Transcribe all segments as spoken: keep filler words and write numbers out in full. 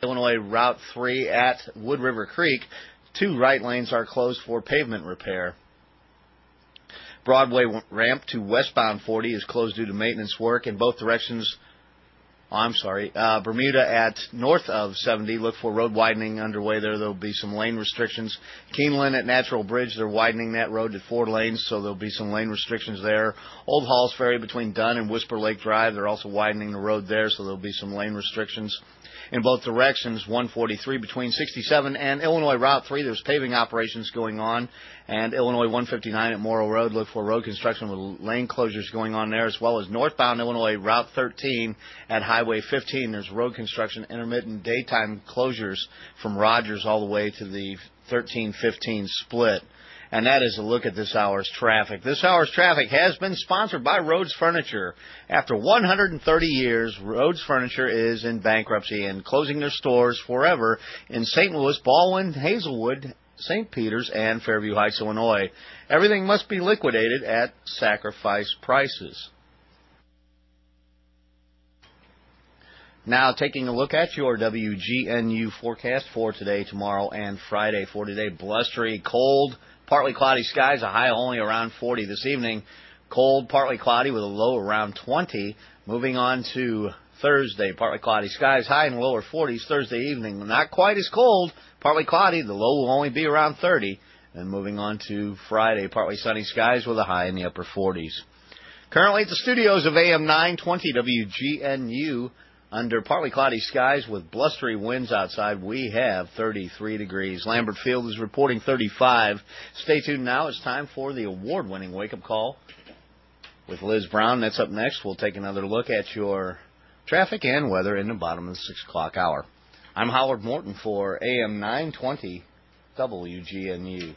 Illinois Route three at Wood River Creek. Two right lanes are closed for pavement repair. Broadway ramp to westbound forty is closed due to maintenance work in both directions. Oh, I'm sorry. Uh, Bermuda at north of seventy. Look for road widening underway there. There will be some lane restrictions. Keeneland at Natural Bridge, they're widening that road to four lanes, so there will be some lane restrictions there. Old Halls Ferry between Dunn and Whisper Lake Drive, they're also widening the road there, so there will be some lane restrictions. In both directions, one forty-three between sixty-seven and Illinois Route three, there's paving operations going on. And Illinois one fifty-nine at Morrow Road, look for road construction with lane closures going on there, as well as northbound Illinois Route thirteen at Highway fifteen. There's road construction, intermittent daytime closures from Rogers all the way to the thirteen fifteen split. And that is a look at this hour's traffic. This hour's traffic has been sponsored by Rhodes Furniture. After one hundred thirty years, Rhodes Furniture is in bankruptcy and closing their stores forever in Saint Louis, Baldwin, Hazelwood, Saint Peters, and Fairview Heights, Illinois. Everything must be liquidated at sacrifice prices. Now, taking a look at your W G N U forecast for today, tomorrow, and Friday. For today, blustery, cold, partly cloudy skies, a high only around forty this evening. Cold, partly cloudy with a low around twenty. Moving on to Thursday, partly cloudy skies, high in the lower forties. Thursday evening, not quite as cold, partly cloudy. The low will only be around thirty. And moving on to Friday, partly sunny skies with a high in the upper forties. Currently at the studios of A M nine twenty W G N U, under partly cloudy skies with blustery winds outside, we have thirty-three degrees. Lambert Field is reporting thirty-five. Stay tuned now. It's time for the award-winning wake-up call with Liz Brown. That's up next. We'll take another look at your traffic and weather in the bottom of the six o'clock hour. I'm Howard Morton for A M nine twenty W G N U.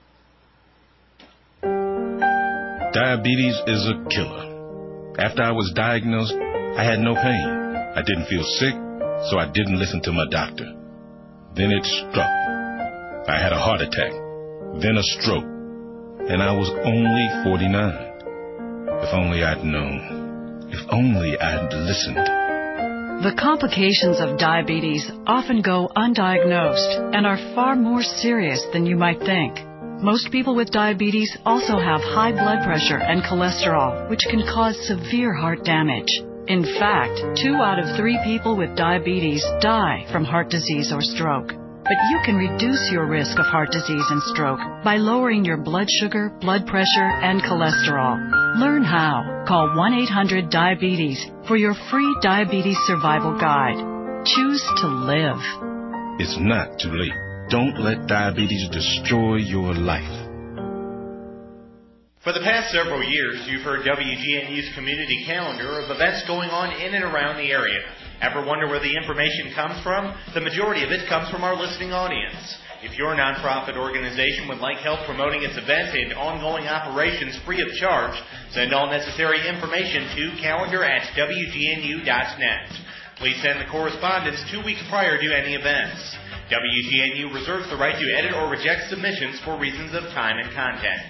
Diabetes is a killer. After I was diagnosed, I had no pain. I didn't feel sick, so I didn't listen to my doctor. Then it struck. I had a heart attack, then a stroke, and I was only forty-nine. If only I'd known. If only I'd listened. The complications of diabetes often go undiagnosed and are far more serious than you might think. Most people with diabetes also have high blood pressure and cholesterol, which can cause severe heart damage. In fact, two out of three people with diabetes die from heart disease or stroke. But you can reduce your risk of heart disease and stroke by lowering your blood sugar, blood pressure, and cholesterol. Learn how. Call one eight hundred diabetes for your free diabetes survival guide. Choose to live. It's not too late. Don't let diabetes destroy your life. For the past several years, you've heard W G N U's community calendar of events going on in and around the area. Ever wonder where the information comes from? The majority of it comes from our listening audience. If your nonprofit organization would like help promoting its events and ongoing operations free of charge, send all necessary information to calendar at W G N U dot net. Please send the correspondence two weeks prior to any events. W G N U reserves the right to edit or reject submissions for reasons of time and content.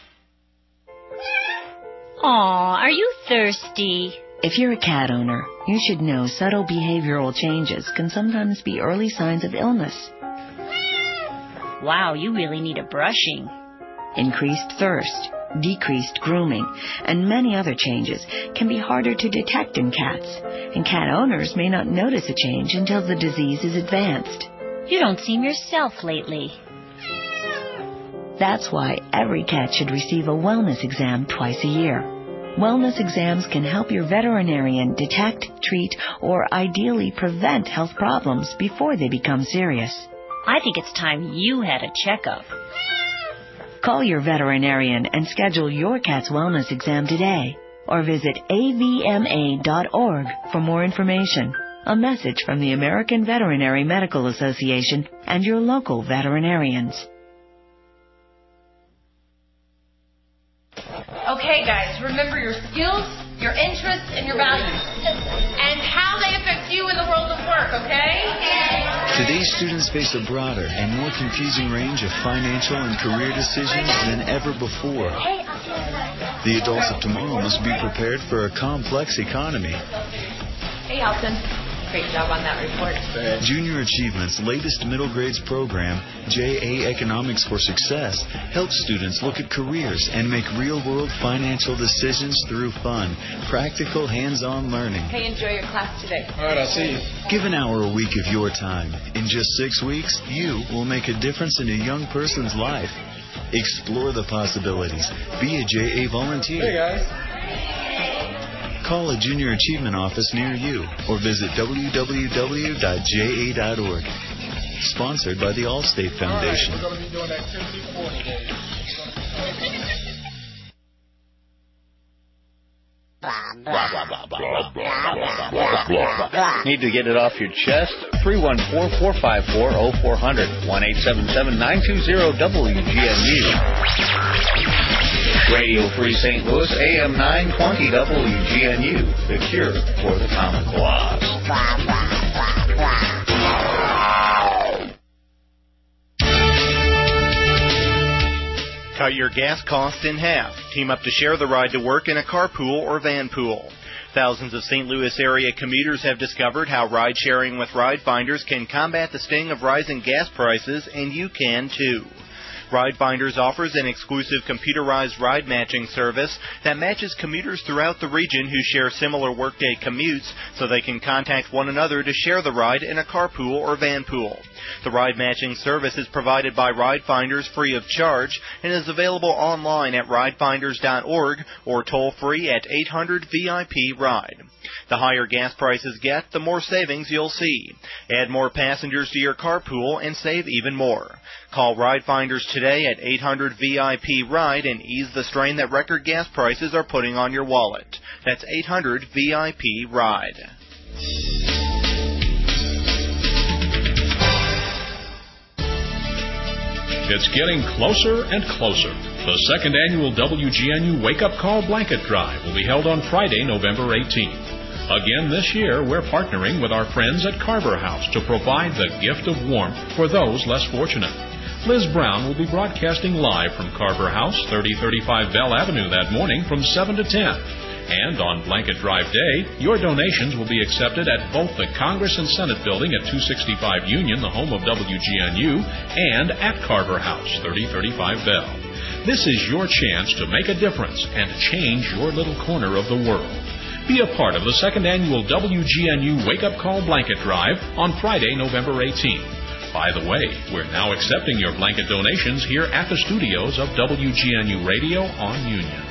Aw, are you thirsty? If you're a cat owner, you should know subtle behavioral changes can sometimes be early signs of illness. Wow, you really need a brushing. Increased thirst, decreased grooming, and many other changes can be harder to detect in cats, and cat owners may not notice a change until the disease is advanced. You don't seem yourself lately. That's why every cat should receive a wellness exam twice a year. Wellness exams can help your veterinarian detect, treat, or ideally prevent health problems before they become serious. I think it's time you had a checkup. Call your veterinarian and schedule your cat's wellness exam today, or visit A V M A dot org for more information. A message from the American Veterinary Medical Association and your local veterinarians. Okay, guys, remember your skills, your interests, and your values, and how they affect you in the world of work, okay? Today's students face a broader and more confusing range of financial and career decisions than ever before. The adults of tomorrow must be prepared for a complex economy. Hey, Alton. Great job on that report. Junior Achievement's latest middle grades program, J A Economics for Success, helps students look at careers and make real-world financial decisions through fun, practical, hands-on learning. Hey, enjoy your class today. All right, I'll see you. Give an hour a week of your time. In just six weeks, you will make a difference in a young person's life. Explore the possibilities. Be a J A volunteer. Hey, guys. Call a Junior Achievement office near you or visit w w w dot j a dot org. Sponsored by the Allstate Foundation. All right, we're going to be doing activity four today. Blah, blah, blah, blah, blah, blah, blah, blah, blah, blah. Need to get it off your chest? three one four, four five four, oh four hundred. one eight seven seven, nine two zero, W G N U. Radio Free Saint Louis, A M nine twenty W G N U. The cure for the common cause. Blah, blah, blah, blah. Cut your gas costs in half. Team up to share the ride to work in a carpool or van pool. Thousands of Saint Louis area commuters have discovered how ride sharing with Ride Finders can combat the sting of rising gas prices, and you can too. Ride Finders offers an exclusive computerized ride matching service that matches commuters throughout the region who share similar workday commutes so they can contact one another to share the ride in a carpool or van pool. The ride matching service is provided by Ride Finders free of charge and is available online at ride finders dot org or toll free at eight hundred V I P ride. The higher gas prices get, the more savings you'll see. Add more passengers to your carpool and save even more. Call Ride Finders today at eight hundred V I P ride and ease the strain that record gas prices are putting on your wallet. That's eight hundred V I P ride. It's getting closer and closer. The second annual W G N U Wake Up Call Blanket Drive will be held on Friday, November eighteenth. Again this year, we're partnering with our friends at Carver House to provide the gift of warmth for those less fortunate. Liz Brown will be broadcasting live from Carver House, thirty thirty-five Bell Avenue that morning from seven to ten. And on Blanket Drive Day, your donations will be accepted at both the Congress and Senate Building at two sixty-five Union, the home of W G N U, and at Carver House, thirty thirty-five Bell. This is your chance to make a difference and change your little corner of the world. Be a part of the second annual W G N U Wake Up Call Blanket Drive on Friday, November eighteenth. By the way, we're now accepting your blanket donations here at the studios of W G N U Radio on Union.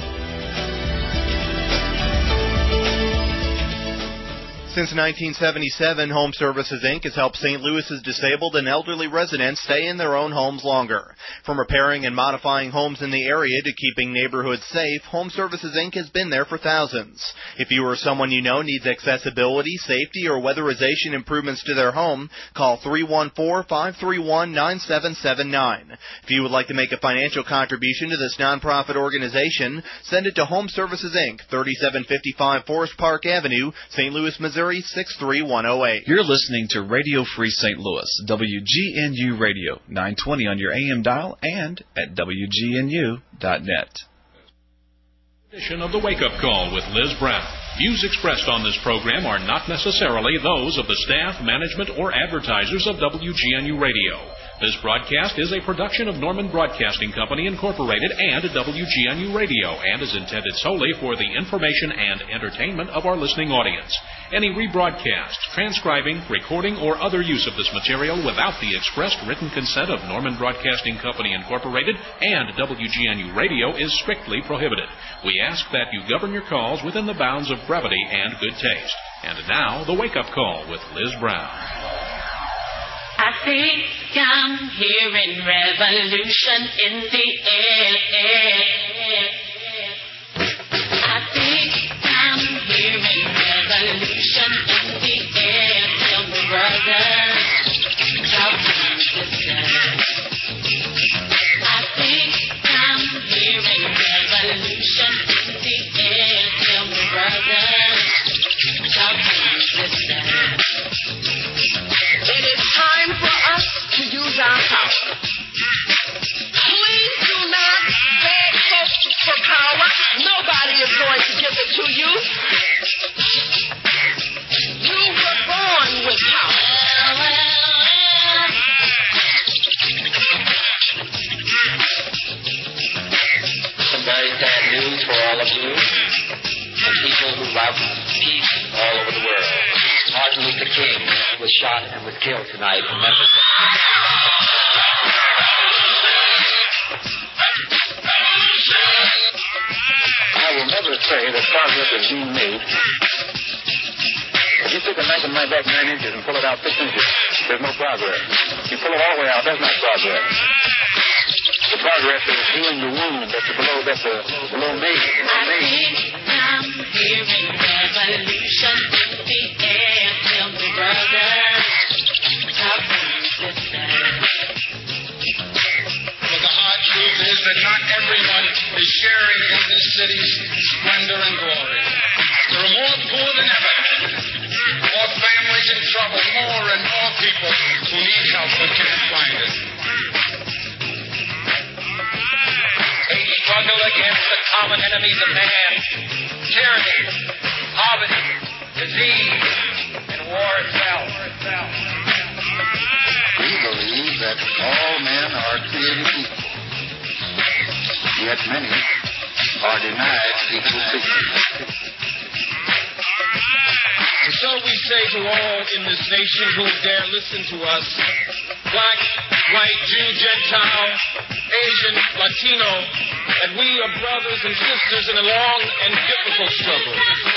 Since nineteen seventy-seven, Home Services, Incorporated has helped Saint Louis's disabled and elderly residents stay in their own homes longer. From repairing and modifying homes in the area to keeping neighborhoods safe, Home Services, Incorporated has been there for thousands. If you or someone you know needs accessibility, safety, or weatherization improvements to their home, call three one four, five three one, nine seven seven nine. If you would like to make a financial contribution to this nonprofit organization, send it to Home Services, Incorporated, thirty-seven fifty-five Forest Park Avenue, Saint Louis, Missouri, six three one oh eight. You're listening to Radio Free Saint Louis, W G N U Radio, nine twenty on your A M dial and at W G N U dot net. Edition of the Wake Up Call with Liz Brown. Views expressed on this program are not necessarily those of the staff, management, or advertisers of W G N U Radio. This broadcast is a production of Norman Broadcasting Company, Incorporated, and W G N U Radio, and is intended solely for the information and entertainment of our listening audience. Any rebroadcast, transcribing, recording, or other use of this material without the expressed written consent of Norman Broadcasting Company, Incorporated, and W G N U Radio is strictly prohibited. We ask that you govern your calls within the bounds of brevity and good taste. And now, the Wake Up Call with Liz Brown. I think I'm hearing revolution in the air. I think I'm hearing revolution in the air. Tell me, brother, talk to me, sister. I think I'm hearing revolution in the air. Tell me, brother, talk to me, sister. It is time for us to use our power. Please do not beg for shot and was killed tonight in Memphis. I will never say that progress is being made. If you take a knife in my back nine inches and pull it out six inches, there's no progress. You pull it all the way out, that's not progress. The progress is healing the wound that's below, that's uh, below me. I think I'm hearing revolution in the air. Tell me, brother, how comes this sound? But the hard truth is that not everyone is sharing in this city's splendor and glory. There are more poor than ever, more families in trouble, more and more people who need help but can't find it. We struggle against the common enemies of man, tyranny, poverty, disease, and war itself. We believe that all men are created equal, yet many are denied equal treatment. And so we say to all in this nation who dare listen to us, black, white, Jew, Gentile, Asian, Latino, that we are brothers and sisters in a long and difficult struggle.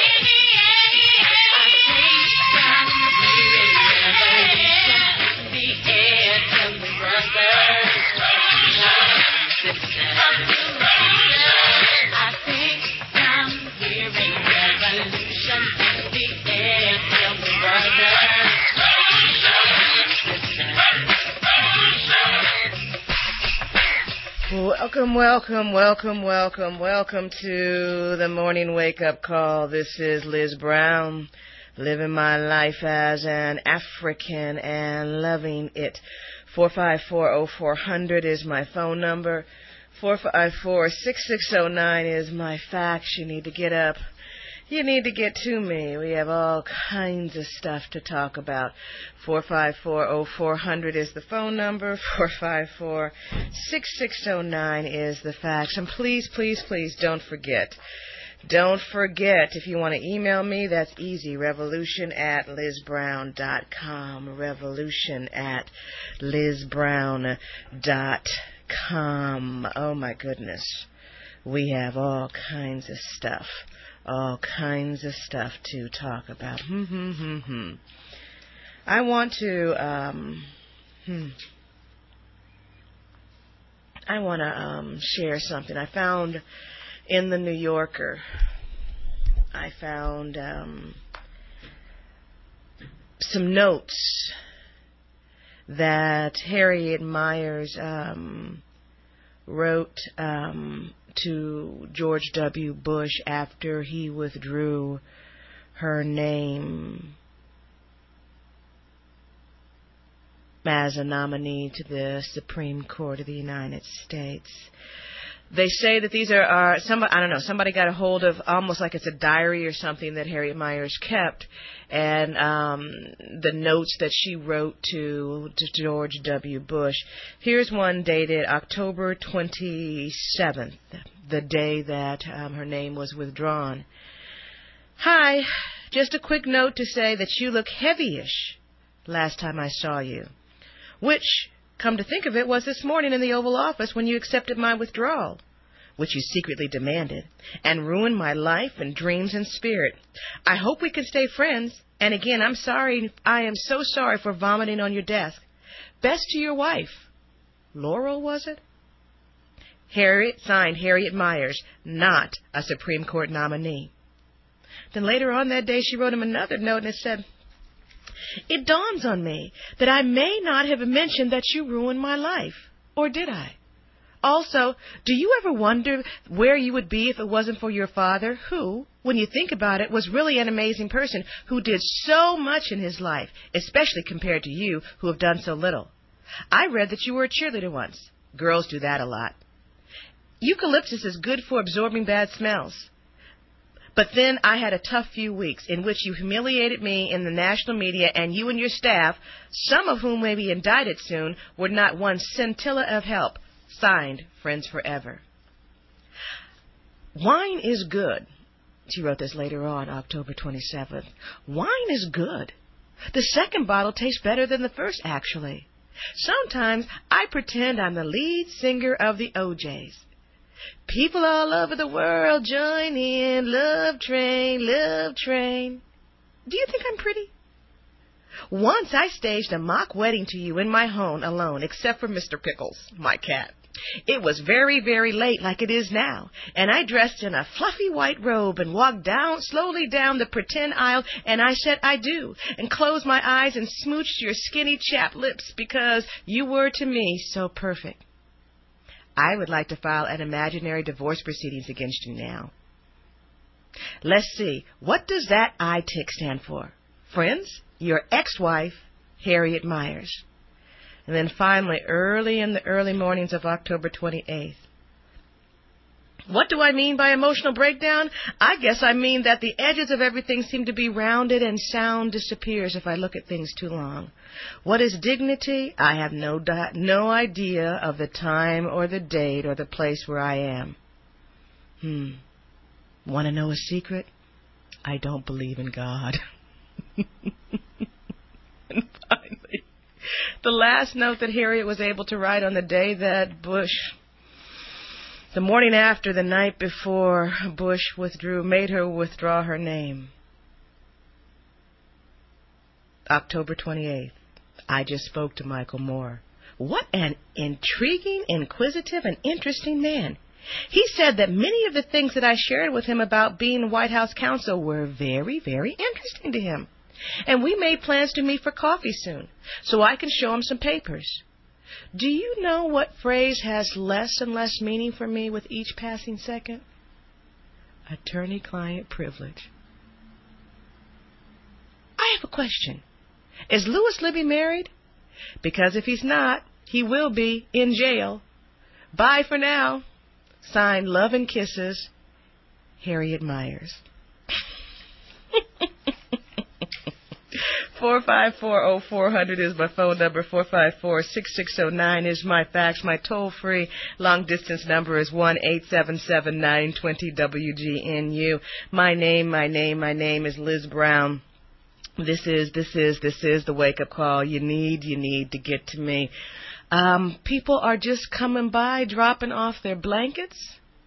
Welcome, welcome, welcome, welcome, welcome to the morning wake-up call. This is Liz Brown, living my life as an African and loving it. four five four, oh four hundred is my phone number. four five four, six six oh nine is my fax. You need to get up. You need to get to me. We have all kinds of stuff to talk about. four five four, oh four hundred is the phone number. four five four, six six oh nine is the fax. And please, please, please don't forget. Don't forget, if you want to email me, that's easy. Revolution at liz brown dot com. Revolution at liz brown dot com. Oh, my goodness. We have all kinds of stuff. All kinds of stuff to talk about. Hmm, hmm, hmm, hmm. I want to, um, hmm. I want to um, share something. I found in the New Yorker, I found um, some notes that Harriet Miers um, wrote um, to George W. Bush after he withdrew her name as a nominee to the Supreme Court of the United States. They say that these are, are some, I don't know, somebody got a hold of almost like it's a diary or something that Harriet Miers kept, and um, the notes that she wrote to, to George W. Bush. Here's one dated October twenty-seventh, the day that um, her name was withdrawn. Hi, just a quick note to say that you look heavyish last time I saw you, which, come to think of it, was this morning in the Oval Office when you accepted my withdrawal, which you secretly demanded, and ruined my life and dreams and spirit. I hope we can stay friends, and again, I'm sorry, I am so sorry for vomiting on your desk. Best to your wife. Laurel, was it? Harriet, signed Harriet Miers, not a Supreme Court nominee. Then later on that day, she wrote him another note, and it said, it dawns on me that I may not have mentioned that you ruined my life. Or did I? Also, do you ever wonder where you would be if it wasn't for your father, who, when you think about it, was really an amazing person who did so much in his life, especially compared to you, who have done so little? I read that you were a cheerleader once. Girls do that a lot. Eucalyptus is good for absorbing bad smells. But then I had a tough few weeks in which you humiliated me in the national media, and you and your staff, some of whom may be indicted soon, were not one scintilla of help. Signed, Friends Forever. Wine is good. She wrote this later on, October twenty-seventh. Wine is good. The second bottle tastes better than the first, actually. Sometimes I pretend I'm the lead singer of the O Js. People all over the world join in. Love train, love train. Do you think I'm pretty? Once I staged a mock wedding to you in my home alone, except for Mister Pickles, my cat. It was very, very late, like it is now, and I dressed in a fluffy white robe and walked down slowly down the pretend aisle, and I said I do, and closed my eyes and smooched your skinny chapped lips because you were to me so perfect. I would like to file an imaginary divorce proceedings against you now. Let's see, what does that I tick stand for? Friends, your ex-wife, Harriet Myers. And then finally, early in the early mornings of October twenty-eighth. What do I mean by emotional breakdown? I guess I mean that the edges of everything seem to be rounded and sound disappears if I look at things too long. What is dignity? I have no di- no idea of the time or the date or the place where I am. Hmm. Want to know a secret? I don't believe in God. And finally, the last note that Harriet was able to write on the day that Bush, the morning after, the night before Bush withdrew, made her withdraw her name. October twenty-eighth. I just spoke to Michael Moore. What an intriguing, inquisitive, and interesting man. He said that many of the things that I shared with him about being White House counsel were very, very interesting to him. And we made plans to meet for coffee soon, so I can show him some papers. Do you know what phrase has less and less meaning for me with each passing second? Attorney-client privilege. I have a question. Is Louis Libby married? Because if he's not, he will be in jail. Bye for now. Signed, Love and Kisses, Harriet Myers. four five four oh four hundred is my phone number. four five four six six oh nine is my fax. My toll-free long-distance number is one eight seven seven nine two zero W G N U. My name, my name, my name is Liz Brown. This is, this is, this is the wake-up call you need, you need to get to me. Um, people are just coming by, dropping off their blankets.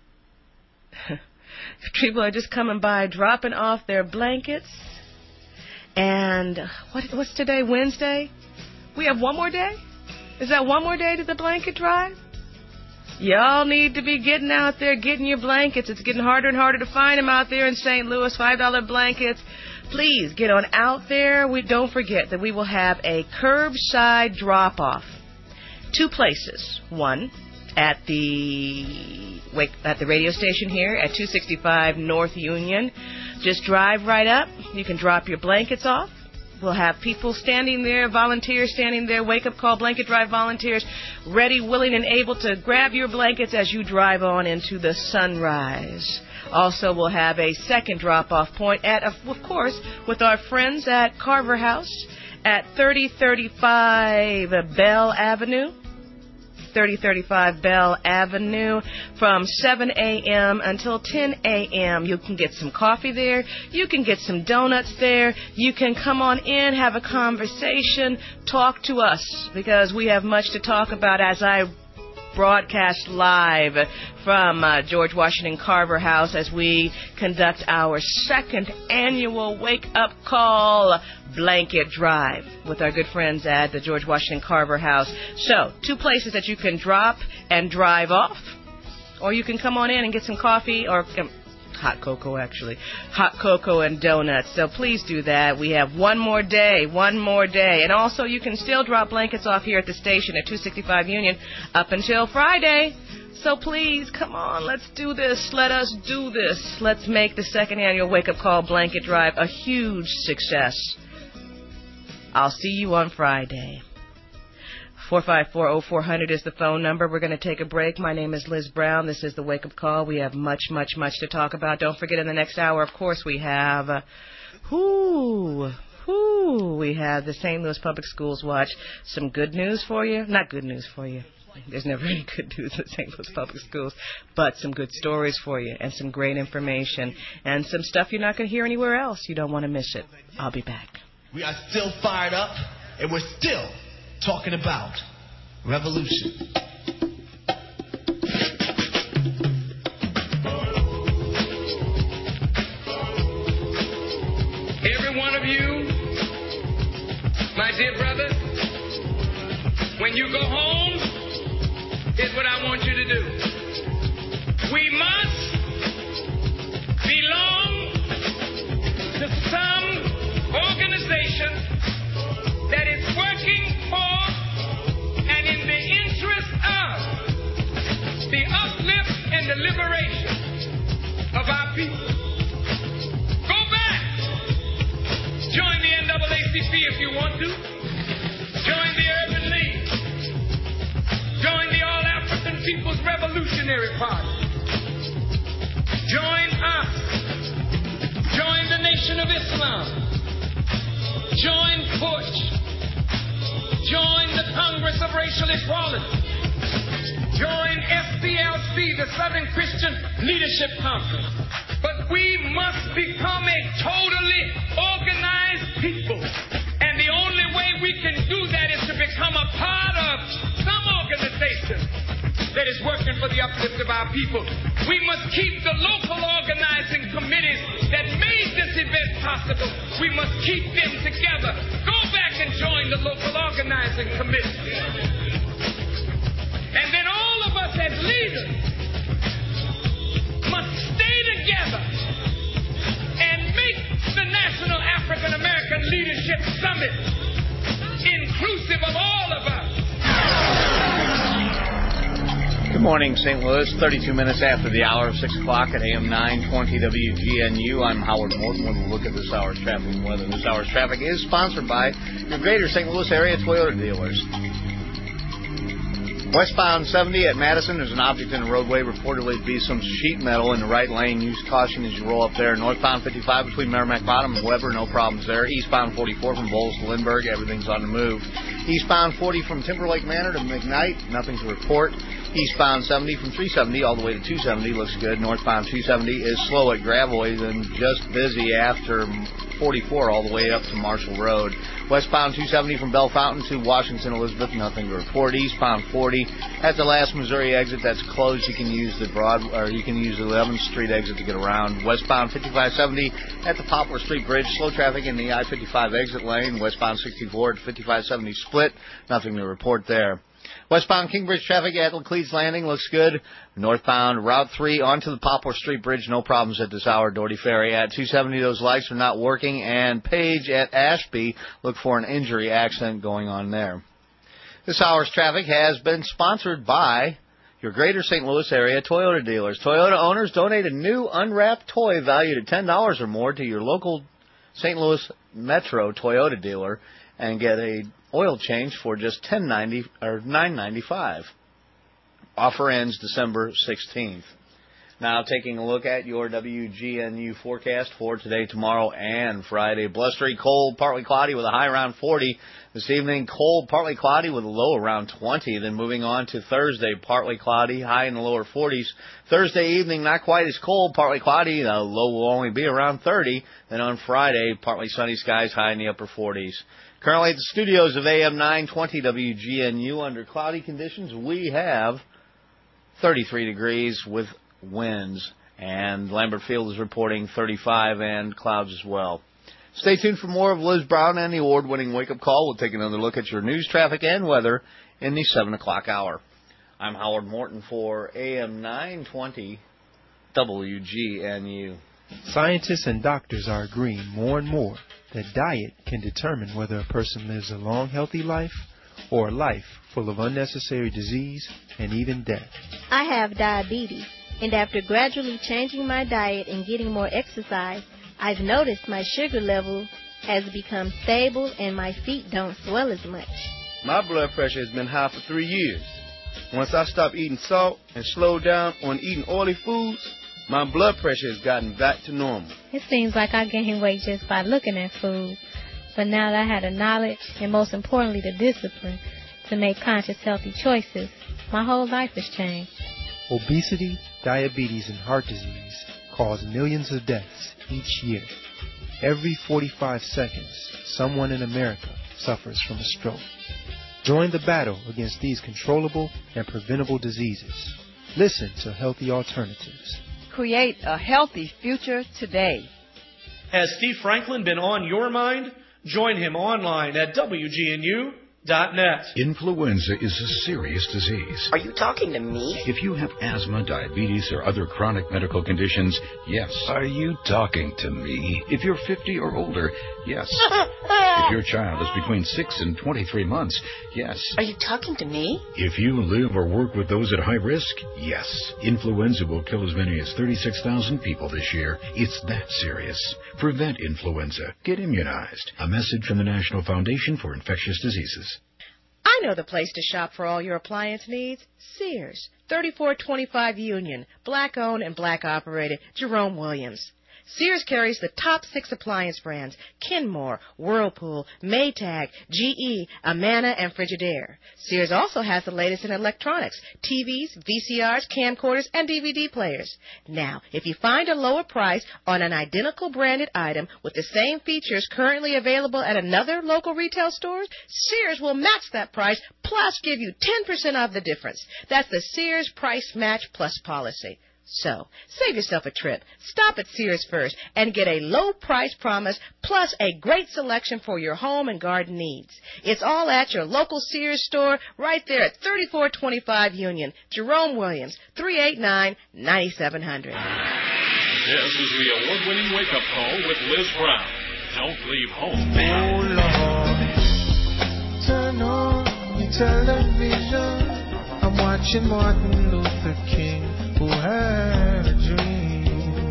People are just coming by, dropping off their blankets. And what, what's today, Wednesday? We have one more day? Is that one more day to the blanket drive? Y'all need to be getting out there, getting your blankets. It's getting harder and harder to find them out there in Saint Louis, five dollar blankets. Please get on out there. We don't forget that we will have a curbside drop-off. Two places. One, at the wake, at the radio station here at two sixty-five North Union. Just drive right up. You can drop your blankets off. We'll have people standing there, volunteers standing there, wake-up call blanket drive volunteers, ready, willing, and able to grab your blankets as you drive on into the sunrise. Also, we'll have a second drop-off point at, of course, with our friends at Carver House at thirty thirty-five Bell Avenue. thirty thirty-five Bell Avenue from seven a.m. until ten a.m. You can get some coffee there. You can get some donuts there. You can come on in, have a conversation, talk to us, because we have much to talk about as I broadcast live from uh, George Washington Carver House as we conduct our second annual wake-up call blanket drive with our good friends at the George Washington Carver House. So, two places that you can drop and drive off, or you can come on in and get some coffee or um, hot cocoa, actually. Hot cocoa and donuts. So please do that. We have one more day, one more day. And also you can still drop blankets off here at the station at two sixty-five Union up until Friday. So please, come on, let's do this. Let us do this. Let's make the second annual Wake Up Call Blanket Drive a huge success. I'll see you on Friday. four five four oh four hundred is the phone number. We're going to take a break. My name is Liz Brown. This is the Wake Up Call. We have much, much, much to talk about. Don't forget, in the next hour, of course, we have, uh, whoo, whoo, we have the Saint Louis Public Schools Watch. Some good news for you. Not good news for you. There's never any good news in Saint Louis Public Schools, but some good stories for you and some great information and some stuff you're not going to hear anywhere else. You don't want to miss it. I'll be back. We are still fired up, and we're still talking about revolution. Every one of you, my dear brother, when you go home, here's what I want you to do. We must belong to some organization that is working for and in the interest of the uplift and the liberation of our people. Go back. Join the N double A C P if you want to. Join the Urban League. Join the All-African People's Revolutionary Party. Join us. Join the Nation of Islam. Join Bush. Join the Congress of Racial Equality. Join S C L C, the Southern Christian Leadership Conference. But we must become a totally organized people. And the only way we can do that is to become a part of some organization that is working for the uplift of our people. We must keep the local organizing committees that made this event possible. We must keep them together. Go back and join the local organizing committee. And then all of us as leaders must stay together and make the National African American Leadership Summit inclusive of all of us. Good morning, Saint Louis. thirty-two minutes after the hour of six o'clock at A M nine twenty W G N U. I'm Howard Morton with a look at this hour's traffic and weather. This hour's traffic is sponsored by your greater Saint Louis area Toyota dealers. Westbound seventy at Madison, there's an object in the roadway, reportedly to be some sheet metal in the right lane. Use caution as you roll up there. Northbound fifty-five between Merrimack Bottom and Weber, no problems there. Eastbound forty-four from Bowles to Lindbergh, everything's on the move. Eastbound forty from Timberlake Manor to McKnight, nothing to report. Eastbound seventy from three seventy all the way to two seventy, looks good. Northbound two seventy is slow at Gravois and just busy after forty-four all the way up to Marshall Road. Westbound two seventy from Bell Fountain to Washington Elizabeth, nothing to report. Eastbound forty at the last Missouri exit that's closed. You can use the Broad or you can use the eleventh Street exit to get around. Westbound fifty-five seventy at the Poplar Street Bridge, slow traffic in the I fifty-five exit lane. Westbound sixty-four to fifty-five seventy split, nothing to report there. Westbound Kingbridge traffic at Laclede's Landing looks good. Northbound Route three onto the Poplar Street Bridge, no problems at this hour. Doherty Ferry at two seventy, those lights are not working. And Page at Ashby, look for an injury accident going on there. This hour's traffic has been sponsored by your greater Saint Louis area Toyota dealers. Toyota owners, donate a new unwrapped toy valued at ten dollars or more to your local Saint Louis Metro Toyota dealer and get a oil change for just ten ninety or nine ninety-five. Offer ends December sixteenth. Now taking a look at your W G N U forecast for today, tomorrow, and Friday. Blustery, cold, partly cloudy with a high around forty. This evening, cold, partly cloudy with a low around twenty. Then moving on to Thursday, partly cloudy, high in the lower forties. Thursday evening, not quite as cold, partly cloudy. The low will only be around thirty. Then on Friday, partly sunny skies, high in the upper forties. Currently at the studios of A M nine twenty W G N U, under cloudy conditions, we have thirty-three degrees with winds. And Lambert Field is reporting thirty-five and clouds as well. Stay tuned for more of Liz Brown and the award-winning Wake Up Call. We'll take another look at your news, traffic, and weather in the seven o'clock hour. I'm Howard Morton for A M nine twenty W G N U. Scientists and doctors are agreeing more and more that diet can determine whether a person lives a long, healthy life or a life full of unnecessary disease and even death. I have diabetes, and after gradually changing my diet and getting more exercise, I've noticed my sugar level has become stable and my feet don't swell as much. My blood pressure has been high for three years. Once I stopped eating salt and slowed down on eating oily foods, my blood pressure has gotten back to normal. It seems like I gained weight just by looking at food. But now that I had the knowledge, and most importantly the discipline, to make conscious healthy choices, my whole life has changed. Obesity, diabetes, and heart disease cause millions of deaths each year. Every forty-five seconds, someone in America suffers from a stroke. Join the battle against these controllable and preventable diseases. Listen to Healthy Alternatives. Create a healthy future today. Has Steve Franklin been on your mind? Join him online at W G N U dot net. Influenza is a serious disease. Are you talking to me? If you have asthma, diabetes, or other chronic medical conditions, yes. Are you talking to me? If you're fifty or older, yes. If your child is between six and twenty-three months, yes. Are you talking to me? If you live or work with those at high risk, yes. Influenza will kill as many as thirty-six thousand people this year. It's that serious. Prevent influenza. Get immunized. A message from the National Foundation for Infectious Diseases. I know the place to shop for all your appliance needs. Sears, thirty-four twenty-five Union, black-owned and black-operated, Jerome Williams. Sears carries the top six appliance brands, Kenmore, Whirlpool, Maytag, G E, Amana, and Frigidaire. Sears also has the latest in electronics, T Vs, V C Rs, camcorders, and D V D players. Now, if you find a lower price on an identical branded item with the same features currently available at another local retail store, Sears will match that price plus give you ten percent off the difference. That's the Sears Price Match Plus policy. So, save yourself a trip. Stop at Sears first and get a low price promise plus a great selection for your home and garden needs. It's all at your local Sears store right there at thirty-four twenty-five Union. Jerome Williams, three eight nine, nine seven zero zero. This is the award-winning wake-up call with Liz Brown. Don't leave home. Oh, Lord, turn on your television. I'm watching Martin Luther King, who had a dream.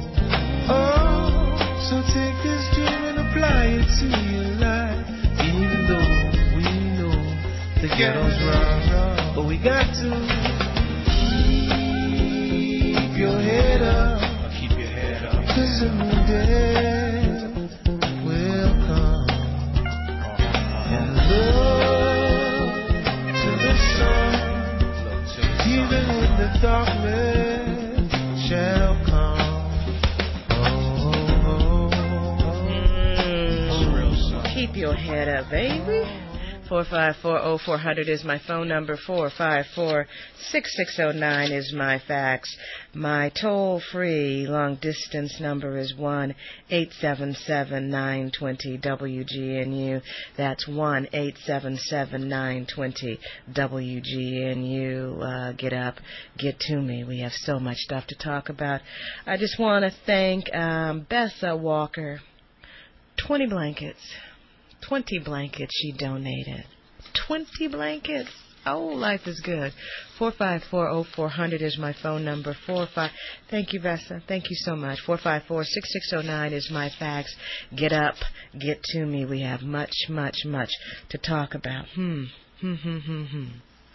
Oh, so take this dream and apply it to your life. Even though we know the ghetto's rough, but we got to keep your head up. Keep your head up. 'Cause a new day will come. And look to the sun. Even when the darkness shall come. Oh, oh, oh. Mm, keep your head up, baby. four five four, oh four hundred is my phone number. four five four, six six zero nine is my fax. My toll-free long-distance number is one eight seven seven, nine two zero, W G N U. That's one eight seven seven, nine two zero, W G N U. Uh, get up, get to me. We have so much stuff to talk about. I just want to thank um, Bessa Walker. twenty blankets. twenty blankets she donated. twenty blankets. Oh, life is good. four five four, oh four hundred is my phone number. Four five. Thank you, Vessa. Thank you so much. four five four, six six zero nine is my fax. Get up. Get to me. We have much, much, much to talk about. Hmm. Hmm, hmm, hmm, hmm.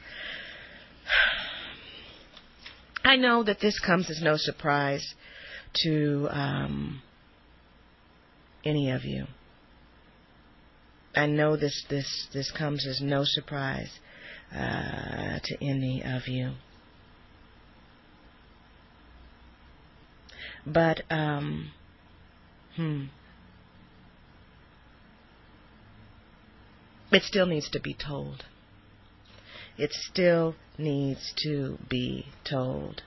I know that this comes as no surprise to um, any of you. I know this, this, this comes as no surprise uh, to any of you. But, um, hmm, it still needs to be told. It still needs to be told.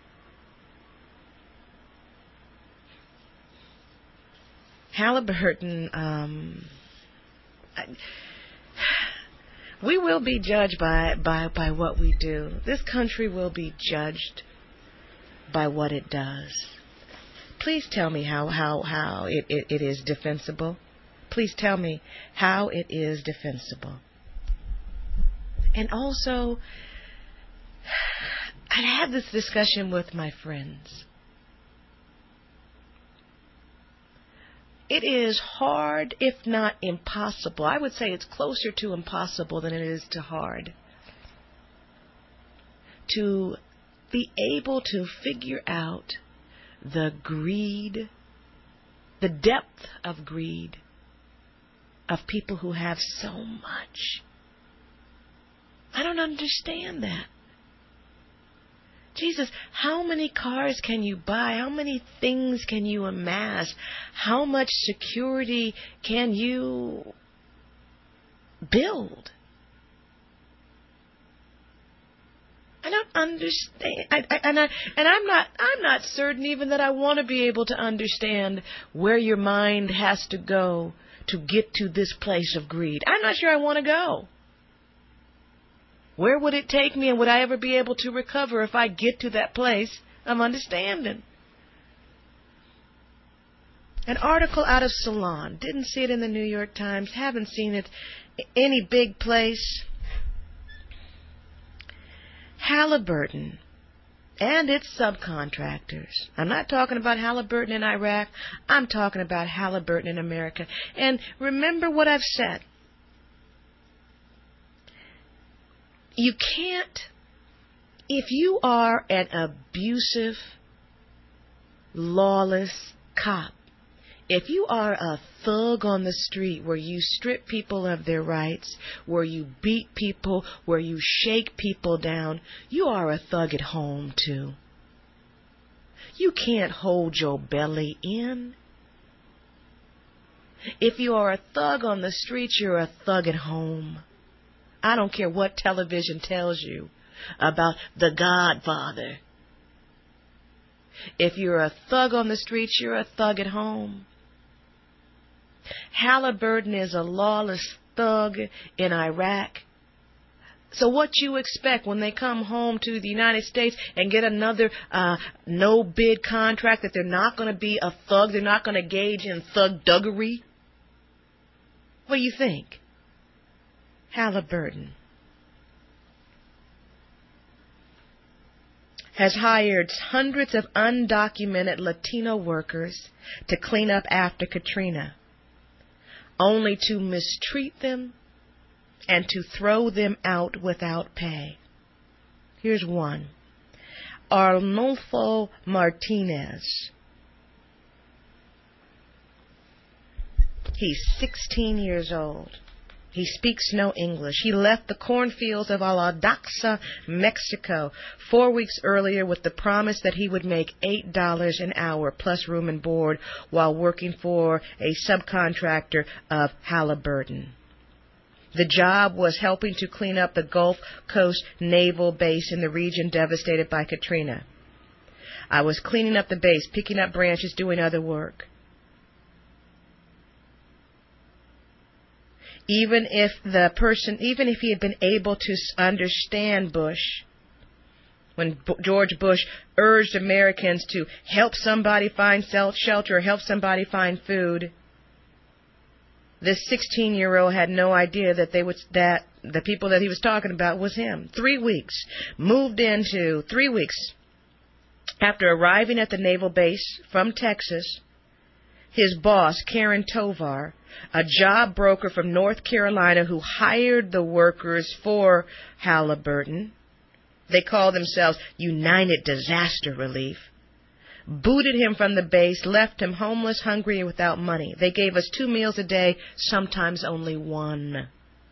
Halliburton, um... we will be judged by, by by what we do. This country will be judged by what it does. Please tell me how, how, how it, it, it is defensible. Please tell me how it is defensible. And also, I had this discussion with my friends. It is hard, if not impossible. I would say it's closer to impossible than it is to hard. To be able to figure out the greed, the depth of greed of people who have so much. I don't understand that. Jesus, how many cars can you buy? How many things can you amass? How much security can you build? I don't understand, I, I, and I and I'm not I'm not certain even that I want to be able to understand where your mind has to go to get to this place of greed. I'm not sure I want to go. Where would it take me, and would I ever be able to recover if I get to that place of understanding? An article out of Salon. Didn't see it in the New York Times. Haven't seen it any big place. Halliburton and its subcontractors. I'm not talking about Halliburton in Iraq. I'm talking about Halliburton in America. And remember what I've said. You can't, if you are an abusive, lawless cop, if you are a thug on the street where you strip people of their rights, where you beat people, where you shake people down, you are a thug at home too. You can't hold your belly in. If you are a thug on the street, you're a thug at home. I don't care what television tells you about the Godfather. If you're a thug on the streets, you're a thug at home. Halliburton is a lawless thug in Iraq. So what you expect when they come home to the United States and get another uh, no-bid contract, that they're not going to be a thug, they're not going to engage in thug-duggery? What do you think? Halliburton has hired hundreds of undocumented Latino workers to clean up after Katrina, only to mistreat them and to throw them out without pay. Here's one. Arnulfo Martinez. He's sixteen years old. He speaks no English. He left the cornfields of Aladoxa, Mexico, four weeks earlier with the promise that he would make eight dollars an hour plus room and board while working for a subcontractor of Halliburton. The job was helping to clean up the Gulf Coast Naval Base in the region devastated by Katrina. I was cleaning up the base, picking up branches, doing other work. Even if the person, even if he had been able to understand Bush, when B- George Bush urged Americans to help somebody find shelter or help somebody find food, this sixteen-year-old had no idea that they would that the people that he was talking about was him. Three weeks moved into three weeks after arriving at the naval base from Texas. His boss, Karen Tovar, a job broker from North Carolina who hired the workers for Halliburton, they call themselves United Disaster Relief, booted him from the base, left him homeless, hungry, and without money. They gave us two meals a day, sometimes only one.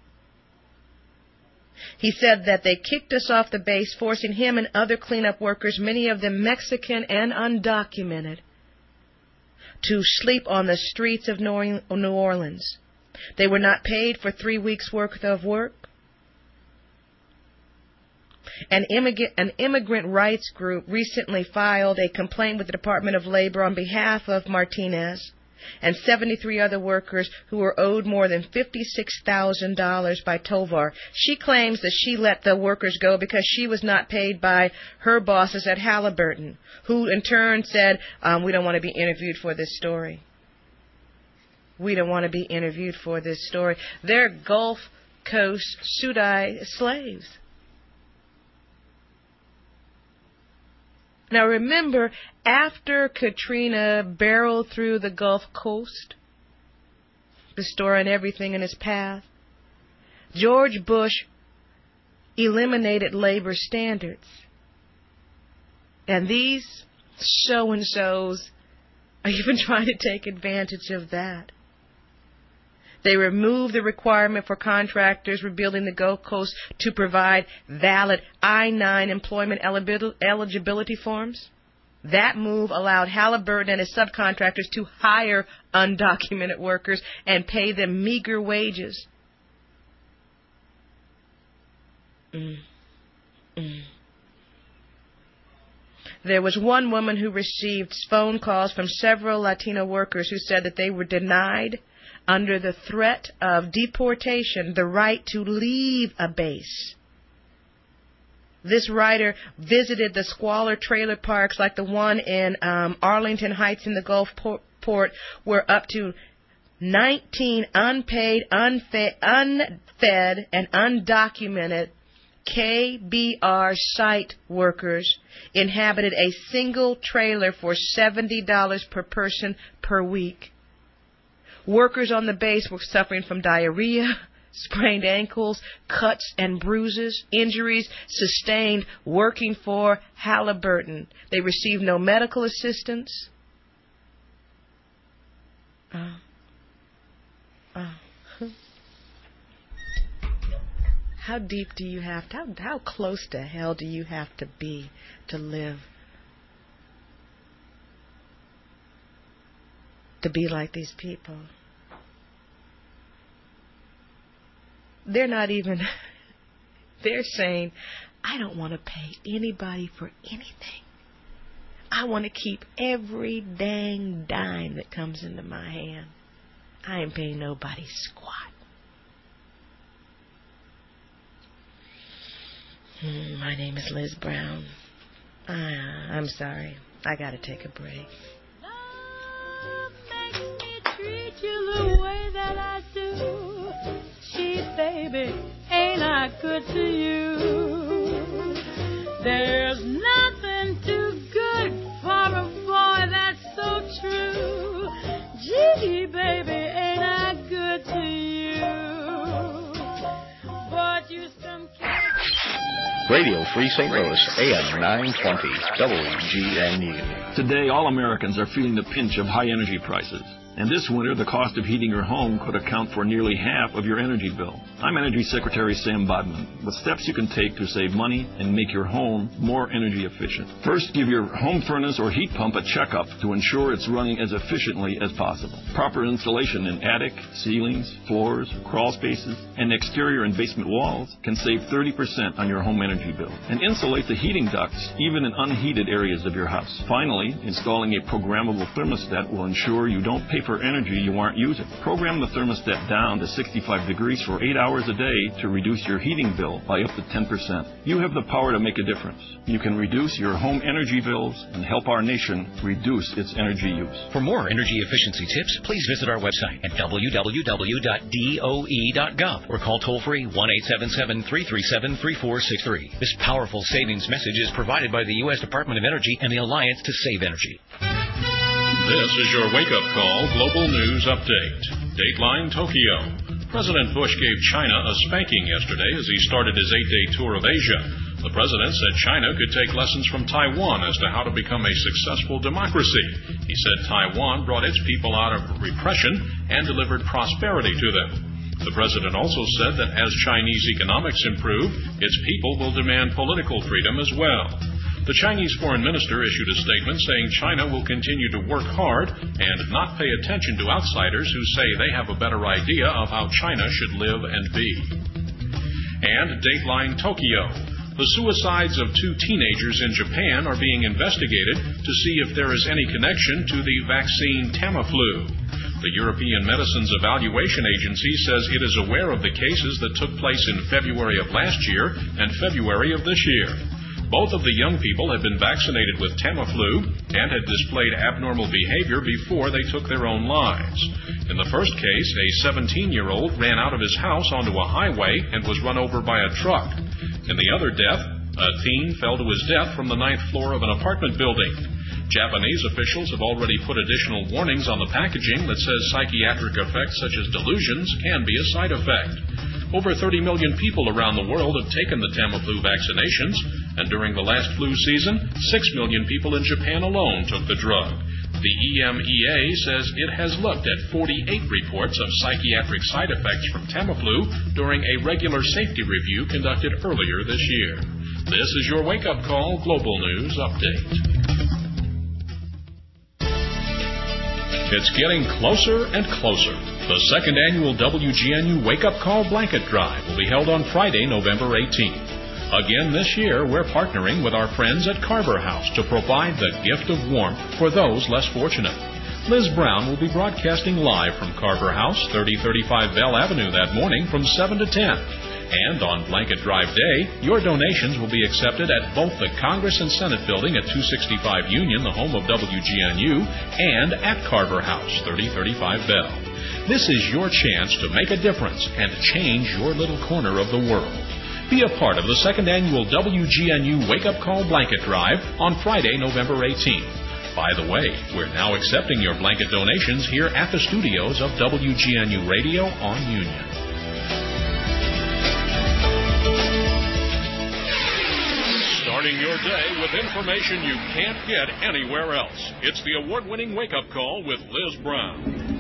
He said that they kicked us off the base, forcing him and other cleanup workers, many of them Mexican and undocumented, to sleep on the streets of New Orleans. They were not paid for three weeks' worth of work. An immigrant, an immigrant rights group recently filed a complaint with the Department of Labor on behalf of Martinez and seventy-three other workers who were owed more than fifty-six thousand dollars by Tovar. She claims that she let the workers go because she was not paid by her bosses at Halliburton, who in turn said, um, we don't want to be interviewed for this story. We don't want to be interviewed for this story. They're Gulf Coast Sudai slaves. Now remember, after Katrina barreled through the Gulf Coast, destroying everything in its path, George Bush eliminated labor standards. And these so-and-sos are even trying to take advantage of that. They removed the requirement for contractors rebuilding the Gulf Coast to provide valid I nine employment eligibility forms. That move allowed Halliburton and its subcontractors to hire undocumented workers and pay them meager wages. Mm. Mm. There was one woman who received phone calls from several Latino workers who said that they were denied, under the threat of deportation, the right to leave a base. This writer visited the squalor trailer parks like the one in um, Arlington Heights in the Gulf Port, where up to nineteen unpaid, unfed, unfed and undocumented K B R site workers inhabited a single trailer for seventy dollars per person per week. Workers on the base were suffering from diarrhea, sprained ankles, cuts and bruises, injuries sustained working for Halliburton. They received no medical assistance. Uh, uh. How deep do you have to, how, how close to hell do you have to be to live? To be like these people. They're not even, they're saying, I don't want to pay anybody for anything. I want to keep every dang dime that comes into my hand. I ain't paying nobody squat. Hmm, my name is Liz Brown. Uh, I'm sorry. I got to take a break. Treat you the way that I do. Gee, baby, ain't I good to you? There's nothing too good for a boy that's so true. Gee, baby, ain't I good to you? But you some Radio Free Saint Louis, A M nine twenty, W G N U. Today, all Americans are feeling the pinch of high energy prices. And this winter, the cost of heating your home could account for nearly half of your energy bill. I'm Energy Secretary Sam Bodman, with steps you can take to save money and make your home more energy efficient. First, give your home furnace or heat pump a checkup to ensure it's running as efficiently as possible. Proper installation in attic, ceilings, floors, crawl spaces, and exterior and basement walls can save thirty percent on your home energy bill. And insulate the heating ducts, even in unheated areas of your house. Finally, installing a programmable thermostat will ensure you don't pay for energy you aren't using. Program the thermostat down to sixty-five degrees for eight hours a day to reduce your heating bill by up to ten percent. You have the power to make a difference. You can reduce your home energy bills and help our nation reduce its energy use. For more energy efficiency tips, please visit our website at w w w dot d o e dot gov or call toll-free one eight seven seven, three three seven, three four six three. This powerful savings message is provided by the U S Department of Energy and the Alliance to Save Energy. This is your wake-up call global news update. Dateline Tokyo. President Bush gave China a spanking yesterday as he started his eight-day tour of Asia. The president said China could take lessons from Taiwan as to how to become a successful democracy. He said Taiwan brought its people out of repression and delivered prosperity to them. The president also said that as Chinese economics improve, its people will demand political freedom as well. The Chinese foreign minister issued a statement saying China will continue to work hard and not pay attention to outsiders who say they have a better idea of how China should live and be. And Dateline Tokyo. The suicides of two teenagers in Japan are being investigated to see if there is any connection to the vaccine Tamiflu. The European Medicines Evaluation Agency says it is aware of the cases that took place in February of last year and February of this year. Both of the young people had been vaccinated with Tamiflu and had displayed abnormal behavior before they took their own lives. In the first case, a seventeen-year-old ran out of his house onto a highway and was run over by a truck. In the other death, a teen fell to his death from the ninth floor of an apartment building. Japanese officials have already put additional warnings on the packaging that says psychiatric effects such as delusions can be a side effect. Over thirty million people around the world have taken the Tamiflu vaccinations, and during the last flu season, six million people in Japan alone took the drug. The E M E A says it has looked at forty-eight reports of psychiatric side effects from Tamiflu during a regular safety review conducted earlier this year. This is your wake-up call Global News Update. It's getting closer and closer. The second annual W G N U Wake Up Call Blanket Drive will be held on Friday, November eighteenth. Again this year, we're partnering with our friends at Carver House to provide the gift of warmth for those less fortunate. Liz Brown will be broadcasting live from Carver House, thirty thirty-five Bell Avenue that morning from seven to ten. And on Blanket Drive Day, your donations will be accepted at both the Congress and Senate building at two sixty-five Union, the home of W G N U, and at Carver House, thirty thirty-five Bell. This is your chance to make a difference and change your little corner of the world. Be a part of the second annual W G N U Wake Up Call Blanket Drive on Friday, November eighteenth. By the way, we're now accepting your blanket donations here at the studios of W G N U Radio on Union. Starting your day with information you can't get anywhere else. It's the award-winning Wake Up Call with Liz Brown.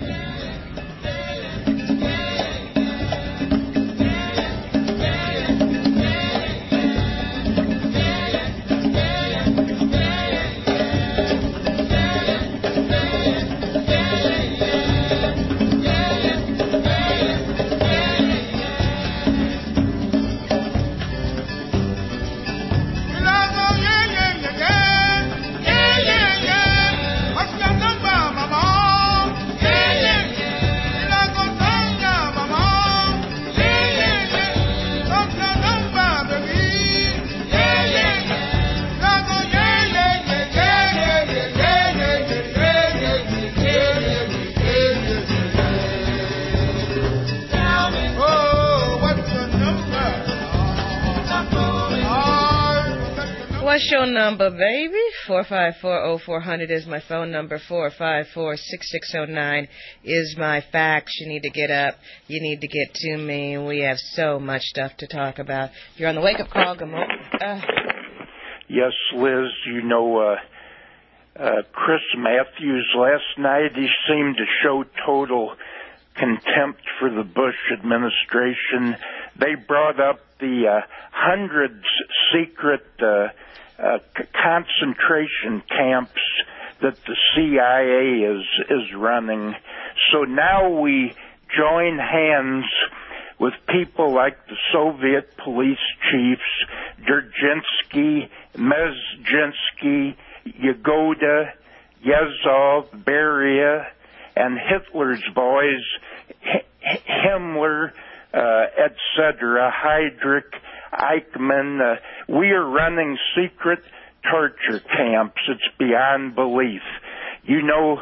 What's your number, baby? four five four, oh four hundred is my phone number. four five four, six six oh nine is my fax. You need to get up. You need to get to me. We have so much stuff to talk about. You're on the wake-up call. Good morning. Uh. Yes, Liz, you know, uh, uh, Chris Matthews last night, he seemed to show total contempt for the Bush administration. They brought up the uh, hundreds secret uh, uh, c- concentration camps that the C I A is is running. So now we join hands with people like the Soviet police chiefs, Dzerzhinsky, Mezhinsky, Yagoda, Yezhov, Beria, and Hitler's boys, H- Himmler, uh, et cetera, Heydrich, Eichmann. Uh, we are running secret torture camps. It's beyond belief. You know,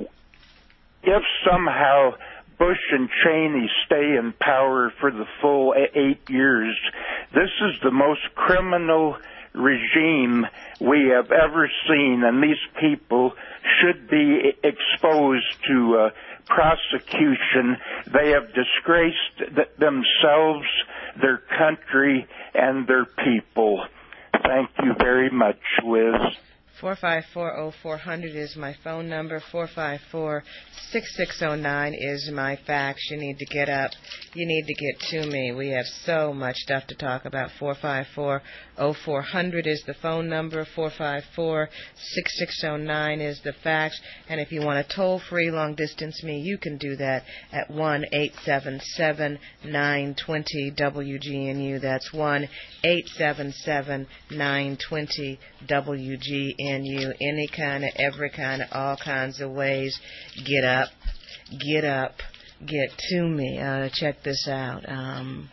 if somehow Bush and Cheney stay in power for the full eight years, this is the most criminal regime we have ever seen, and these people should be exposed to uh, prosecution. They have disgraced th- themselves, their country, and their people. Thank you very much, Liz. four five four, oh four hundred is my phone number. four five four, six six oh nine is my fax. You need to get up. You need to get to me. We have so much stuff to talk about. four five four, oh four hundred is the phone number. four five four, six six oh nine is the fax. And if you want to toll-free long-distance me, you can do that at one eight seven seven, nine two zero, W G N U. That's one eight seven seven, nine two zero, W G N U. Any kind of, every kind of, all kinds of ways. Get up, get up, get to me. Uh, check this out. Um,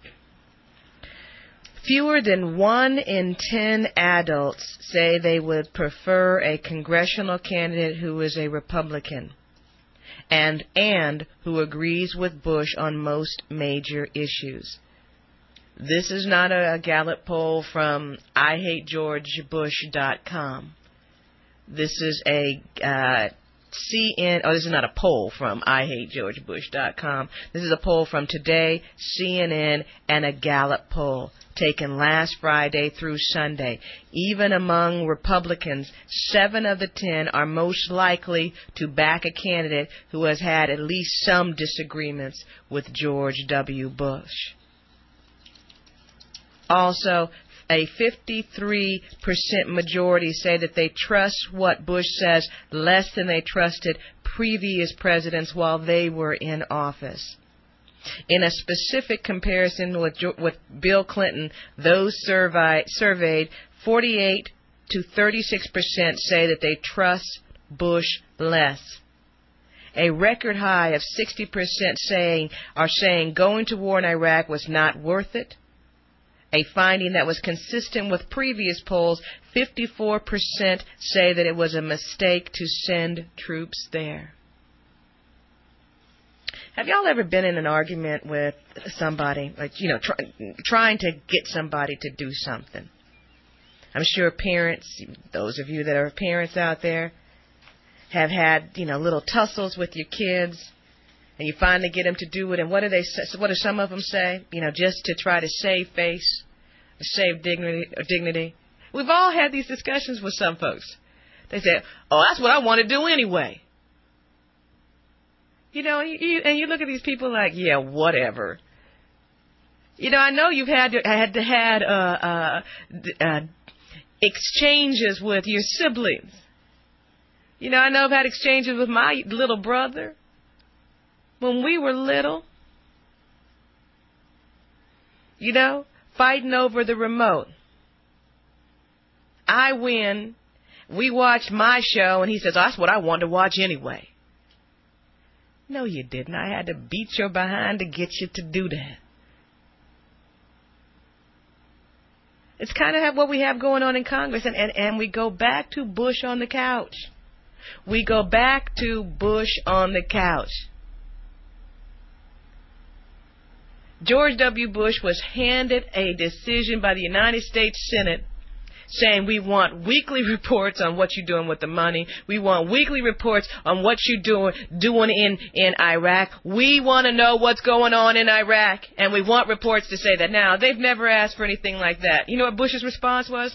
fewer than one in ten adults say they would prefer a congressional candidate who is a Republican and and who agrees with Bush on most major issues. This is not a, a Gallup poll from I hate George Bush dot com. This is a uh, C N. Oh, this is not a poll from I hate George Bush dot com. This is a poll from Today, C N N, and a Gallup poll. taken last Friday through Sunday. Even among Republicans, seven of the ten are most likely to back a candidate who has had at least some disagreements with George W. Bush. Also, a fifty-three percent majority say that they trust what Bush says less than they trusted previous presidents while they were in office. In a specific comparison with, with Bill Clinton, those survey, surveyed, forty-eight to thirty-six percent say that they trust Bush less. A record high of sixty percent saying are saying going to war in Iraq was not worth it. A finding that was consistent with previous polls. fifty-four percent say that it was a mistake to send troops there. Have y'all ever been in an argument with somebody, like, you know, try, trying to get somebody to do something? I'm sure parents, those of you that are parents out there, have had, you know, little tussles with your kids, and you finally get them to do it, and what do they say? What do some of them say? You know, just to try to save face, or save dignity, or dignity. We've all had these discussions with some folks. They say, "Oh, that's what I want to do anyway." You know, you, you, and you look at these people like, yeah, whatever. You know, I know you've had to, had to had uh, uh, uh, exchanges with your siblings. You know, I know I've had exchanges with my little brother when we were little. You know, fighting over the remote. I win. We watched my show, and he says, oh, that's what I wanted to watch anyway. No, you didn't. I had to beat your behind to get you to do that. It's kind of what we have going on in Congress, and, and, and we go back to Bush on the couch. We go back to Bush on the couch. George W. Bush was handed a decision by the United States Senate saying we want weekly reports on what you're doing with the money. We want weekly reports on what you're doing doing in, in Iraq. We want to know what's going on in Iraq, and we want reports to say that. Now, they've never asked for anything like that. You know what Bush's response was?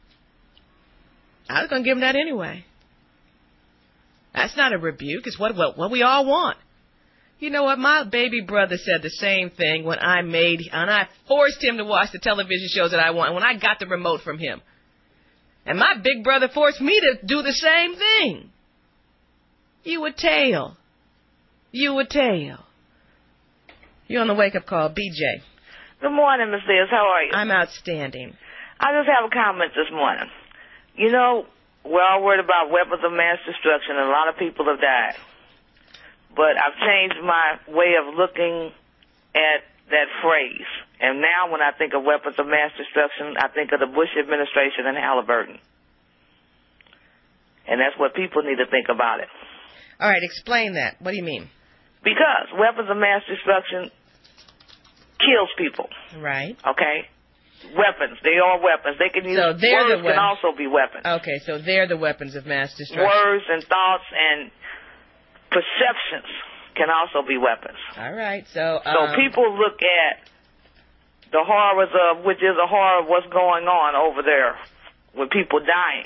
I was going to give him that anyway. That's not a rebuke. It's what, what, what we all want. You know what? My baby brother said the same thing when I made, and I forced him to watch the television shows that I want, when I got the remote from him. And my big brother forced me to do the same thing. You a tale. You a tale. You're on the wake-up call. B J. Good morning, Miss Liz. How are you? I'm outstanding. I just have a comment this morning. You know, we're all worried about weapons of mass destruction, and a lot of people have died. But I've changed my way of looking at that phrase. And now when I think of weapons of mass destruction, I think of the Bush administration and Halliburton. And that's what people need to think about it. All right, explain that. What do you mean? Because weapons of mass destruction kills people. Right. Okay? Weapons. They are weapons. They can use so they're words the can also be weapons. Okay, so they're the weapons of mass destruction. Words and thoughts and perceptions can also be weapons. All right, so... Um, so people look at the horrors of, which is a horror of what's going on over there with people dying.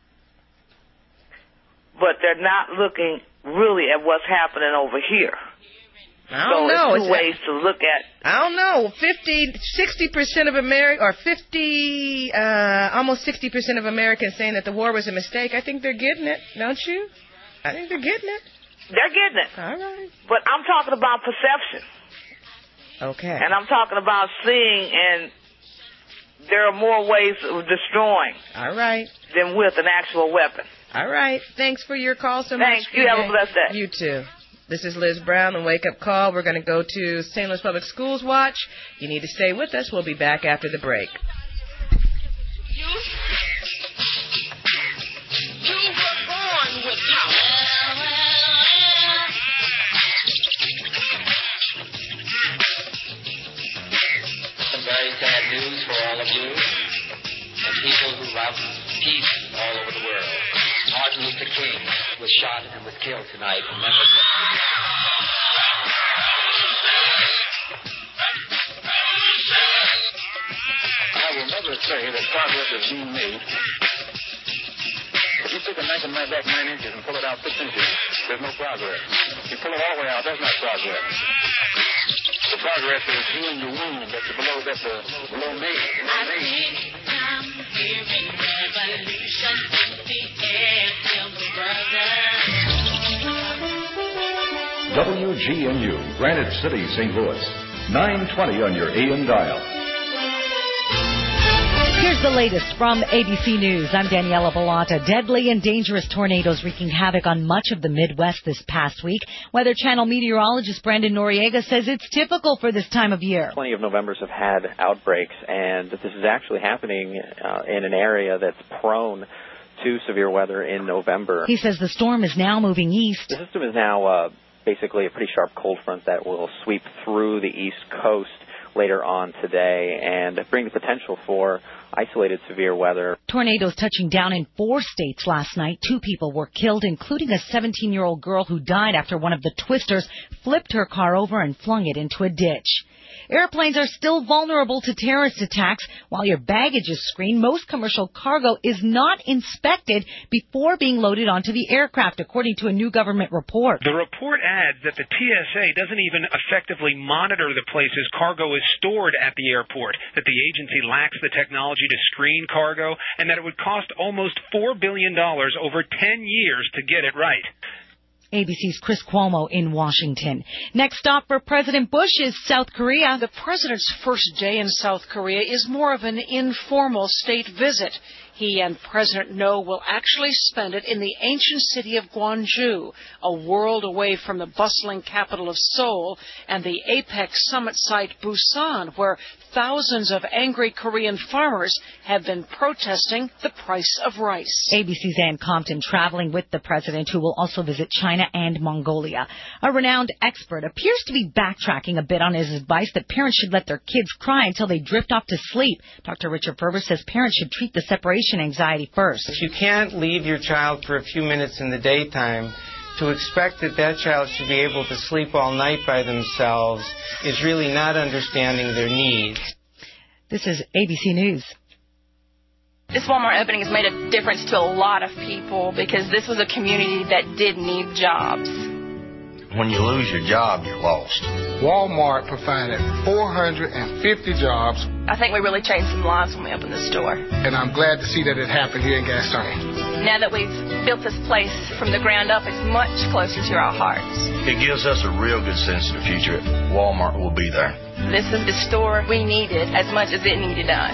But they're not looking really at what's happening over here. I don't so know. It's two ways to look at. I don't know. Fifty, sixty percent of America, or fifty, uh, almost sixty percent of Americans saying that the war was a mistake. I think they're getting it, don't you? I think they're getting it. They're getting it. All right. But I'm talking about perception. Okay. And I'm talking about seeing, and there are more ways of destroying. All right. Than with an actual weapon. All right. Thanks for your call so Thanks. much. You have a blessed day. You too. This is Liz Brown, the Wake Up Call. We're going to go to Saint Louis Public Schools Watch. You need to stay with us. We'll be back after the break. You, you were born with power. Some very sad news for all of you and people who love peace all over the world. Martin Luther King was shot and was killed tonight in Memphis. others say that progress is being made, if you take a knife and knife back nine inches and pull it out six inches, there's no progress. You pull it all the way out, that's not progress. The progress is healing the wound that's below, that's uh, below made. I think I'm hearing revolution in the air, brother. W G N U, Granite City, Saint Louis. nine twenty on your A M dial. Here's the latest from A B C News. I'm Daniela Bellotta. Deadly and dangerous tornadoes wreaking havoc on much of the Midwest this past week. Weather Channel meteorologist Brandon Noriega says it's typical for this time of year. Plenty of Novembers have had outbreaks, and this is actually happening uh, in an area that's prone to severe weather in November. He says the storm is now moving east. The system is now uh, basically a pretty sharp cold front that will sweep through the East Coast later on today and bring the potential for isolated severe weather. Tornadoes touching down in four states last night. Two people were killed, including a seventeen-year-old girl who died after one of the twisters flipped her car over and flung it into a ditch. Airplanes are still vulnerable to terrorist attacks. While your baggage is screened, most commercial cargo is not inspected before being loaded onto the aircraft, according to a new government report. The report adds that the T S A doesn't even effectively monitor the places cargo is stored at the airport, that the agency lacks the technology to screen cargo, and that it would cost almost four billion dollars over ten years to get it right. A B C's Chris Cuomo in Washington. Next stop for President Bush is South Korea. The president's first day in South Korea is more of an informal state visit. He and President No will actually spend it in the ancient city of Gwangju, a world away from the bustling capital of Seoul, and the APEC summit site Busan, where thousands of angry Korean farmers have been protesting the price of rice. A B C's Ann Compton traveling with the president, who will also visit China and Mongolia. A renowned expert appears to be backtracking a bit on his advice that parents should let their kids cry until they drift off to sleep. Doctor Richard Ferber says parents should treat the separation anxiety first. If you can't leave your child for a few minutes in the daytime, to expect that that child should be able to sleep all night by themselves is really not understanding their needs. This is A B C News. This Walmart opening has made a difference to a lot of people because this was a community that did need jobs. When you lose your job, you're lost. Walmart provided four hundred fifty jobs. I think we really changed some lives when we opened the store. And I'm glad to see that it happened here in Gastonia. Now that we've built this place from the ground up, it's much closer to our hearts. It gives us a real good sense of the future. Walmart will be there. This is the store we needed as much as it needed us.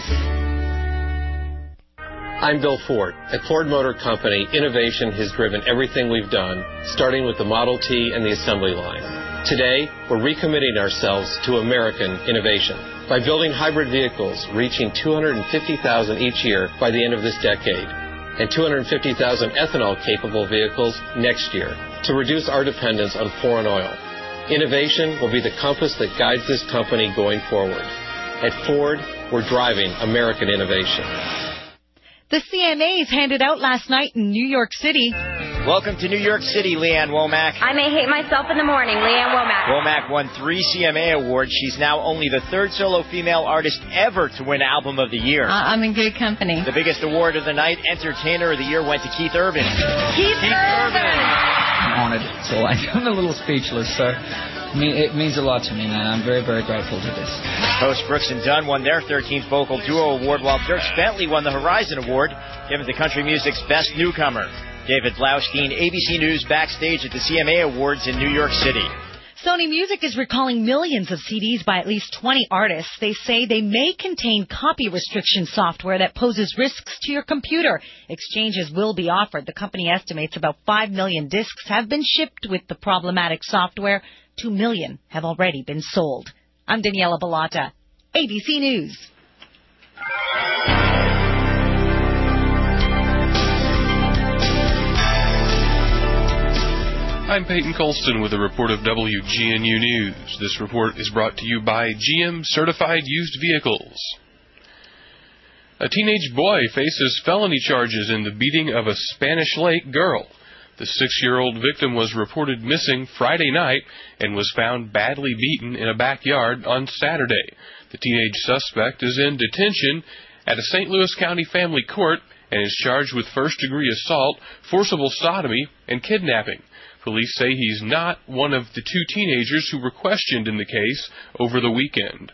I'm Bill Ford. At Ford Motor Company, innovation has driven everything we've done, starting with the Model T and the assembly line. Today, we're recommitting ourselves to American innovation by building hybrid vehicles reaching two hundred fifty thousand each year by the end of this decade, and two hundred fifty thousand ethanol-capable vehicles next year to reduce our dependence on foreign oil. Innovation will be the compass that guides this company going forward. At Ford, we're driving American innovation. The C M As handed out last night in New York City. Welcome to New York City, Leanne Womack. I may hate myself in the morning, Leanne Womack. Womack won three C M A awards. She's now only the third solo female artist ever to win Album of the Year. Uh, I'm in good company. The biggest award of the night, Entertainer of the Year, went to Keith Urban. Keith, Keith Urban! I'm honored, so I'm a little speechless, so it means a lot to me, man. I'm very, very grateful to this. Host Brooks and Dunn won their thirteenth Vocal Duo Award, while Dierks Bentley won the Horizon Award, given to country music's best newcomer. David Blaustein, A B C News, backstage at the C M A Awards in New York City. Sony Music is recalling millions of C Ds by at least twenty artists. They say they may contain copy restriction software that poses risks to your computer. Exchanges will be offered. The company estimates about five million discs have been shipped with the problematic software. two million have already been sold. I'm Daniela Bellotta, A B C News. I'm Peyton Colston with a report of W G N U News. This report is brought to you by G M Certified Used Vehicles. A teenage boy faces felony charges in the beating of a Spanish Lake girl. The six-year-old victim was reported missing Friday night and was found badly beaten in a backyard on Saturday. The teenage suspect is in detention at a Saint Louis County family court and is charged with first-degree assault, forcible sodomy, and kidnapping. Police say he's not one of the two teenagers who were questioned in the case over the weekend.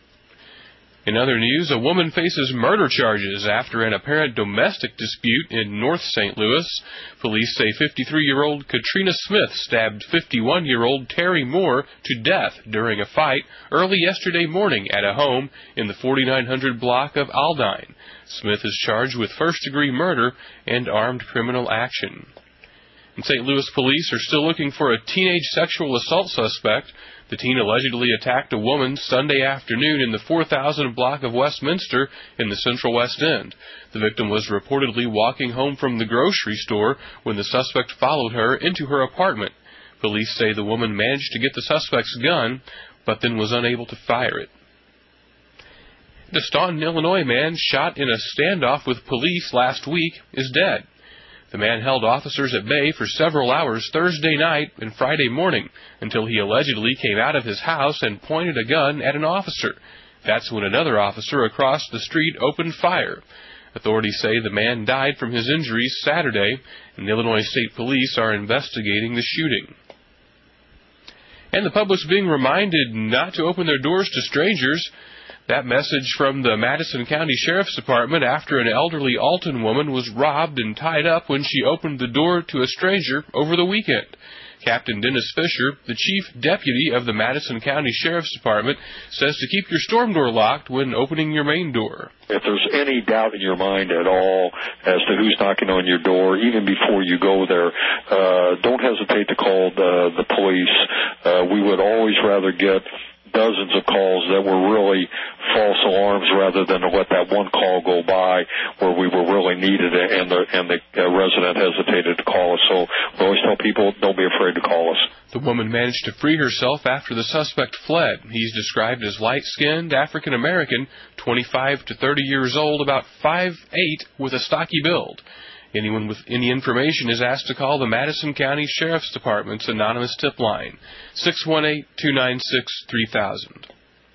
In other news, a woman faces murder charges after an apparent domestic dispute in North Saint Louis. Police say fifty-three-year-old Katrina Smith stabbed fifty-one-year-old Terry Moore to death during a fight early yesterday morning at a home in the forty-nine hundred block of Aldine. Smith is charged with first-degree murder and armed criminal action. And Saint Louis police are still looking for a teenage sexual assault suspect. The teen allegedly attacked a woman Sunday afternoon in the four thousand block of Westminster in the Central West End. The victim was reportedly walking home from the grocery store when the suspect followed her into her apartment. Police say the woman managed to get the suspect's gun, but then was unable to fire it. A Staunton, Illinois man shot in a standoff with police last week is dead. The man held officers at bay for several hours Thursday night and Friday morning until he allegedly came out of his house and pointed a gun at an officer. That's when another officer across the street opened fire. Authorities say the man died from his injuries Saturday, and the Illinois State Police are investigating the shooting. And the public's being reminded not to open their doors to strangers. That message from the Madison County Sheriff's Department after an elderly Alton woman was robbed and tied up when she opened the door to a stranger over the weekend. Captain Dennis Fisher, the chief deputy of the Madison County Sheriff's Department, says to keep your storm door locked when opening your main door. If there's any doubt in your mind at all as to who's knocking on your door, even before you go there, uh, don't hesitate to call the, the police. Uh, we would always rather get dozens of calls that were really false alarms rather than to let that one call go by where we were really needed and the and the uh, resident hesitated to call us. So we always tell people, don't be afraid to call us. The woman managed to free herself after the suspect fled. He's described as light-skinned, African-American, twenty-five to thirty years old, about five eight, with a stocky build. Anyone with any information is asked to call the Madison County Sheriff's Department's anonymous tip line, six one eight, two nine six, three thousand.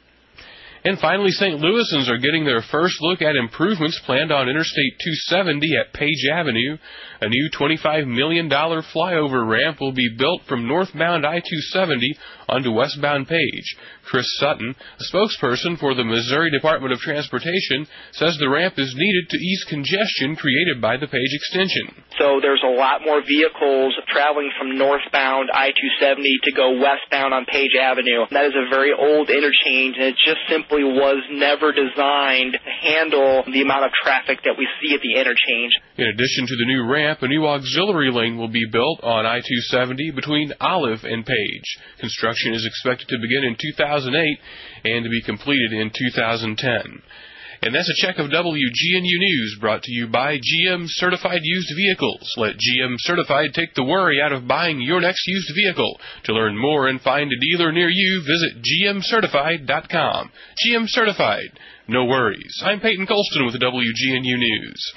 And finally, Saint Louisans are getting their first look at improvements planned on Interstate two seventy at Page Avenue. A new twenty-five million dollars flyover ramp will be built from northbound I two seventy onto westbound Page. Chris Sutton, a spokesperson for the Missouri Department of Transportation, says the ramp is needed to ease congestion created by the Page extension. So there's a lot more vehicles traveling from northbound I two seventy to go westbound on Page Avenue. That is a very old interchange, and it just simply was never designed to handle the amount of traffic that we see at the interchange. In addition to the new ramp, a new auxiliary lane will be built on I two seventy between Olive and Page. Construction is expected to begin in two thousand eight and to be completed in two thousand ten. And that's a check of W G N U News brought to you by G M Certified Used Vehicles. Let G M Certified take the worry out of buying your next used vehicle. To learn more and find a dealer near you, visit G M certified dot com. G M Certified. No worries. I'm Peyton Colston with W G N U News.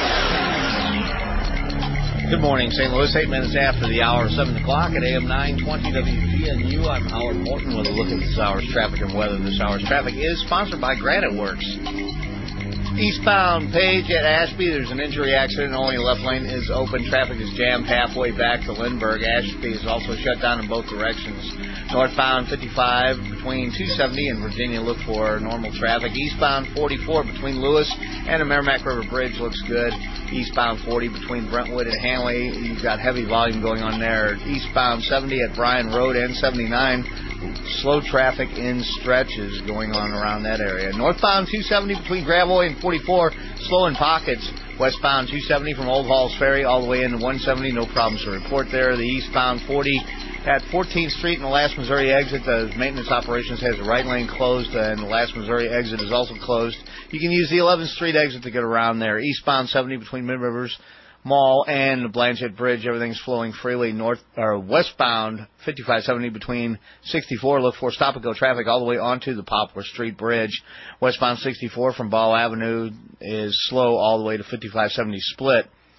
Good morning, Saint Louis. Eight minutes after the hour, seven o'clock at A M nine twenty W G N U. I'm Howard Morton with a look at this hour's traffic and weather. This hour's traffic is sponsored by Granite Works. Eastbound Page at Ashby, there's an injury accident. Only left lane is open. Traffic is jammed halfway back to Lindbergh. Ashby is also shut down in both directions. Northbound fifty-five between two seventy and Virginia, look for normal traffic. Eastbound forty-four between Lewis and the Merrimack River Bridge looks good. Eastbound forty between Brentwood and Hanley, you've got heavy volume going on there. Eastbound seventy at Bryan Road and seventy-nine, slow traffic in stretches going on around that area. Northbound two seventy between Gravois and forty-four, slow in pockets. Westbound two seventy from Old Halls Ferry all the way into one seventy, no problems to report there. The eastbound forty at fourteenth Street and the last Missouri exit, the maintenance operations has the right lane closed, and the last Missouri exit is also closed. You can use the eleventh Street exit to get around there. Eastbound seventy between Mid Rivers Mall and the Blanchette Bridge, everything's flowing freely. North or westbound fifty-five seventy between sixty-four, look for stop-and-go traffic all the way onto the Poplar Street Bridge. Westbound sixty-four from Ball Avenue is slow all the way to fifty-five seventy Split.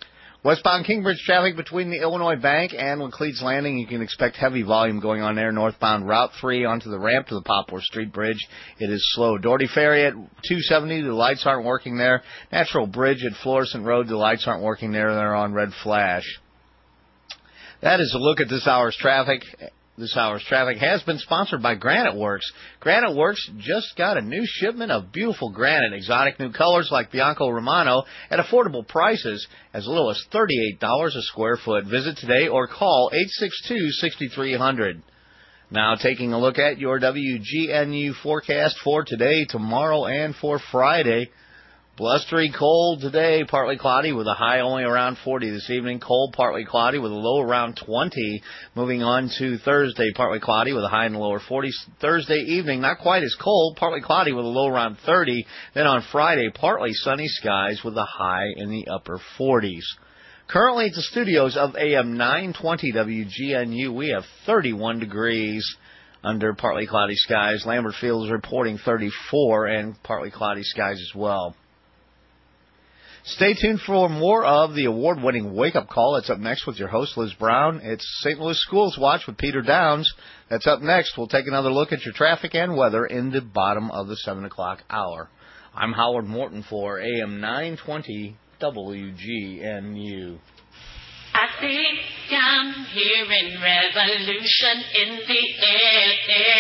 Westbound Kingbridge traffic between the Illinois Bank and Laclede's Landing. You can expect heavy volume going on there. Northbound Route three onto the ramp to the Poplar Street Bridge. It is slow. Doherty Ferry at two seventy. The lights aren't working there. Natural Bridge at Florissant Road. The lights aren't working there. They're on red flash. That is a look at this hour's traffic. This hour's traffic has been sponsored by Granite Works. Granite Works just got a new shipment of beautiful granite, exotic new colors like Bianco Romano at affordable prices as little as thirty-eight dollars a square foot. Visit today or call eight six two, six three zero zero. Now taking a look at your W G N U forecast for today, tomorrow, and for Friday. Blustery, cold today, partly cloudy with a high only around forty this evening. Cold, partly cloudy with a low around twenty. Moving on to Thursday, partly cloudy with a high in the lower forties. Thursday evening, not quite as cold, partly cloudy with a low around thirty. Then on Friday, partly sunny skies with a high in the upper forties. Currently at the studios of A M nine twenty W G N U, we have thirty-one degrees under partly cloudy skies. Lambert Field is reporting thirty-four and partly cloudy skies as well. Stay tuned for more of the award-winning Wake Up Call. That's up next with your host, Liz Brown. It's Saint Louis Schools Watch with Peter Downs. That's up next. We'll take another look at your traffic and weather in the bottom of the seven o'clock hour. I'm Howard Morton for A M nine twenty W G N U. I think I'm hearing revolution in the air.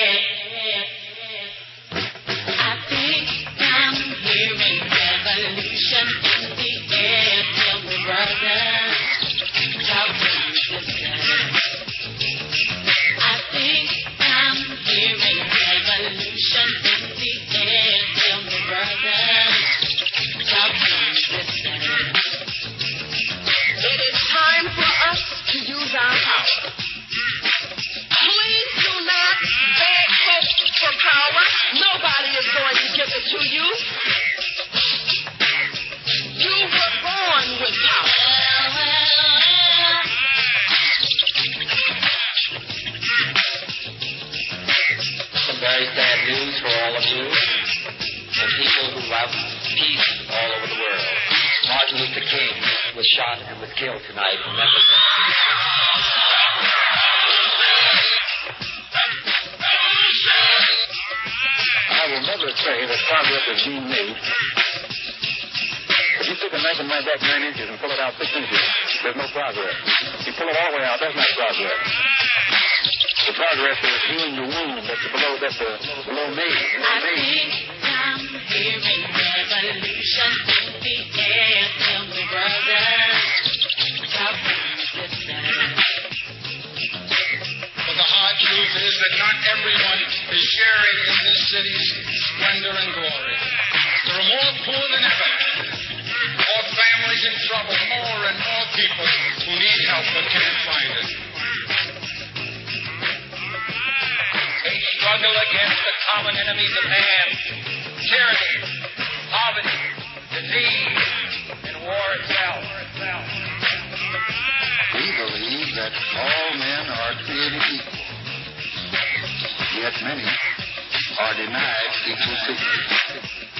I think I'm hearing revolution in the air. Tell me, brother, how can you listen? I think I'm hearing revolution in the air. Tell me, brother, how can you listen? It is time for us to use our power. Please do not beg folks for power. Nobody is going to give it to you. You were born with power. Some very sad news for all of you and people who love peace all over the world. Martin Luther King was shot and was killed tonight in Memphis. I will never say that progress is being made. If you took a knife and went back nine inches and pull it out six inches, there's no progress. If you pull it all the way out, that's not progress. The progress is healing the wound that's below, that's the below me. I think I'm hearing revolution in the air. Tell me, brother, how can you listen? But the hard truth is that not everyone is sharing in this city's splendor and glory. There are more poor than ever, more families in trouble, more and more people who need help but can't find it. We struggle against the common enemies of man, tyranny, poverty, disease, and war itself. We believe that all men are created equal, yet many are denied equal dignity.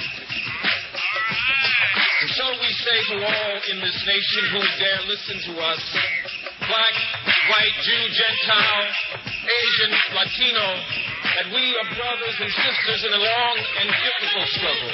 And so we say to all in this nation who dare listen to us, black, white, Jew, Gentile, Asian, Latino, that we are brothers and sisters in a long and difficult struggle.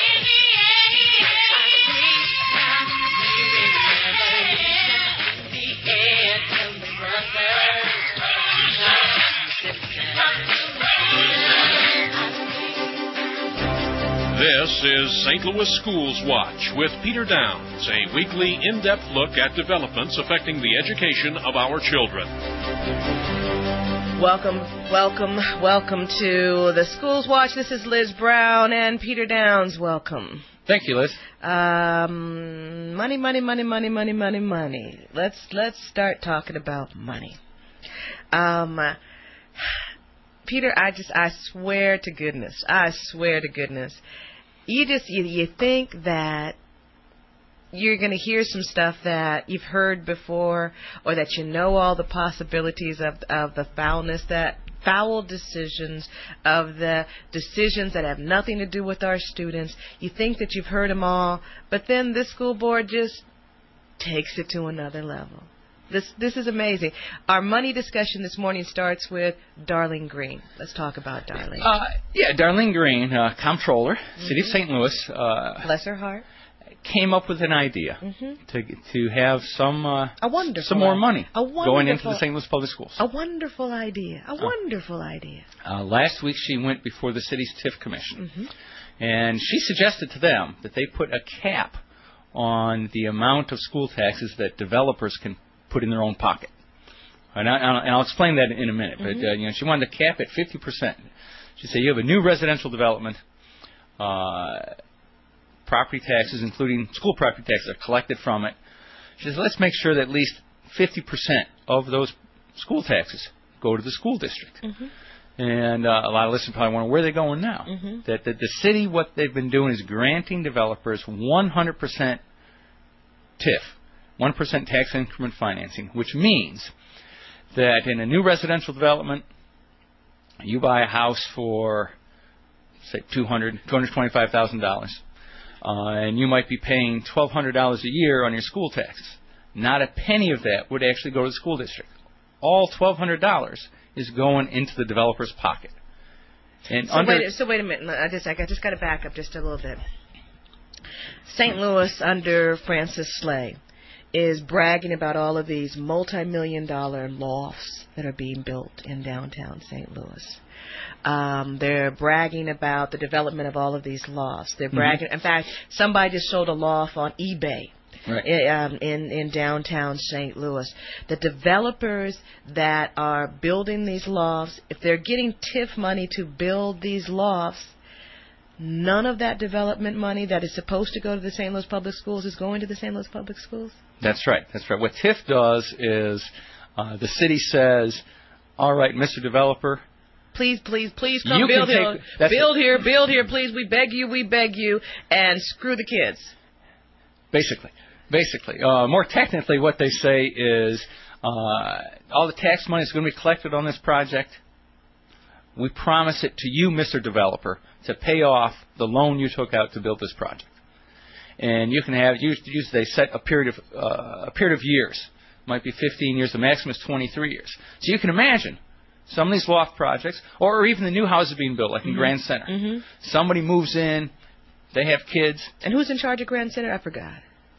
This is Saint Louis Schools Watch with Peter Downs, a weekly in-depth look at developments affecting the education of our children. Welcome, welcome, welcome to the Schools Watch. This is Liz Brown and Peter Downs. Welcome. Thank you, Liz. Um, money, money, money, money, money, money, money. Let's let's start talking about money. Um, Peter, I just I swear to goodness, I swear to goodness, you just you, you think that you're going to hear some stuff that you've heard before, or that you know all the possibilities of of the foulness, that foul decisions, of the decisions that have nothing to do with our students. You think that you've heard them all, but then this school board just takes it to another level. This this is amazing. Our money discussion this morning starts with Darlene Green. Let's talk about Darlene. Uh, yeah, Darlene Green, uh, comptroller, mm-hmm. City of Saint Louis. Uh, Bless her heart. Came up with an idea mm-hmm. to to have some uh, a wonderful some more money a going into the Saint Louis Public Schools. A wonderful idea. A wonderful uh, idea. Uh, last week she went before the city's TIF commission, mm-hmm. and she suggested to them that they put a cap on the amount of school taxes that developers can put in their own pocket. And, I, and I'll explain that in a minute. Mm-hmm. But uh, you know, she wanted to cap at fifty percent. She said, you have a new residential development. Uh, property taxes, including school property taxes, are collected from it. She says, let's make sure that at least fifty percent of those school taxes go to the school district. Mm-hmm. And uh, a lot of listeners probably wonder where they're going now. Mm-hmm. That, that the city, what they've been doing is granting developers one hundred percent TIF, one percent tax increment financing, which means that in a new residential development, you buy a house for, say, two hundred thousand dollars, two hundred twenty-five thousand dollars. Uh, and you might be paying twelve hundred dollars a year on your school taxes. Not a penny of that would actually go to the school district. All twelve hundred dollars is going into the developer's pocket. And so, under wait, so wait a minute. I just, I just got to back up just a little bit. Saint Louis under Francis Slay is bragging about all of these multi-million dollar lofts that are being built in downtown Saint Louis. Um, they're bragging about the development of all of these lofts. They're bragging. Mm-hmm. In fact, somebody just sold a loft on eBay. Right. In, um, in in downtown Saint Louis. The developers that are building these lofts, if they're getting TIF money to build these lofts, none of that development money that is supposed to go to the Saint Louis Public Schools is going to the Saint Louis Public Schools? That's right. That's right. What TIF does is uh, the city says, all right, Mister Developer, Please, please, please come you build can here. Take, build here, build here, please. We beg you, we beg you, and screw the kids. Basically. Basically. Uh, more technically, what they say is uh, all the tax money is going to be collected on this project. We promise it to you, Mister Developer, to pay off the loan you took out to build this project. And you can have, usually they set a period of uh, a period of years. It might be fifteen years. The maximum is twenty-three years. So you can imagine some of these loft projects, or even the new houses being built, like in mm-hmm. Grand Center. Mm-hmm. Somebody moves in, they have kids. And who's in charge of Grand Center? I forgot.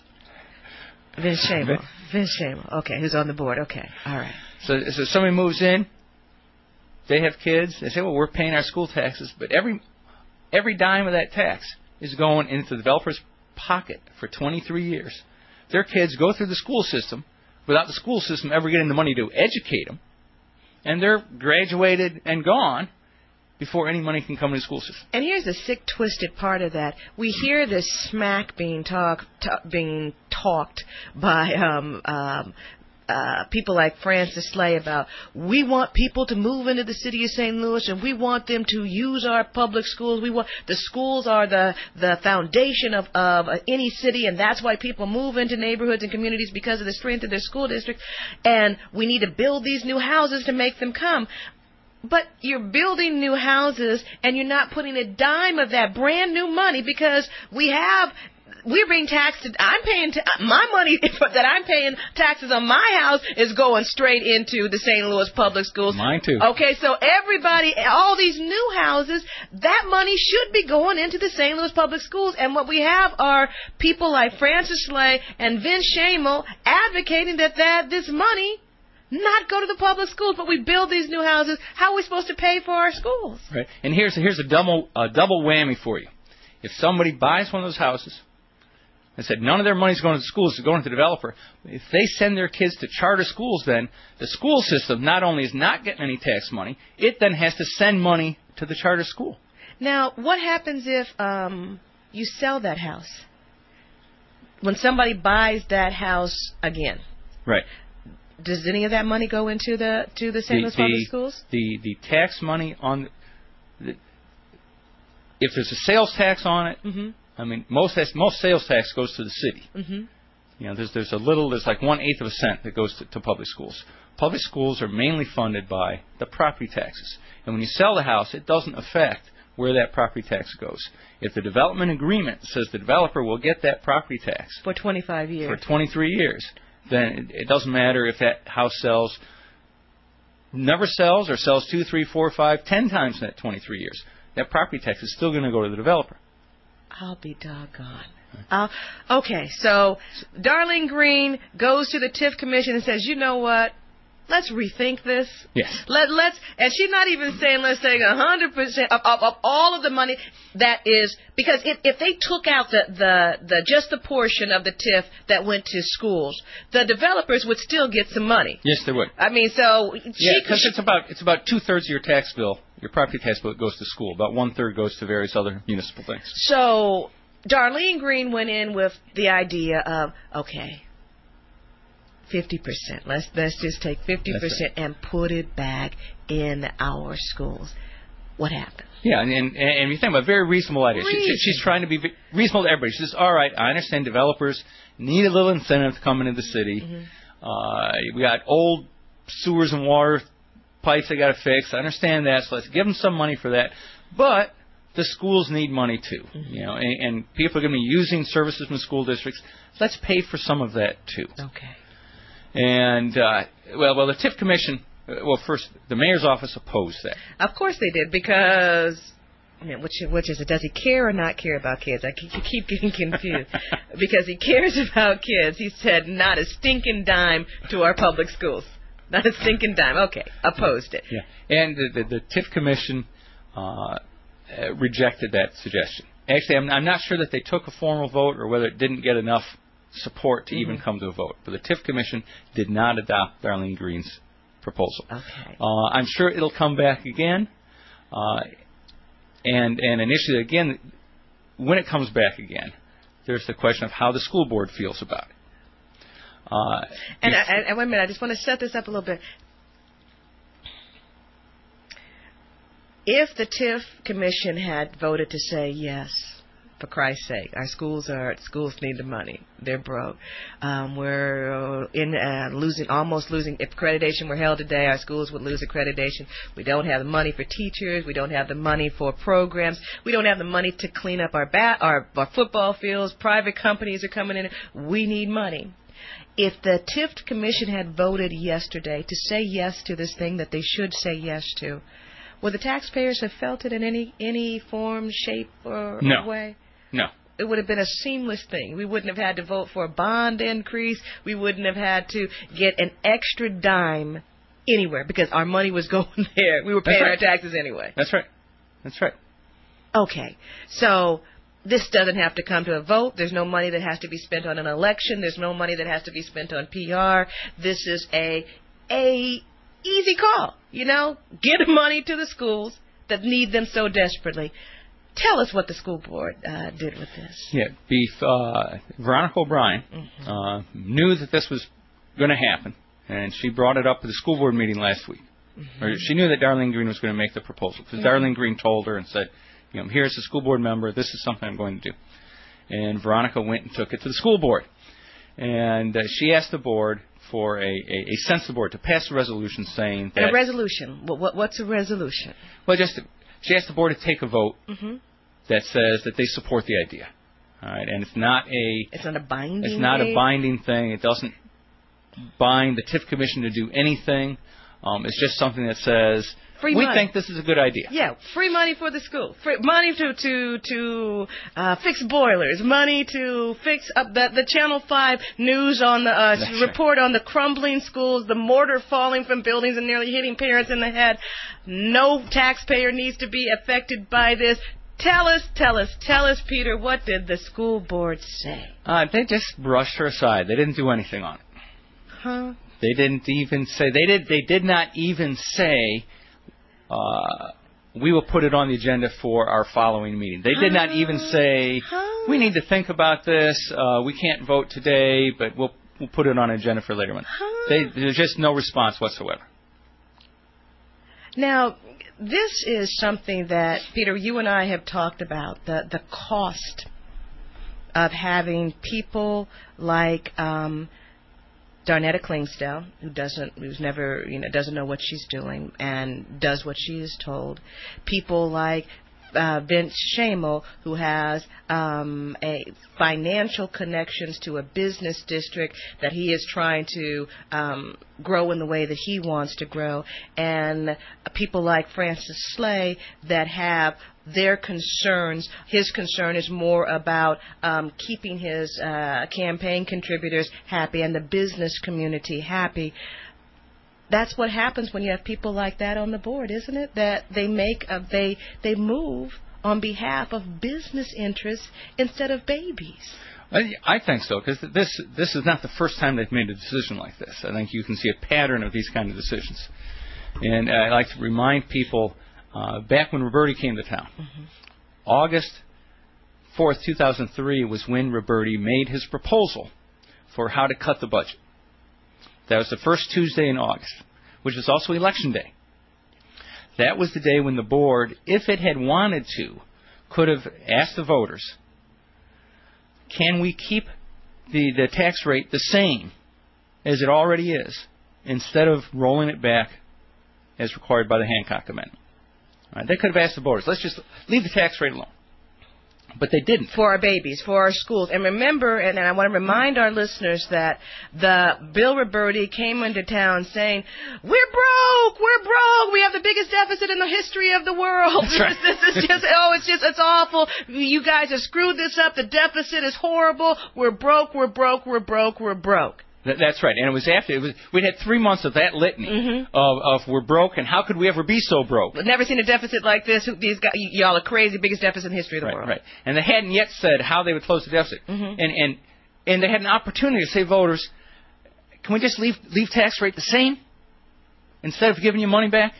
Vince Shamo. Vince Shamo. Okay, who's on the board? Okay, all right. So, so somebody moves in, they have kids. They say, well, we're paying our school taxes, but every every dime of that tax is going into the developer's pocket for twenty-three years. Their kids go through the school system without the school system ever getting the money to educate them. And they're graduated and gone before any money can come to the school system. And here's the sick, twisted part of that. We hear this smack being talk, talk being talked by um, um, uh, people like Francis Slay about, we want people to move into the city of Saint Louis, and we want them to use our public schools. We want the schools are the the foundation of of any city, and that's why people move into neighborhoods and communities, because of the strength of their school district. And we need to build these new houses to make them come. But you're building new houses, and you're not putting a dime of that brand new money, because we have, we're being taxed. I'm paying, ta- my money that I'm paying taxes on my house is going straight into the Saint Louis Public Schools. Mine too. Okay, so everybody, all these new houses, that money should be going into the Saint Louis Public Schools. And what we have are people like Francis Slay and Vince Shamo advocating that, that this money not go to the public schools, but we build these new houses. How are we supposed to pay for our schools? Right. And here's here's a double a double whammy for you. If somebody buys one of those houses and said none of their money's going to the schools, it's going to the developer, if they send their kids to charter schools, then the school system not only is not getting any tax money, it then has to send money to the charter school. Now, what happens if um, you sell that house? When somebody buys that house again? Right. Does any of that money go into the to the Saint Louis Public Schools? The the tax money on, the, if there's a sales tax on it, mm-hmm. I mean most most sales tax goes to the city. Mm-hmm. You know, there's there's a little there's like one eighth of a cent that goes to, to public schools. Public schools are mainly funded by the property taxes, and when you sell the house, it doesn't affect where that property tax goes. If the development agreement says the developer will get that property tax for twenty-five years, for twenty-three years, then it doesn't matter if that house sells, never sells, or sells two, three, four, five, ten times in that twenty-three years. That property tax is still going to go to the developer. I'll be doggone. Uh, okay, so Darlene Green goes to the TIF commission and says, you know what? Let's rethink this. Yes. Let, let's, and she's not even saying let's take one hundred percent of, of, of all of the money that is, because if, if they took out the, the, the just the portion of the TIF that went to schools, the developers would still get some money. Yes, they would. I mean, so she, yeah, because it's about it's about two thirds of your tax bill, your property tax bill goes to school. About one third goes to various other municipal things. So Darlene Green went in with the idea of, okay, fifty percent. Let's let's just take fifty percent right. and put it back in our schools. What happened? Yeah, and and, and you think about very reasonable ideas. She, she's trying to be reasonable to everybody. She says, all right, I understand developers need a little incentive to come into the city. Mm-hmm. Uh, we got old sewers and water pipes they got to fix. I understand that, so let's give them some money for that. But the schools need money too, mm-hmm. you know, and, and people are going to be using services from the school districts. Let's pay for some of that too. Okay. And uh, well, well, the TIF commission. Well, first, the mayor's office opposed that. Of course they did, because I mean, which which is it? Does he care or not care about kids? I keep, keep getting confused. Because he cares about kids. He said not a stinking dime to our public schools. Not a stinking dime. Okay, opposed it. Yeah, and the the, the TIF commission. Uh, Uh, rejected that suggestion. Actually, I'm, I'm not sure that they took a formal vote or whether it didn't get enough support to mm-hmm. even come to a vote. But the TIF commission did not adopt Darlene Green's proposal. Okay. Uh, I'm sure it'll come back again. Uh, and and initially, again, when it comes back again, there's the question of how the school board feels about it. Uh, and, and, and wait a minute, I just want to set this up a little bit. If the TIF commission had voted to say yes, for Christ's sake, our schools are schools need the money. They're broke. Um, we're in uh, losing, almost losing. If accreditation were held today, our schools would lose accreditation. We don't have the money for teachers. We don't have the money for programs. We don't have the money to clean up our bat, our, our football fields. Private companies are coming in. We need money. If the TIF commission had voted yesterday to say yes to this thing that they should say yes to, would the taxpayers have felt it in any any form, shape, or no. way? No. It would have been a seamless thing. We wouldn't have had to vote for a bond increase. We wouldn't have had to get an extra dime anywhere because our money was going there. We were paying right. our taxes anyway. That's right. That's right. Okay. So this doesn't have to come to a vote. There's no money that has to be spent on an election. There's no money that has to be spent on P R. This is a a easy call, you know, get money to the schools that need them so desperately. Tell us what the school board uh, did with this. Yeah, Beef, uh, Veronica O'Brien mm-hmm. uh, knew that this was going to happen, and she brought it up at the school board meeting last week. Mm-hmm. Or she knew that Darlene Green was going to make the proposal, because mm-hmm. Darlene Green told her and said, you know, here's the school board member, this is something I'm going to do. And Veronica went and took it to the school board. And uh, she asked the board for a, a, a sense of the board to pass a resolution saying that... A resolution. What, what, what's a resolution? Well, just to, she asked the board to take a vote mm-hmm. that says that they support the idea. All right, and it's not a... It's not a binding It's not thing? a binding thing. It doesn't bind the TIF commission to do anything. Um, it's just something that says... Free we money. think this is a good idea. Yeah, free money for the school. Free money to to to uh, fix boilers. Money to fix up the the Channel Five news on the uh, report right. on the crumbling schools, the mortar falling from buildings and nearly hitting parents in the head. No taxpayer needs to be affected by this. Tell us, tell us, tell us, Peter. What did the school board say? Uh, they just brushed her aside. They didn't do anything on it. Huh? They didn't even say. They did. They did not even say. Uh, we will put it on the agenda for our following meeting. They did not even say, we need to think about this. Uh, we can't vote today, but we'll we'll put it on an agenda for later on. They, there's just no response whatsoever. Now, this is something that, Peter, you and I have talked about, the, the cost of having people like... Um, Darnetta Klingsdale, who doesn't, who's never, you know, doesn't know what she's doing and does what she is told. People like uh, Vince Shamel, who has um, a financial connections to a business district that he is trying to um, grow in the way that he wants to grow, and uh, people like Francis Slay that have their concerns. His concern is more about um, keeping his uh, campaign contributors happy and the business community happy. That's what happens when you have people like that on the board, isn't it? That they make a, they they move on behalf of business interests instead of babies. I, I think so, because this this is not the first time they've made a decision like this. I think you can see a pattern of these kind of decisions. And I like to remind people, uh, back when Roberti came to town, mm-hmm. August fourth, two thousand three was when Roberti made his proposal for how to cut the budget. That was the first Tuesday in August, which was also Election Day. That was the day when the board, if it had wanted to, could have asked the voters, can we keep the, the tax rate the same as it already is, instead of rolling it back as required by the Hancock Amendment? All right, they could have asked the voters, let's just leave the tax rate alone. But they didn't. For our babies, for our schools. And remember, and I want to remind our listeners that the Bill Roberti came into town saying, we're broke, we're broke, we have the biggest deficit in the history of the world. That's right. This is just, oh, it's just, it's awful. You guys have screwed this up. The deficit is horrible. We're broke, we're broke, we're broke, we're broke. That, that's right, and it was after it was. We'd had three months of that litany mm-hmm. of, of we're broke, and how could we ever be so broke? I've never seen a deficit like this. These guys, y- y'all are crazy. Biggest deficit in the history of the right, world. Right, and they hadn't yet said how they would close the deficit, mm-hmm. and and and they had an opportunity to say, voters, can we just leave leave tax rate the same instead of giving you money back?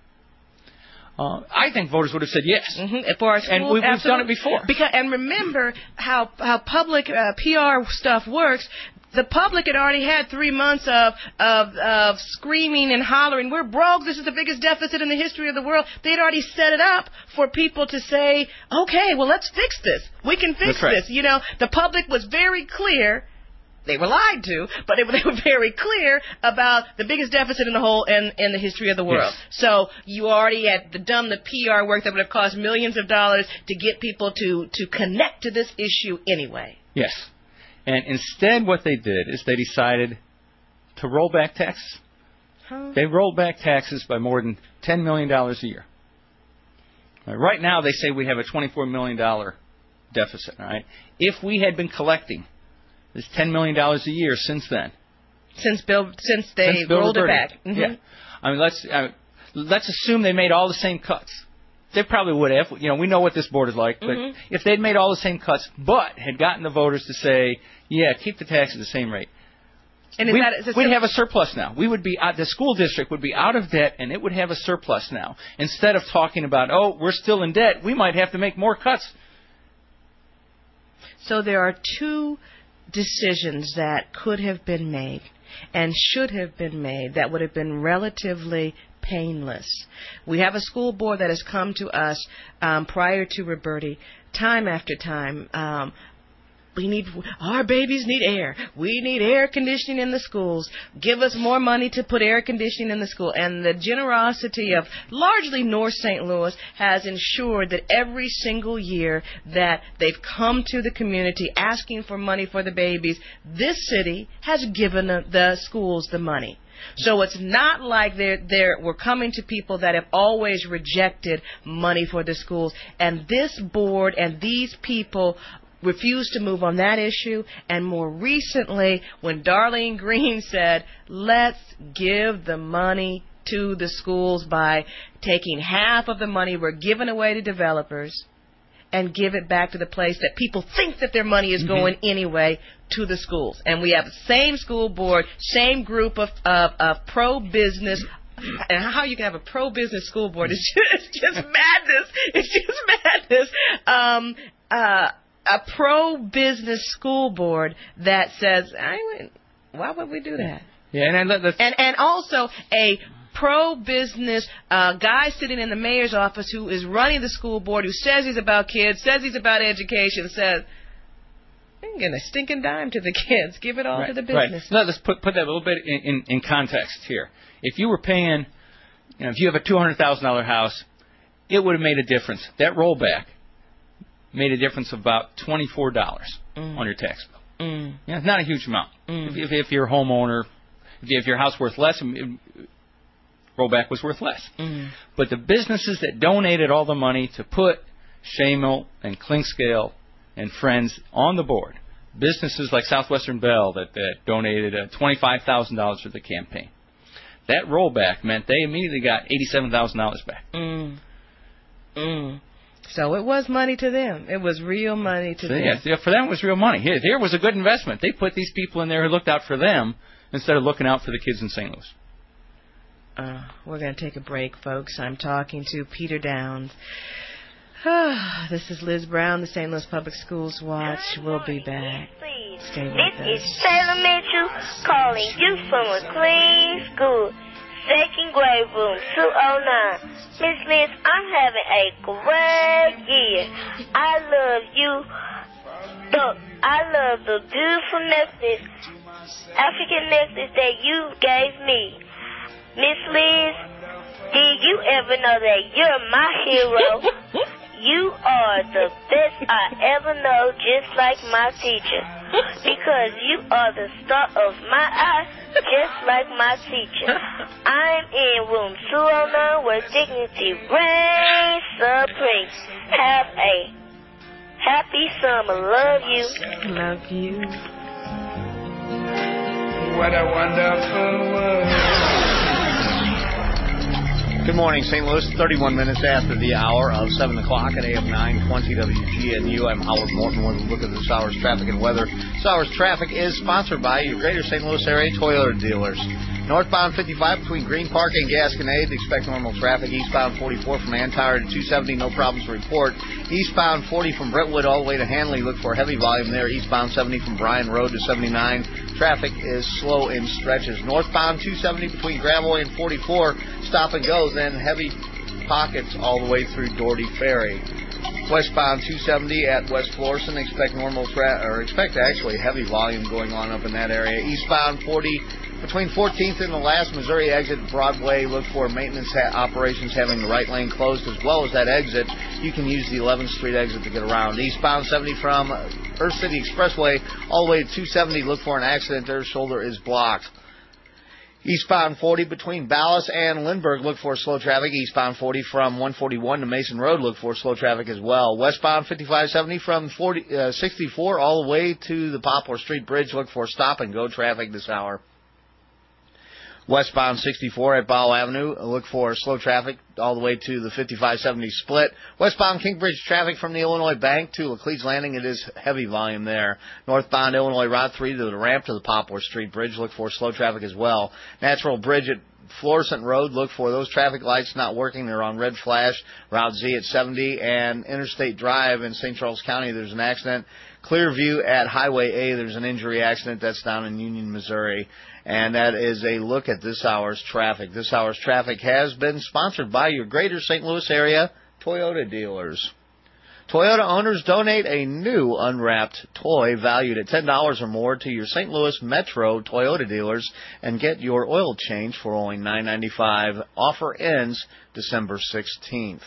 Uh, I think voters would have said yes. Mm-hmm. For our schools, and we've, we've done it before. Because, and remember how how public uh, P R stuff works. The public had already had three months of, of of screaming and hollering, we're broke, this is the biggest deficit in the history of the world. They'd already set it up for people to say, okay, well, let's fix this. We can fix That's right. this. You know, the public was very clear. They were lied to, but they, they were very clear about the biggest deficit in the whole in, in the history of the world. Yes. So you already had the done the P R work that would have cost millions of dollars to get people to, to connect to this issue anyway. Yes. And instead what they did is they decided to roll back taxes. Huh? They rolled back taxes by more than ten million dollars a year. Right now they say we have a twenty-four million dollars deficit. All right? If we had been collecting this ten million dollars a year since then. Since Bill, since they since Bill rolled Roberti. it back. Mm-hmm. Yeah. I mean, let's, uh, let's assume they made all the same cuts. They probably would have. You know, we know what this board is like. But mm-hmm. if they'd made all the same cuts, but had gotten the voters to say, yeah, keep the tax at the same rate, and is we'd, that, is we'd sim- have a surplus now. We would be uh, the school district would be out of debt, and it would have a surplus now. Instead of talking about, oh, we're still in debt, we might have to make more cuts. So there are two decisions that could have been made and should have been made that would have been relatively painless. We have a school board that has come to us um, prior to Roberti time after time. Um, we need our babies need air. We need air conditioning in the schools. Give us more money to put air conditioning in the school. And the generosity of largely North Saint Louis has ensured that every single year that they've come to the community asking for money for the babies, this city has given the schools the money. So it's not like they're, they're, we're coming to people that have always rejected money for the schools. And this board and these people refused to move on that issue. And more recently, when Darlene Green said, let's give the money to the schools by taking half of the money we're giving away to developers and give it back to the place that people think that their money is going mm-hmm. anyway, to the schools. And we have the same school board, same group of, of, of pro-business. And how you can have a pro-business school board is just, it's just madness. It's just madness. Um, uh, a pro-business school board that says, I mean, why would we do that? Yeah, and let, and and also a pro-business uh, guy sitting in the mayor's office who is running the school board, who says he's about kids, says he's about education, says, I'm getting a stinking dime to the kids. Give it all right, to the business. Right. Now, let's put, put that a little bit in, in, in context here. If you were paying, you know, if you have a two hundred thousand dollars house it would have made a difference. That rollback made a difference of about twenty-four dollars mm. on your tax bill. Mm. Yeah, it's not a huge amount. Mm. If, if, if you're a homeowner, if your house worth less, it, rollback was worth less. Mm. But the businesses that donated all the money to put Shamel and Clinkscale and friends on the board, businesses like Southwestern Bell that, that donated uh, twenty-five thousand dollars for the campaign, that rollback meant they immediately got eighty-seven thousand dollars back. Mm. Mm. So it was money to them. It was real money to so, them. Yeah, for them it was real money. Here, here was a good investment. They put these people in there who looked out for them instead of looking out for the kids in Saint Louis. Uh, we're going to take a break, folks. I'm talking to Peter Downs. This is Liz Brown, the Saint Louis Public Schools Watch. We'll be back. Stay with us. This is Taylor Mitchell calling you from a clean school. Second grade room two oh nine. Miss Liz, I'm having a great year. I love you. The, I love the beautiful necklace, African necklace that you gave me. Miss Liz, did you ever know that you're my hero? You are the best I ever know, just like my teacher. Because you are the star of my eye, just like my teacher. I'm in room two oh nine where dignity reigns supreme. Have a happy summer. Love you. Love you. What a wonderful world. Good morning, Saint Louis. thirty-one minutes after the hour of seven o'clock at A M nine twenty W G N U. I'm Howard Morton with a look at this hour's traffic and weather. This hour's traffic is sponsored by your greater Saint Louis area Toyota dealers. Northbound fifty-five between Green Park and Gasconade, expect normal traffic. Eastbound forty-four from Antire to two seventy, no problems to report. Eastbound forty from Brentwood all the way to Hanley, look for heavy volume there. Eastbound seventy from Bryan Road to seventy-nine, traffic is slow in stretches. Northbound two seventy between Gravois and forty-four, stop and go, then heavy pockets all the way through Doherty Ferry. Westbound two seventy at West Florissant, expect normal tra- or expect actually heavy volume going on up in that area. Eastbound forty between fourteenth and the last Missouri exit Broadway, look for maintenance ha- operations having the right lane closed as well as that exit. You can use the eleventh Street exit to get around. Eastbound seventy from Earth City Expressway all the way to two seventy, look for an accident there, shoulder is blocked. Eastbound forty between Ballas and Lindbergh, look for slow traffic. Eastbound forty from one forty-one to Mason Road, look for slow traffic as well. Westbound fifty-five seventy from forty, uh, sixty-four all the way to the Poplar Street Bridge, look for stop and go traffic this hour. Westbound sixty-four at Bowell Avenue, look for slow traffic all the way to the fifty-five seventy split. Westbound Kingbridge traffic from the Illinois Bank to Laclede's Landing, it is heavy volume there. Northbound Illinois Route three to the ramp to the Poplar Street Bridge, look for slow traffic as well. Natural Bridge at Florissant Road, look for those traffic lights not working. They're on red flash. Route Z at seventy, and Interstate Drive in Saint Charles County, there's an accident. Clearview at Highway A, there's an injury accident. That's down in Union, Missouri. And that is a look at this hour's traffic. This hour's traffic has been sponsored by your greater Saint Louis area Toyota dealers. Toyota owners, donate a new unwrapped toy valued at ten dollars or more to your Saint Louis Metro Toyota dealers and get your oil change for only nine ninety-five. Offer ends December sixteenth.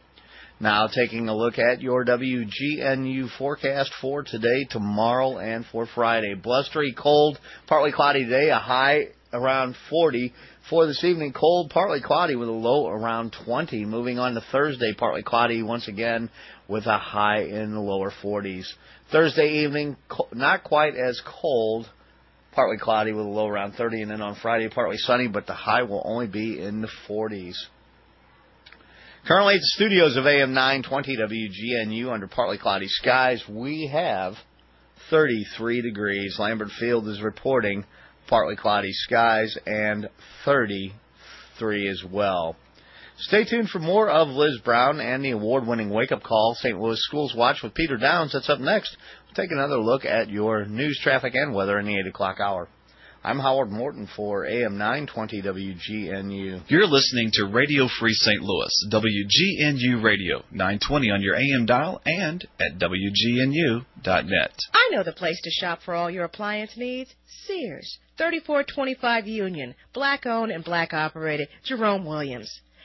Now taking a look at your W G N U forecast for today, tomorrow, and for Friday. Blustery, cold, partly cloudy today, a high around forty. For this evening, cold, partly cloudy with a low around twenty. Moving on to Thursday, partly cloudy once again with a high in the lower forties. Thursday evening, not quite as cold, partly cloudy with a low around thirty. And then on Friday, partly sunny, but the high will only be in the forties. Currently at the studios of A M nine twenty W G N U under partly cloudy skies, we have thirty-three degrees. Lambert Field is reporting partly cloudy skies and thirty-three as well. Stay tuned for more of Liz Brown and the award-winning wake-up call, Saint Louis Schools Watch with Peter Downs. That's up next. We'll take another look at your news, traffic, and weather in the eight o'clock hour. I'm Howard Morton for A M nine twenty W G N U. You're listening to Radio Free Saint Louis, W G N U Radio, nine twenty on your A M dial and at W G N U dot net. I know the place to shop for all your appliance needs. Sears, thirty-four twenty-five Union, black-owned and black-operated, Jerome Williams.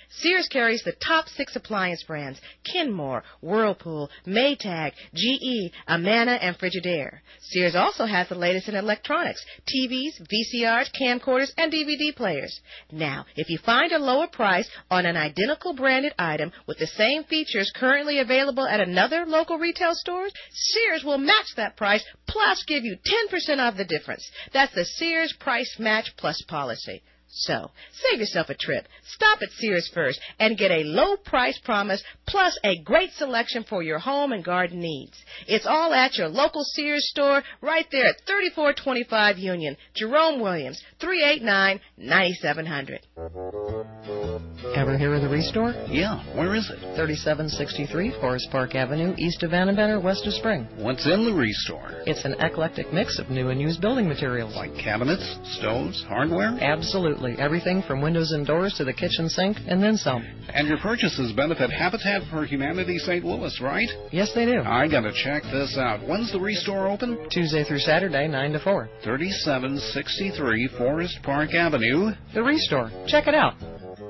Sears carries the top six appliance brands: Kenmore, Whirlpool, Maytag, G E, Amana, and Frigidaire. Sears also has the latest in electronics: T Vs, V C Rs, camcorders, and D V D players. Now, if you find a lower price on an identical branded item with the same features currently available at another local retail store, Sears will match that price plus give you ten percent off the difference. That's the Sears Price Match Plus policy. So, save yourself a trip. Stop at Sears first and get a low price promise plus a great selection for your home and garden needs. It's all at your local Sears store right there at thirty-four twenty-five Union. Jerome Williams, three eight nine, nine seven zero zero. Ever hear of the Restore? Yeah, where is it? thirty-seven sixty-three Forest Park Avenue, east of Annabelle, west of Spring. What's in the Restore? It's an eclectic mix of new and used building materials. Like cabinets, stoves, hardware? Absolutely. Everything from windows and doors to the kitchen sink, and then some. And your purchases benefit Habitat for Humanity Saint Louis, right? Yes, they do. I gotta check this out. When's the Restore open? Tuesday through Saturday, nine to four. thirty-seven sixty-three Forest Park Avenue. The Restore. Check it out.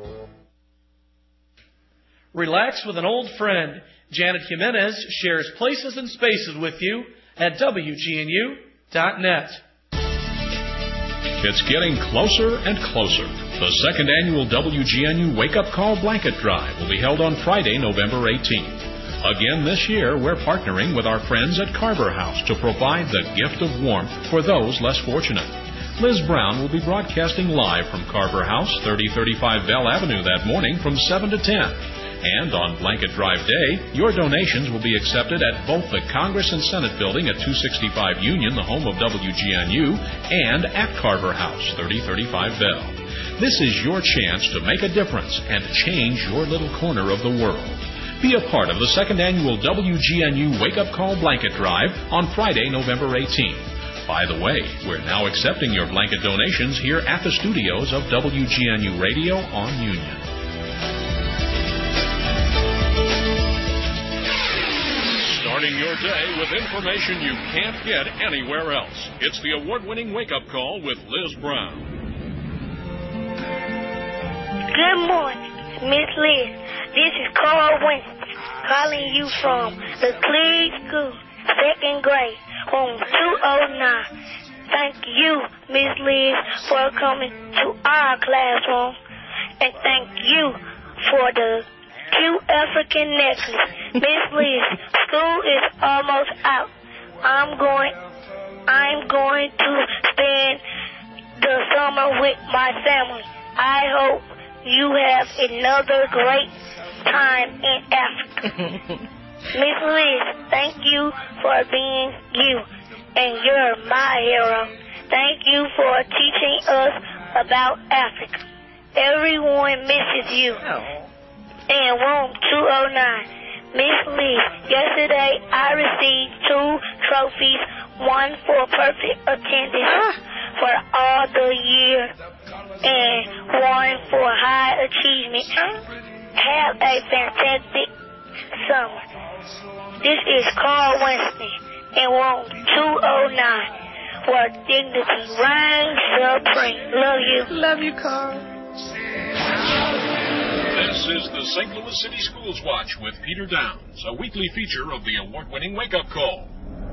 Relax with an old friend. Janet Jimenez shares places and spaces with you at W G N U dot net. It's getting closer and closer. The second annual W G N U Wake Up Call Blanket Drive will be held on Friday, November eighteenth. Again this year, we're partnering with our friends at Carver House to provide the gift of warmth for those less fortunate. Liz Brown will be broadcasting live from Carver House, thirty thirty-five Bell Avenue that morning from seven to ten. And on Blanket Drive Day, your donations will be accepted at both the Congress and Senate Building at two sixty-five Union, the home of W G N U, and at Carver House, thirty thirty-five Bell. This is your chance to make a difference and change your little corner of the world. Be a part of the second annual W G N U Wake Up Call Blanket Drive on Friday, November eighteenth. By the way, we're now accepting your blanket donations here at the studios of W G N U Radio on Union. Starting your day with information you can't get anywhere else. It's the award-winning Wake Up Call with Liz Brown. Good morning, Miss Liz. This is Carl Winston calling you from the Cleve School, second grade, room two oh nine. Thank you, Miss Liz, for coming to our classroom, and thank you for the cute African necklace. Miss Liz, school is almost out. I'm going I'm going to spend the summer with my family. I hope you have another great time in Africa. Miss Liz, thank you for being you, and you're my hero. Thank you for teaching us about Africa. Everyone misses you. Oh. In room two oh nine. Miss Lee, yesterday I received two trophies, one for perfect attendance for all the year and one for high achievement. Have a fantastic summer. This is Carl Winston in room two oh nine, where dignity reigns supreme. Love you. Love you, Carl. This is the Saint Louis City Schools Watch with Peter Downs, a weekly feature of the award-winning Wake Up Call.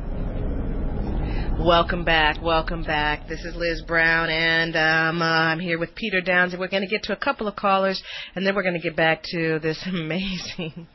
Welcome back, welcome back. This is Liz Brown, and um, uh, I'm here with Peter Downs, and we're going to get to a couple of callers, and then we're going to get back to this amazing,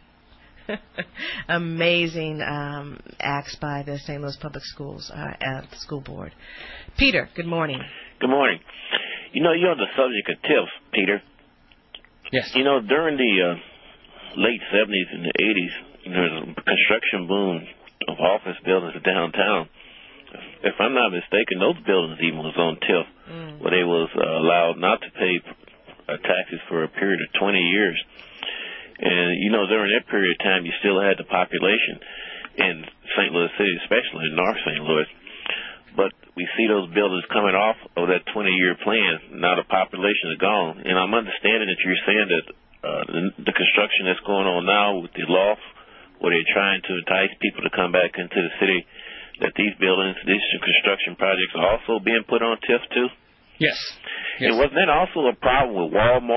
amazing um, acts by the Saint Louis Public Schools uh, uh, School Board. Peter, good morning. Good morning. You know, you're on the subject of TIFs, Peter. Yes. You know, during the uh, late seventies and the eighties, you know, there was a construction boom of office buildings downtown. If I'm not mistaken, those buildings even was on TIF, mm. where they was uh, allowed not to pay uh, taxes for a period of twenty years. And, you know, during that period of time, you still had the population in Saint Louis City, especially in North Saint Louis. But we see those buildings coming off of that twenty-year plan. Now the population is gone. And I'm understanding that you're saying that uh, the, the construction that's going on now with the loft, where they're trying to entice people to come back into the city, that these buildings, these construction projects are also being put on TIF too? Yes. yes. And wasn't that also a problem with Walmart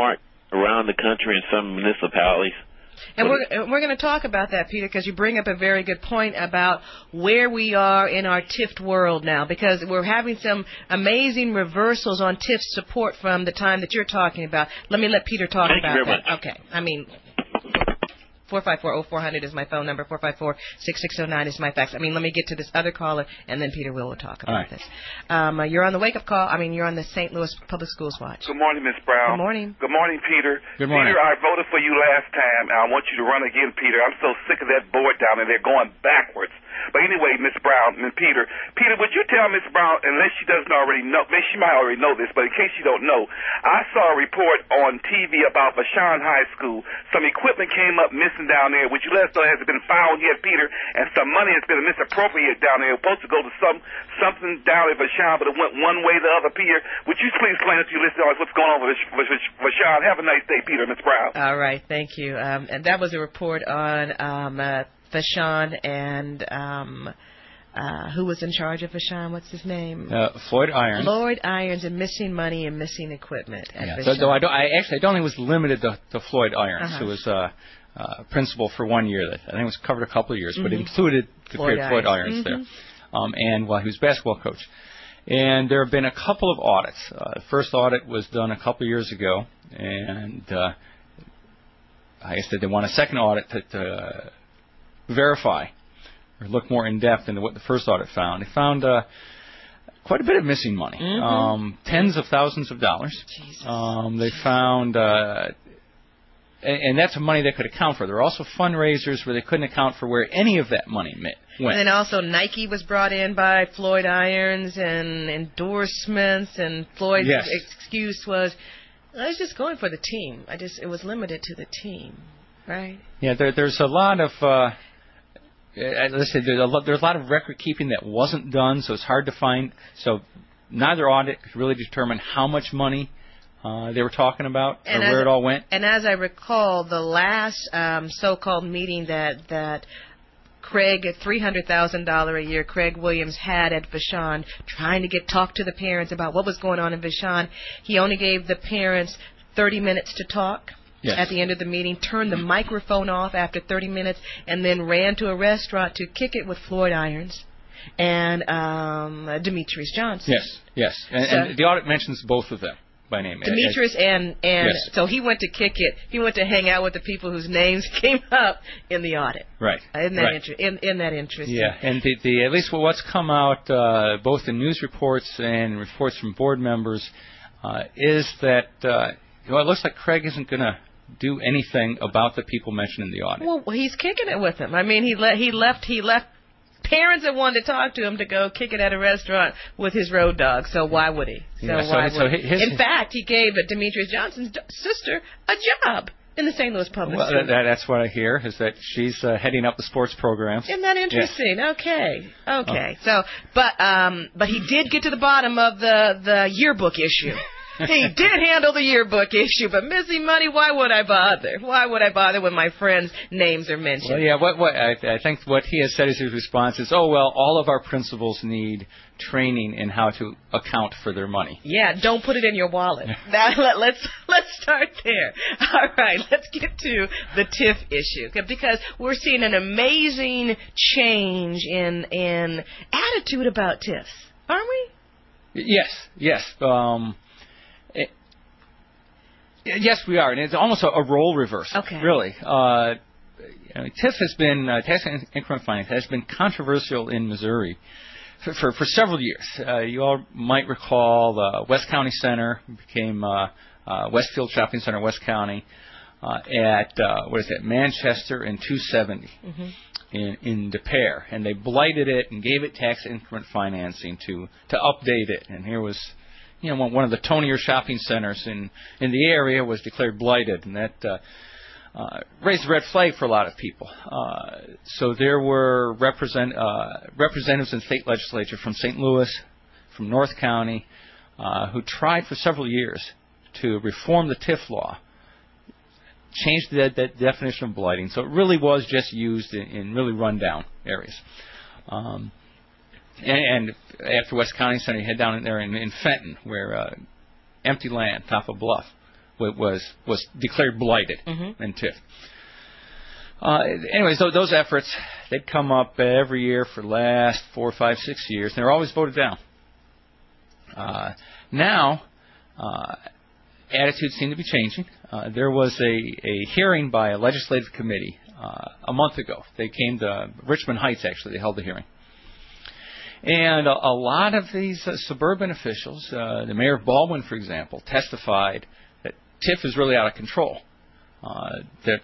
around the country in some municipalities. And we're we're going to talk about that, Peter, because you bring up a very good point about where we are in our T I F world now, because we're having some amazing reversals on T I F support from the time that you're talking about. Let me let Peter talk Thank about you very that. Much. Okay. I mean, four five four, oh four hundred is my phone number. four five four, six six oh nine is my fax. I mean, let me get to this other caller, and then Peter will talk about right. this. Um, uh, you're on the wake-up call. I mean, you're on the Saint Louis Public Schools Watch. Good morning, Miss Brown. Good morning. Good morning, Peter. Good morning. Peter, I voted for you last time, and I want you to run again, Peter. I'm so sick of that board down there. They're going backwards. But anyway, Miss Brown and Peter, Peter, would you tell Miss Brown, unless she doesn't already know, maybe she might already know this, but in case you don't know, I saw a report on T V about Vashon High School. Some equipment came up missing down there. Would you let us know has it been found yet, Peter? And some money has been misappropriated down there. It was supposed to go to some something down at Vashon, but it went one way or the other, Peter. Would you please explain to you listeners what's going on with Vashon? Have a nice day, Peter, Miss Brown. All right, thank you. Um, and that was a report on um, uh, Vashon and um, uh, who was in charge of Vashon? What's his name? Uh, Floyd Irons. Floyd Irons and missing money and missing equipment at yeah, Vashon. so, though I, don't, I actually I don't think it was limited to, to Floyd Irons, Uh-huh. who was uh, uh, principal for one year. That I think it was covered a couple of years, Mm-hmm. but it included the Floyd Floyd Irons. Irons there, Mm-hmm. um, and well, he was basketball coach. And there have been a couple of audits. Uh, the first audit was done a couple of years ago, and uh, I said they want a second audit to, to uh, verify or look more in depth into what the first audit found. They found uh, quite a bit of missing money, Mm-hmm. um, tens of thousands of dollars. Um, they found, uh, and, and that's money they could account for. There were also fundraisers where they couldn't account for where any of that money went. And then also Nike was brought in by Floyd Irons and endorsements, and Floyd's Yes. excuse was, I was just going for the team. I just it was limited to the team, right? Yeah, there, there's a lot of. Uh, let's say there's a lot, there's a lot of record keeping that wasn't done, so it's hard to find. So neither audit could really determine how much money uh, they were talking about And or where as- it all went. And as I recall, the last um, so-called meeting that that Craig, at three hundred thousand dollars a year, Craig Williams had at Vashon, trying to get talk to the parents about what was going on in Vashon. He only gave the parents thirty minutes to talk. Yes. At the end of the meeting, turned the microphone off after thirty minutes, and then ran to a restaurant to kick it with Floyd Irons and um, Demetrius Johnson. Yes, yes, and, So- and the audit mentions both of them by name. Demetrius and and Yes. so he went to kick it. He went to hang out with the people whose names came up in the audit. Right. Isn't that right. inter- in, in that interesting? Yeah, and the, the at least what's come out uh, both in news reports and reports from board members uh, is that uh, well, it looks like Craig isn't going to do anything about the people mentioned in the audit. Well, he's kicking it with them. I mean, he le- he left he left parents that wanted to talk to him to go kick it at a restaurant with his road dog. So why would he? So Yeah, so- why so would he? his- In fact, he gave uh, Demetrius Johnson's d- sister a job in the Saint Louis Public Well, Schools. that, that's what I hear is that she's uh, heading up the sports programs. Isn't that interesting? Okay, okay. So, but um, but he did get to the bottom of the the yearbook issue. He did handle the yearbook issue, but missing money, why would I bother? Why would I bother when my friends' names are mentioned? Well, yeah, what, what I, I think what he has said is his response is, oh, well, all of our principals need training in how to account for their money. Yeah, don't put it in your wallet. That, let, let's let's start there. All right, let's get to the T I F issue, because we're seeing an amazing change in in attitude about T I Fs, aren't we? Yes, yes. Um, it, yes, we are, and it's almost a, a role reversal. Okay. Really. Uh, I mean, T I F has been uh, tax increment finance has been controversial in Missouri for for, for several years. Uh, you all might recall the West County Center became uh, uh, Westfield Shopping Center, West County, uh, at uh, what is it, Manchester and two seventy. Mm-hmm. In, in Des Peres, and they blighted it and gave it tax increment financing to to update it. And here was, you know, one, one of the tonier shopping centers in in the area was declared blighted, and that uh, uh, raised a red flag for a lot of people. Uh, so there were represent uh, representatives in state legislature from Saint Louis, from North County, uh, who tried for several years to reform the T I F law. Changed that, that definition of blighting, so it really was just used in, in really rundown areas. Um, and, and after West County Center, you head down in there in, in Fenton, where uh, empty land, top of bluff, was was declared blighted Mm-hmm. in TIF. Uh, anyways, th- those efforts, they'd come up every year for the last four, five, six years, and they were always voted down. Uh, now, uh, attitudes seem to be changing. Uh, there was a, a hearing by a legislative committee uh, a month ago. They came to Richmond Heights, actually. They held the hearing. And a, a lot of these uh, suburban officials, uh, the mayor of Baldwin, for example, testified that TIF is really out of control. Uh, that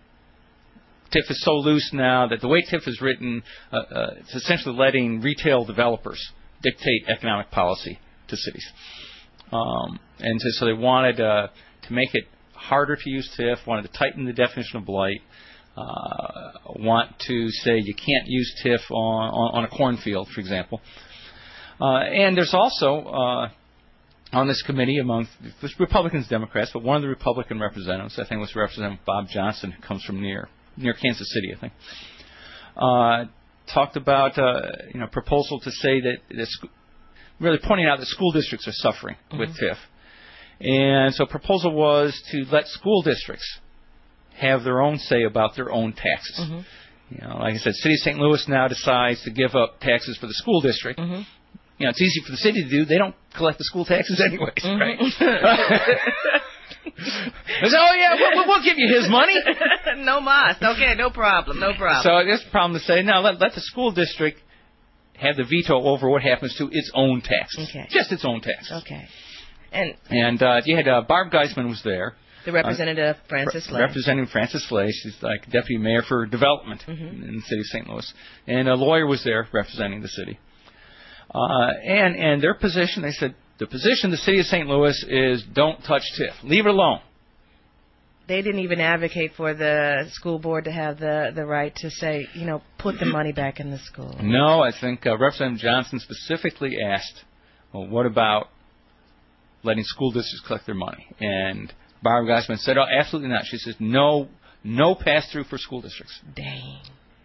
TIF is so loose now that the way TIF is written, uh, uh, it's essentially letting retail developers dictate economic policy to cities. Um, and so, so they wanted uh, to make it harder to use TIF, wanted to tighten the definition of blight, uh, want to say you can't use TIF on, on, on a cornfield, for example. Uh, and there's also uh, on this committee among Republicans, Democrats, but one of the Republican representatives, I think was Representative Bob Johnson, who comes from near near Kansas City, I think, uh, talked about uh, you know proposal to say that this, really pointing out that school districts are suffering mm-hmm. with TIF, and so proposal was to let school districts have their own say about their own taxes. Mm-hmm. You know, like I said, City of Saint Louis now decides to give up taxes for the school district. Mm-hmm. You know, it's easy for the city to do. They don't collect the school taxes anyways, mm-hmm. right? They say, oh, yeah, we'll, we'll give you his money. No mas. Okay, no problem, no problem. So it's a problem to say, no, let, let the school district have the veto over what happens to its own taxes. Okay. Just its own taxes. Okay. And and uh, you had uh, Barb Geisman was there. The Representative uh, Frances Slay. Representative Frances Slay. She's like Deputy Mayor for Development mm-hmm. in the city of Saint Louis. And a lawyer was there representing the city. Uh, and, and their position, they said, the position of the city of Saint Louis is don't touch TIF. Leave it alone. They didn't even advocate for the school board to have the, the right to say, you know, put the money back in the school. No, I think uh, Representative Johnson specifically asked, well, what about letting school districts collect their money? And Barb Geisman said, oh, absolutely not. She says, no, no pass-through for school districts. Dang.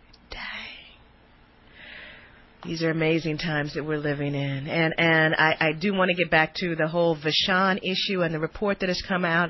These are amazing times that we're living in. And and I, I do want to get back to the whole Vashon issue and the report that has come out.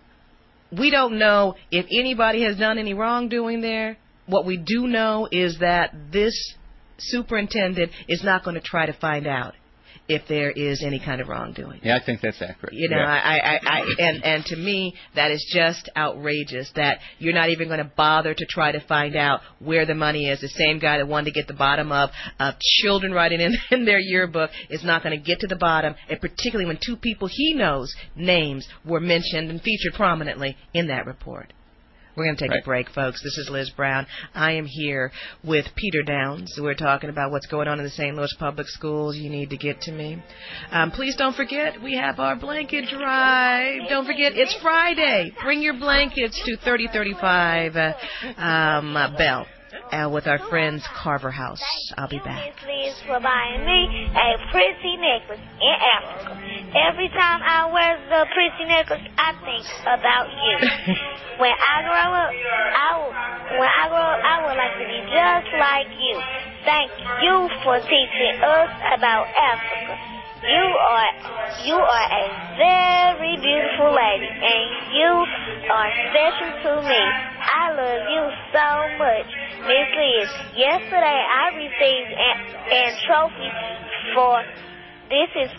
We don't know if anybody has done any wrongdoing there. What we do know is that this superintendent is not going to try to find out if there is any kind of wrongdoing. Yeah, I think that's accurate. You know, yeah. I, I, I, and, and to me, that is just outrageous that you're not even going to bother to try to find out where the money is. The same guy that wanted to get the bottom of uh, children writing in, in their yearbook is not going to get to the bottom, and particularly when two people he knows names were mentioned and featured prominently in that report. We're going to take right. a break, folks. This is Liz Brown. I am here with Peter Downs. We're talking about what's going on in the Saint Louis Public Schools. You need to get to me. Um, please don't forget, we have our blanket drive. Don't forget, it's Friday. Bring your blankets to thirty thirty-five uh, um, uh, Bell. Uh, with our friends Carver House. I'll be back. Liz for buying me a pretty necklace in Africa. Every time I wear the pretty necklace, I think about you. When I grow up, I will, when I grow up, I would like to be just like you. Thank you for teaching us about Africa. You are you are a very beautiful lady, and you are special to me. I love you so much. Miss Liz, yesterday I received a, a trophy for, this is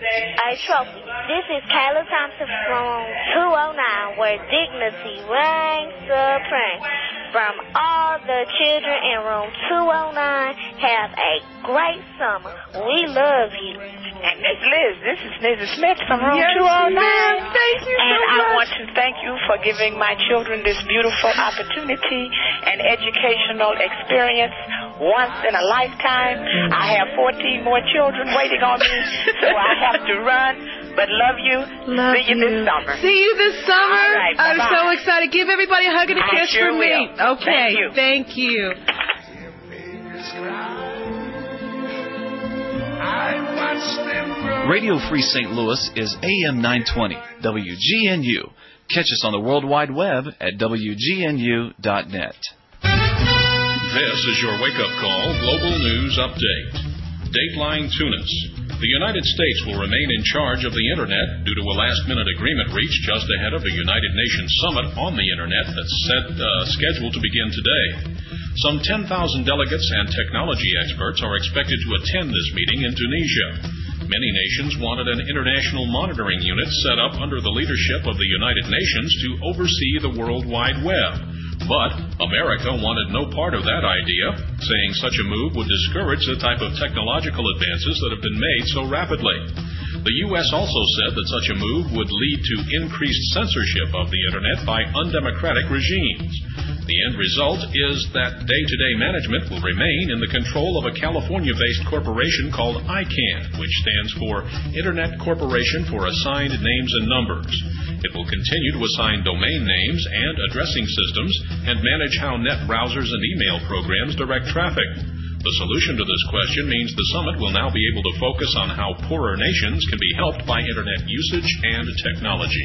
a trophy. This is Kayla Thompson from two oh nine, where dignity reigns supreme. From all the children in room two oh nine, have a great summer. We love you. And Miss Liz, this is Liz Smith from room yes, two oh nine. Thank you and so I much. want to thank you for giving my children this beautiful opportunity and educational experience once in a lifetime. I have fourteen more children waiting on me, so I have to run. But love you. Love See you, you this summer. See you this summer. All right, I'm bye-bye. so excited. Give everybody a hug and a I kiss sure from me. will. Okay. Thank you. Thank you. Radio Free Saint Louis is A M nine twenty, W G N U. Catch us on the World Wide Web at W G N U dot net. This is your wake-up call Global News Update. Dateline Tunis. The United States will remain in charge of the Internet due to a last-minute agreement reached just ahead of a United Nations summit on the Internet that's set, uh, scheduled to begin today. Some ten thousand delegates and technology experts are expected to attend this meeting in Tunisia. Many nations wanted an international monitoring unit set up under the leadership of the United Nations to oversee the World Wide Web. But America wanted no part of that idea, saying such a move would discourage the type of technological advances that have been made so rapidly. The U S also said that such a move would lead to increased censorship of the Internet by undemocratic regimes. The end result is that day-to-day management will remain in the control of a California-based corporation called I CANN, which stands for Internet Corporation for Assigned Names and Numbers. It will continue to assign domain names and addressing systems and manage how net browsers and email programs direct traffic. The solution to this question means the summit will now be able to focus on how poorer nations can be helped by Internet usage and technology.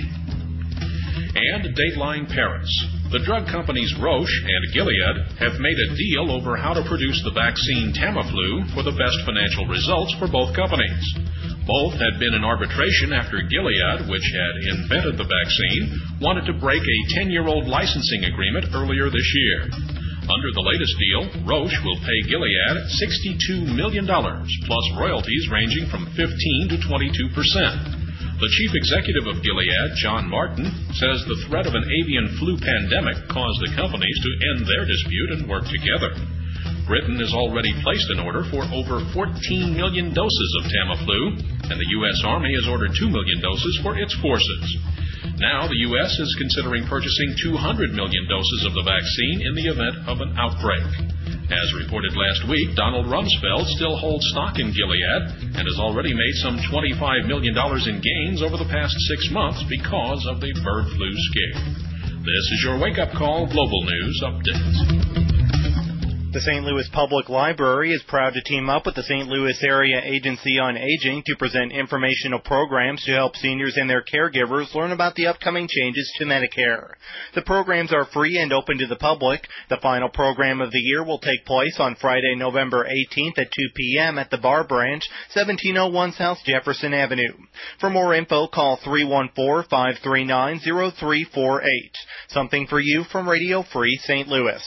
And Dateline Paris. The drug companies Roche and Gilead have made a deal over how to produce the vaccine Tamiflu for the best financial results for both companies. Both had been in arbitration after Gilead, which had invented the vaccine, wanted to break a ten-year-old licensing agreement earlier this year. Under the latest deal, Roche will pay Gilead sixty-two million dollars, plus royalties ranging from fifteen to twenty-two percent. The chief executive of Gilead, John Martin, says the threat of an avian flu pandemic caused the companies to end their dispute and work together. Britain has already placed an order for over fourteen million doses of Tamiflu, and the U S Army has ordered two million doses for its forces. Now the U S is considering purchasing two hundred million doses of the vaccine in the event of an outbreak. As reported last week, Donald Rumsfeld still holds stock in Gilead and has already made some twenty-five million dollars in gains over the past six months because of the bird flu scare. This is your Wake Up Call Global News Update. The Saint Louis Public Library is proud to team up with the Saint Louis Area Agency on Aging to present informational programs to help seniors and their caregivers learn about the upcoming changes to Medicare. The programs are free and open to the public. The final program of the year will take place on Friday, November eighteenth at two p.m. at the Bar Branch, seventeen oh one South Jefferson Avenue. For more info, call three one four, five three nine, zero three four eight. Something for you from Radio Free Saint Louis.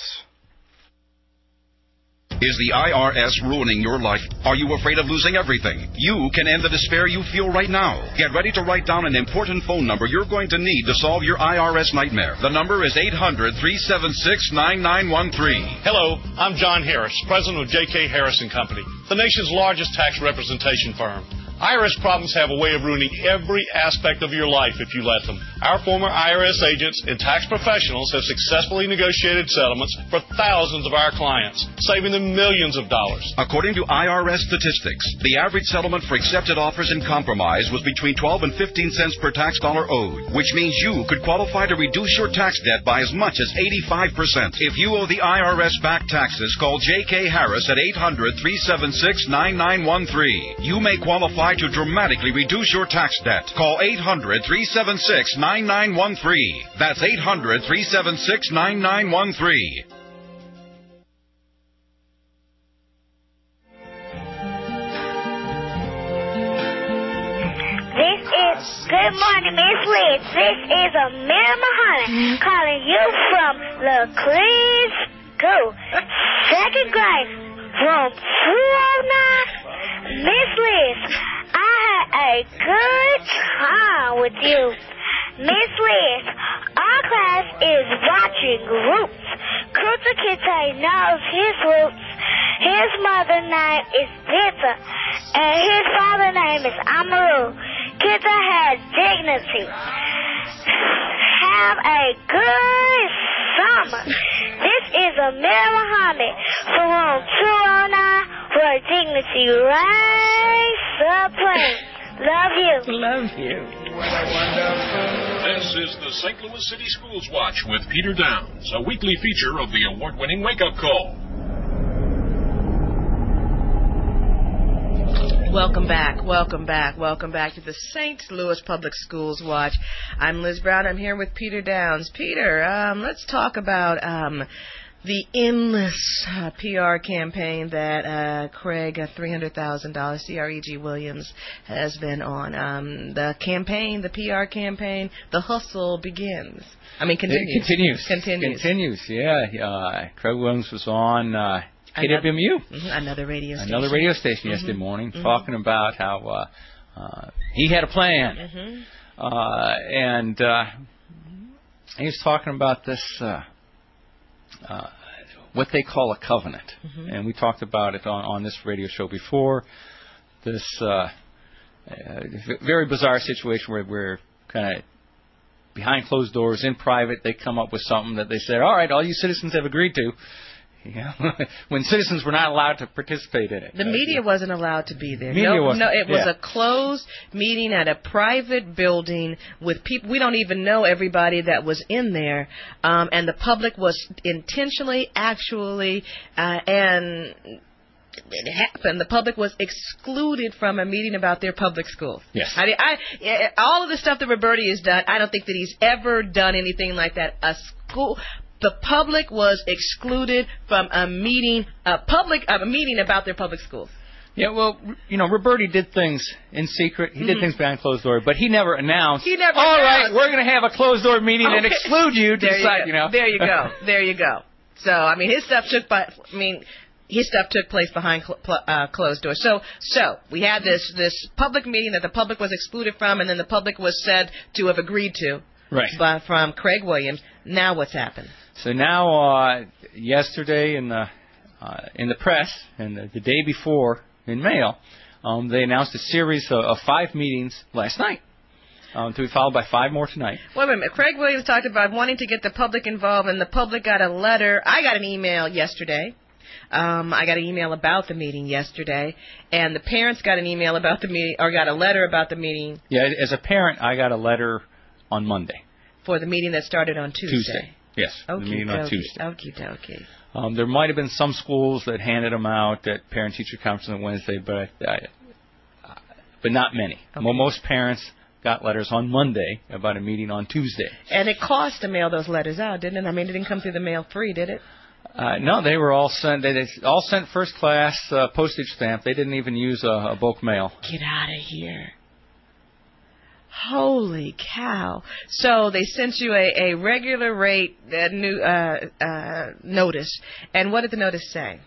Is the I R S ruining your life? Are you afraid of losing everything? You can end the despair you feel right now. Get ready to write down an important phone number you're going to need to solve your I R S nightmare. The number is eight hundred, three seven six, nine nine one three. Hello, I'm John Harris, president of J K Harris and Company, the nation's largest tax representation firm. I R S problems have a way of ruining every aspect of your life if you let them. Our former I R S agents and tax professionals have successfully negotiated settlements for thousands of our clients, saving them millions of dollars. According to I R S statistics, the average settlement for accepted offers in compromise was between twelve and fifteen cents per tax dollar owed, which means you could qualify to reduce your tax debt by as much as eighty-five percent. If you owe the I R S back taxes, call J K Harris at eight hundred, three seven six, nine nine one three. You may qualify to dramatically reduce your tax debt. Call eight hundred, three seven six, nine nine one three. That's eight hundred, three seven six, nine nine one three. This is Good Morning, Miss Liz. This is Amelia Mahoney calling you from LaCleese School, second grade, from two oh nine. Miss Liz, I had a good time with you. Miss Liz, our class is watching Roots. Kunta Kinte knows his roots. His mother's name is Pizza, and his father's name is Amaru. Kinte has dignity. Have a good summer. This is Amelia Muhammad from room two oh nine, where dignity reigns supreme. Love you. Love you. This is the Saint Louis City Schools Watch with Peter Downs, a weekly feature of the award-winning Wake Up Call. Welcome back, welcome back, welcome back to the Saint Louis Public Schools Watch. I'm Liz Brown. I'm here with Peter Downs. Peter, um, let's talk about um, the endless uh, P R campaign that uh, Craig, uh, three hundred thousand dollars, C R E G Williams, has been on. Um, the campaign, the P R campaign, the hustle begins. I mean, continues. It continues. Continues. Continues, yeah. Uh, Craig Williams was on uh, K W M U. Mm-hmm, another radio station. Another radio station mm-hmm. yesterday morning, mm-hmm. talking about how uh, uh, he had a plan. Mm-hmm. Uh, and uh, he was talking about this, uh, uh, what they call a covenant. Mm-hmm. And we talked about it on, on this radio show before. This uh, uh, very bizarre situation where we're kind of behind closed doors, in private, they come up with something that they said, all right, all you citizens have agreed to. Yeah. When citizens were not allowed to participate in it. The media wasn't allowed to be there. Media no, wasn't, no, it was yeah. a closed meeting at a private building with people. We don't even know everybody that was in there, um, and the public was intentionally, actually, uh, and it happened. The public was excluded from a meeting about their public schools. Yes. I mean, I, all of the stuff that Roberti has done, I don't think that he's ever done anything like that. A school. The public was excluded from a meeting, a public, a meeting about their public schools. Yeah, well, you know, Roberti did things in secret. He mm-hmm. did things behind closed doors, but he never announced. He never. All announced. right, we're going to have a closed door meeting okay. and exclude you to there decide. You, you know. There you go. There you go. So, I mean, his stuff took by. I mean. His stuff took place behind cl- pl- uh, closed doors. So, so we had this this public meeting that the public was excluded from, and then the public was said to have agreed to, right? By, from Craig Williams. Now, what's happened? So now, uh, yesterday in the uh, in the press and the, the day before in mail, um, they announced a series of, of five meetings last night. Um, to be followed by five more tonight. Wait a minute. Craig Williams talked about wanting to get the public involved, and the public got a letter. I got an email yesterday. Um, I got an email about the meeting yesterday, and the parents got an email about the meeting, or got a letter about the meeting. Yeah, as a parent, I got a letter on Monday. For the meeting that started on Tuesday. Tuesday, yes. Okey the meeting on dokey. Tuesday. Okie dokie. Um, there might have been some schools that handed them out at parent-teacher conference on Wednesday, but I, uh, but not many. Okay. Well, most parents got letters on Monday about a meeting on Tuesday. And it cost to mail those letters out, didn't it? I mean, it didn't come through the mail free, did it? Uh, no, they were all sent. They, they all sent first class uh, postage stamp. They didn't even use a, a bulk mail. Get out of here! Holy cow! So they sent you a, a regular rate uh, new uh, uh, notice, and what did the notice say?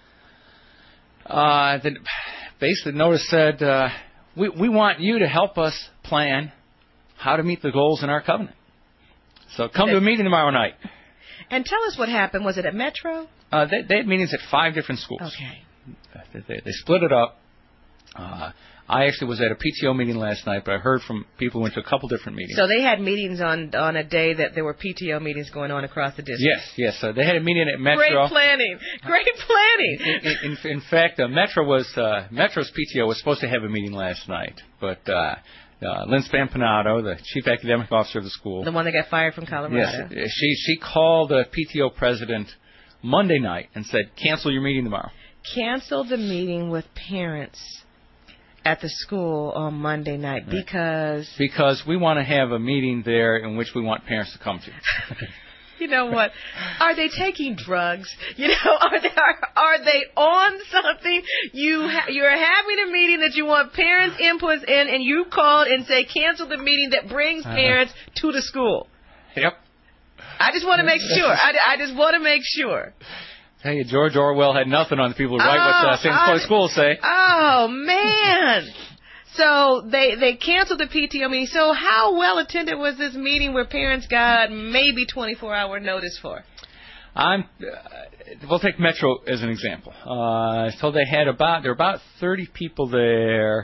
Uh, the, basically, the notice said, uh, "We we want you to help us plan how to meet the goals in our covenant. So come okay. to a meeting tomorrow night." And tell us what happened. Was it at Metro? Uh, they, they had meetings at five different schools. Okay. They, they, they split it up. Uh, I actually was at a P T O meeting last night, but I heard from people who went to a couple different meetings. So they had meetings on on a day that there were P T O meetings going on across the district. Yes, yes. Uh, they had a meeting at Metro. Great planning. Great planning. In, in, in fact, uh, Metro was uh, Metro's P T O was supposed to have a meeting last night, but uh, uh, Lynn Spampanato, the chief academic officer of the school, the one that got fired from Colorado, yes, she she called the P T O president Monday night and said, "Cancel your meeting tomorrow." Cancel the meeting with parents at the school on Monday night right. because because we want to have a meeting there in which we want parents to come to. You know what? Are they taking drugs? You know, are they are, are they on something? You ha- you're having a meeting that you want parents' inputs in, and you called and say cancel the meeting that brings parents uh-huh. to the school. Yep. I just want to make sure. I, I just want to make sure. Hey, George Orwell had nothing on the people who write oh, what uh, Saint Louis schools say. Oh man. So they they canceled the P T O meeting. So how well attended was this meeting where parents got maybe twenty-four hour notice for? I'm. Uh, we'll take Metro as an example. Uh, so they had about there were about thirty people there.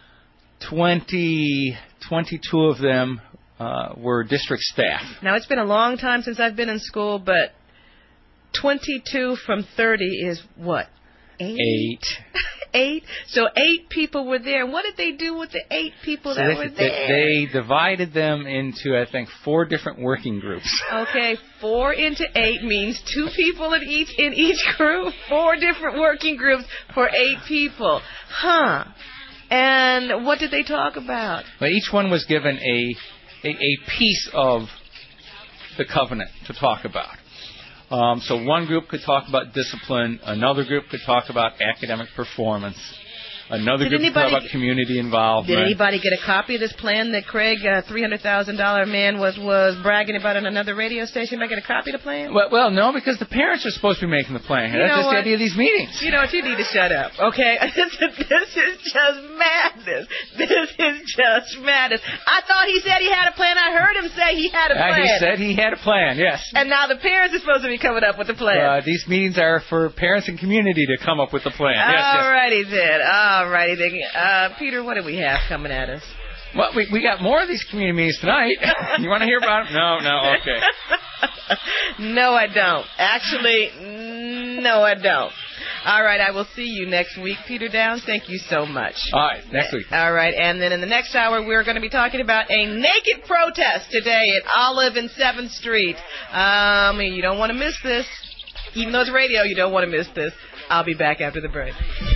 twenty, twenty-two of them uh, were district staff. Now it's been a long time since I've been in school, but twenty-two from thirty is what? Eight. Eight. Eight. So eight people were there. And what did they do with the eight people so that they, were they, there? They divided them into, I think, four different working groups. Okay, four into eight means two people in each in each group. Four different working groups for eight people. Huh. And what did they talk about? Well, each one was given a a, a piece of the covenant to talk about. Um, so one group could talk about discipline, another group could talk about academic performance, another Did group could talk anybody- about community involvement. Did anybody get a copy of this plan that Craig, uh, three hundred thousand dollars man, was was bragging about on another radio station? Did I get a copy of the plan? Well, well, no, because the parents are supposed to be making the plan. You That's know just what? the idea of these meetings. You know what? You need to shut up, okay? This is, this is just madness. This is just madness. I thought he said he had a plan. I heard him say he had a Uh, plan. he said he had a plan, yes. And now the parents are supposed to be coming up with the plan. Uh, these meetings are for parents and community to come up with the plan. Yes, yes. All righty then. All righty then. Uh, Peter, what do we have coming at us? Well, we we got more of these community meetings tonight. You want to hear about them? No, no, okay. No, I don't. Actually, no, I don't. All right, I will see you next week, Peter Downs. Thank you so much. All right, next week. All right, and then in the next hour, we're going to be talking about a naked protest today at Olive and seventh Street. Um, you don't want to miss this. Even though it's radio, you don't want to miss this. I'll be back after the break.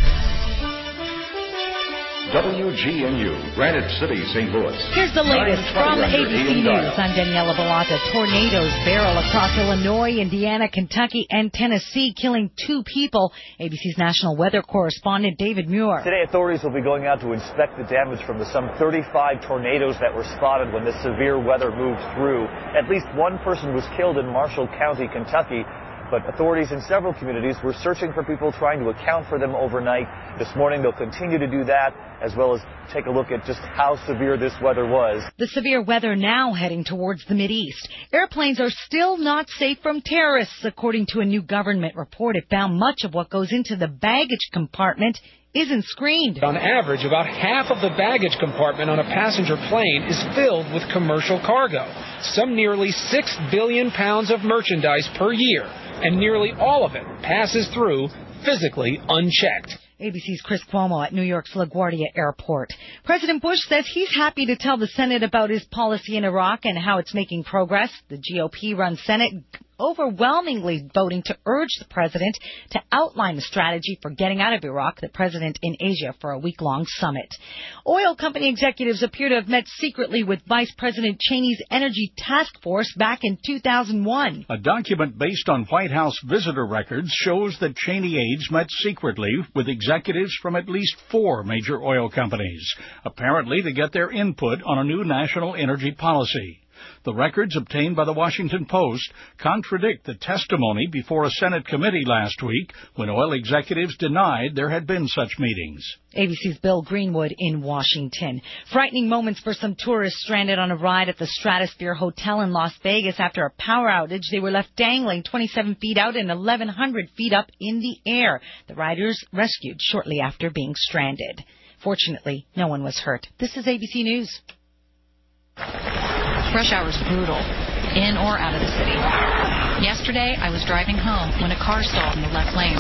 W G N U, Granite City, Saint Louis. Here's the latest from A B C News. I'm Daniela Bellotta. Tornadoes barrel across Illinois, Indiana, Kentucky, and Tennessee, killing two people. A B C's national weather correspondent David Muir. Today, authorities will be going out to inspect the damage from the some thirty-five tornadoes that were spotted when this severe weather moved through. At least one person was killed in Marshall County, Kentucky. But authorities in several communities were searching for people, trying to account for them overnight. This morning, they'll continue to do that, as well as take a look at just how severe this weather was. The severe weather now heading towards the Mideast. Airplanes are still not safe from terrorists, according to a new government report. It found much of what goes into the baggage compartment isn't screened. On average, about half of the baggage compartment on a passenger plane is filled with commercial cargo. Some nearly six billion pounds of merchandise per year, and nearly all of it passes through physically unchecked. A B C's Chris Cuomo at New York's LaGuardia Airport. President Bush says he's happy to tell the Senate about his policy in Iraq and how it's making progress. The G O P-run Senate overwhelmingly voting to urge the president to outline the strategy for getting out of Iraq, the president in Asia for a week-long summit. Oil company executives appear to have met secretly with Vice President Cheney's Energy Task Force back in two thousand one. A document based on White House visitor records shows that Cheney aides met secretly with executives from at least four major oil companies, apparently to get their input on a new national energy policy. The records obtained by the Washington Post contradict the testimony before a Senate committee last week when oil executives denied there had been such meetings. A B C's Bill Greenwood in Washington. Frightening moments for some tourists stranded on a ride at the Stratosphere Hotel in Las Vegas after a power outage. They were left dangling twenty-seven feet out and eleven hundred feet up in the air. The riders rescued shortly after being stranded. Fortunately, no one was hurt. This is A B C News. Rush hour is brutal, in or out of the city. Yesterday, I was driving home when a car stalled in the left lane.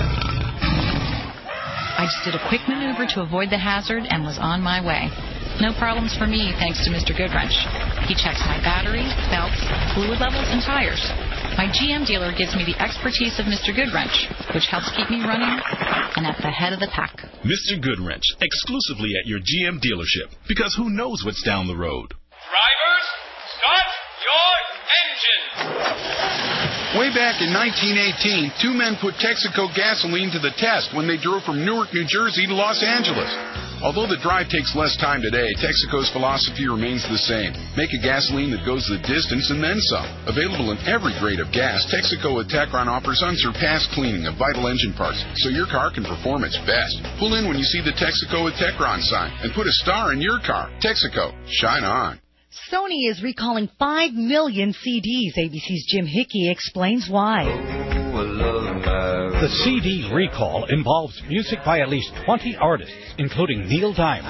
I just did a quick maneuver to avoid the hazard and was on my way. No problems for me, thanks to Mister Goodwrench. He checks my battery, belts, fluid levels, and tires. My G M dealer gives me the expertise of Mister Goodwrench, which helps keep me running and at the head of the pack. Mister Goodwrench, exclusively at your G M dealership, because who knows what's down the road. Drivers, start your engines! Way back in nineteen eighteen, two men put Texaco gasoline to the test when they drove from Newark, New Jersey to Los Angeles. Although the drive takes less time today, Texaco's philosophy remains the same. Make a gasoline that goes the distance and then some. Available in every grade of gas, Texaco with Techron offers unsurpassed cleaning of vital engine parts, so your car can perform its best. Pull in when you see the Texaco with Techron sign and put a star in your car. Texaco, shine on. Sony is recalling five million C Ds. A B C's Jim Hickey explains why. The C D recall involves music by at least twenty artists, including Neil Diamond,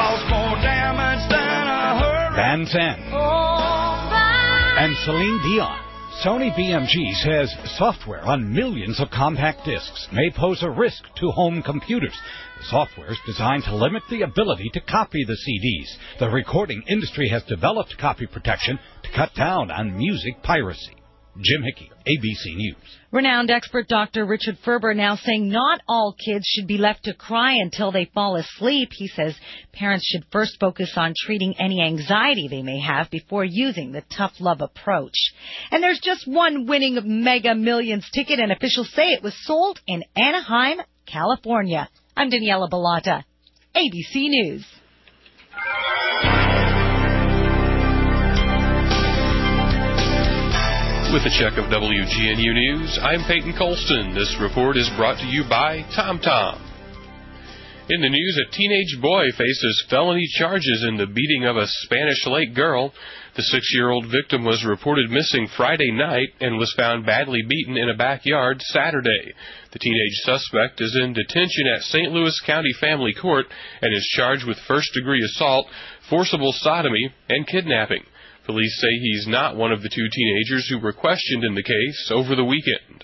Van Zandt, and Celine Dion. Sony B M G says software on millions of compact discs may pose a risk to home computers. The software is designed to limit the ability to copy the C Ds. The recording industry has developed copy protection to cut down on music piracy. Jim Hickey, A B C News. Renowned expert Doctor Richard Ferber now saying not all kids should be left to cry until they fall asleep. He says parents should first focus on treating any anxiety they may have before using the tough love approach. And there's just one winning Mega Millions ticket, and officials say it was sold in Anaheim, California. I'm Daniela Bellotta, A B C News. With a check of W G N U News, I'm Peyton Colston. This report is brought to you by TomTom. In the news, a teenage boy faces felony charges in the beating of a Spanish Lake girl. The six-year-old victim was reported missing Friday night and was found badly beaten in a backyard Saturday. The teenage suspect is in detention at Saint Louis County Family Court and is charged with first-degree assault, forcible sodomy, and kidnapping. Police say he's not one of the two teenagers who were questioned in the case over the weekend.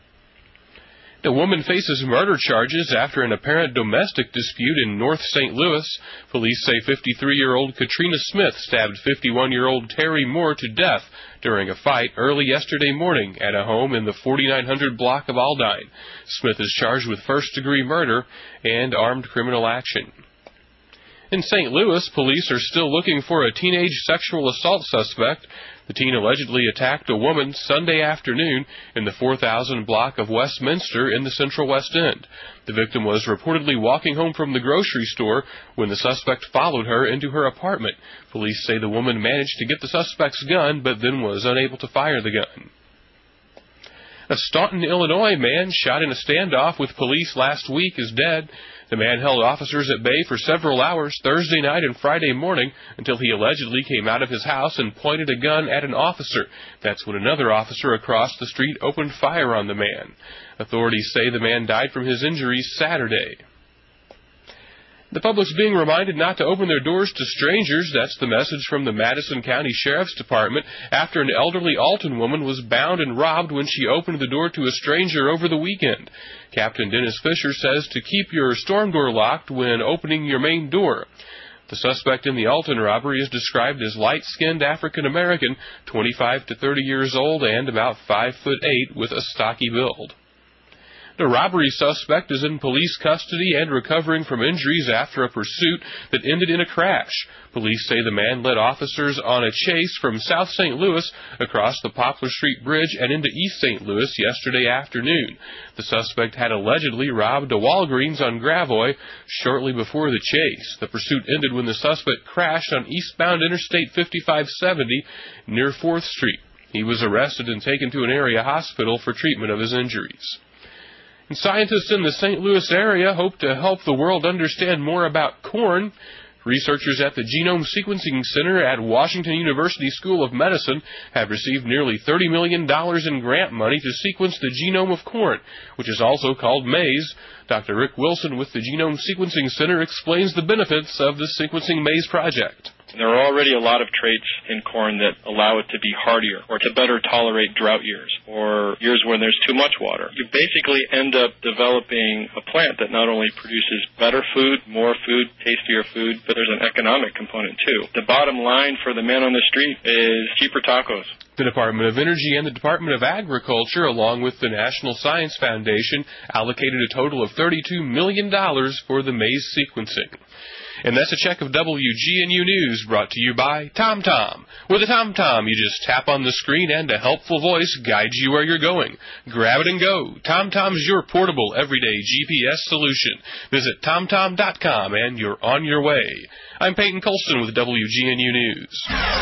The woman faces murder charges after an apparent domestic dispute in North Saint Louis. Police say fifty-three-year-old Katrina Smith stabbed fifty-one-year-old Terry Moore to death during a fight early yesterday morning at a home in the forty-nine hundred block of Aldine. Smith is charged with first-degree murder and armed criminal action. In Saint Louis, police are still looking for a teenage sexual assault suspect. The teen allegedly attacked a woman Sunday afternoon in the four thousand block of Westminster in the Central West End. The victim was reportedly walking home from the grocery store when the suspect followed her into her apartment. Police say the woman managed to get the suspect's gun, but then was unable to fire the gun. A Staunton, Illinois man shot in a standoff with police last week is dead. The man held officers at bay for several hours Thursday night and Friday morning until he allegedly came out of his house and pointed a gun at an officer. That's when another officer across the street opened fire on the man. Authorities say the man died from his injuries Saturday. The public's being reminded not to open their doors to strangers. That's the message from the Madison County Sheriff's Department after an elderly Alton woman was bound and robbed when she opened the door to a stranger over the weekend. Captain Dennis Fisher says to keep your storm door locked when opening your main door. The suspect in the Alton robbery is described as light-skinned African-American, twenty-five to thirty years old and about five foot eight with a stocky build. The robbery suspect is in police custody and recovering from injuries after a pursuit that ended in a crash. Police say the man led officers on a chase from South Saint Louis across the Poplar Street Bridge and into East Saint Louis yesterday afternoon. The suspect had allegedly robbed a Walgreens on Gravois shortly before the chase. The pursuit ended when the suspect crashed on eastbound Interstate fifty-five seventy near fourth Street. He was arrested and taken to an area hospital for treatment of his injuries. And scientists in the Saint Louis area hope to help the world understand more about corn. Researchers at the Genome Sequencing Center at Washington University School of Medicine have received nearly thirty million dollars in grant money to sequence the genome of corn, which is also called maize. Doctor Rick Wilson with the Genome Sequencing Center explains the benefits of the Sequencing Maize project. There are already a lot of traits in corn that allow it to be hardier or to better tolerate drought years or years when there's too much water. You basically end up developing a plant that not only produces better food, more food, tastier food, but there's an economic component too. The bottom line for the man on the street is cheaper tacos. The Department of Energy and the Department of Agriculture, along with the National Science Foundation, allocated a total of thirty-two million dollars for the maize sequencing. And that's a check of W G N U News brought to you by TomTom. With a TomTom, you just tap on the screen and a helpful voice guides you where you're going. Grab it and go. TomTom's your portable, everyday G P S solution. Visit tom tom dot com and you're on your way. I'm Peyton Colston with W G N U News.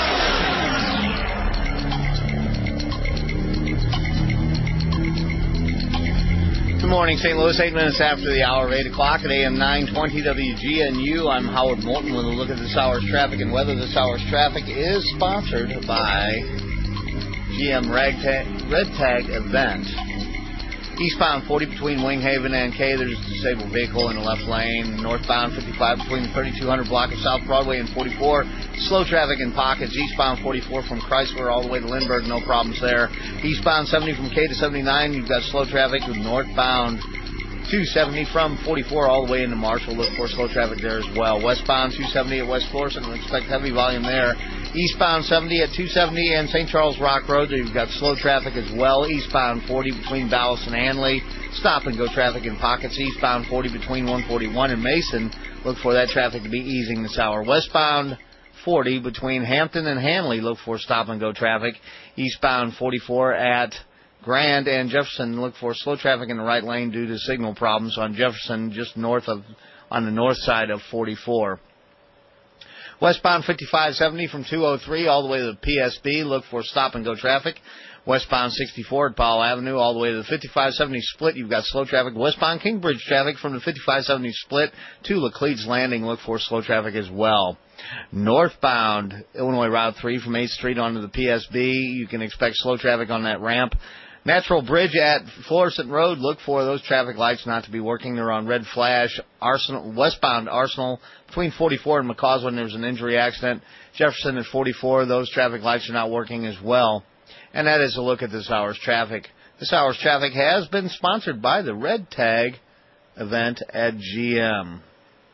Good morning, Saint Louis. Eight minutes after the hour of eight o'clock at A M nine twenty W G N U. I'm Howard Moulton with a look at this hour's traffic and weather. This hour's traffic is sponsored by G M Red Tag, Red Tag Event. Eastbound forty between Winghaven and K, there's a disabled vehicle in the left lane. Northbound fifty-five between the thirty-two hundred block of South Broadway and forty-four. Slow traffic in pockets. Eastbound forty-four from Chrysler all the way to Lindbergh, no problems there. Eastbound seventy from K to seventy-nine, you've got slow traffic with northbound two seventy from forty-four all the way into Marshall. Look for slow traffic there as well. Westbound two seventy at West Florissant, we'll expect heavy volume there. Eastbound seventy at two seventy and Saint Charles Rock Road. You've got slow traffic as well. Eastbound forty between Dallas and Hanley. Stop and go traffic in pockets. Eastbound forty between one forty-one and Mason. Look for that traffic to be easing this hour. Westbound forty between Hampton and Hanley. Look for stop and go traffic. Eastbound forty-four at Grand and Jefferson. Look for slow traffic in the right lane due to signal problems on Jefferson, just north of, on the north side of forty-four. Westbound fifty-five seventy from two oh three all the way to the P S B. Look for stop and go traffic. Westbound sixty-four at Powell Avenue all the way to the fifty-five seventy split. You've got slow traffic. Westbound Kingbridge traffic from the fifty-five seventy split to Laclede's Landing. Look for slow traffic as well. Northbound Illinois Route three from eighth Street onto the P S B. You can expect slow traffic on that ramp. Natural Bridge at Florissant Road. Look for those traffic lights not to be working. They're on red flash. Arsenal, westbound Arsenal between forty-four and McCausland. There was an injury accident. Jefferson at forty-four. Those traffic lights are not working as well. And that is a look at this hour's traffic. This hour's traffic has been sponsored by the Red Tag event at G M.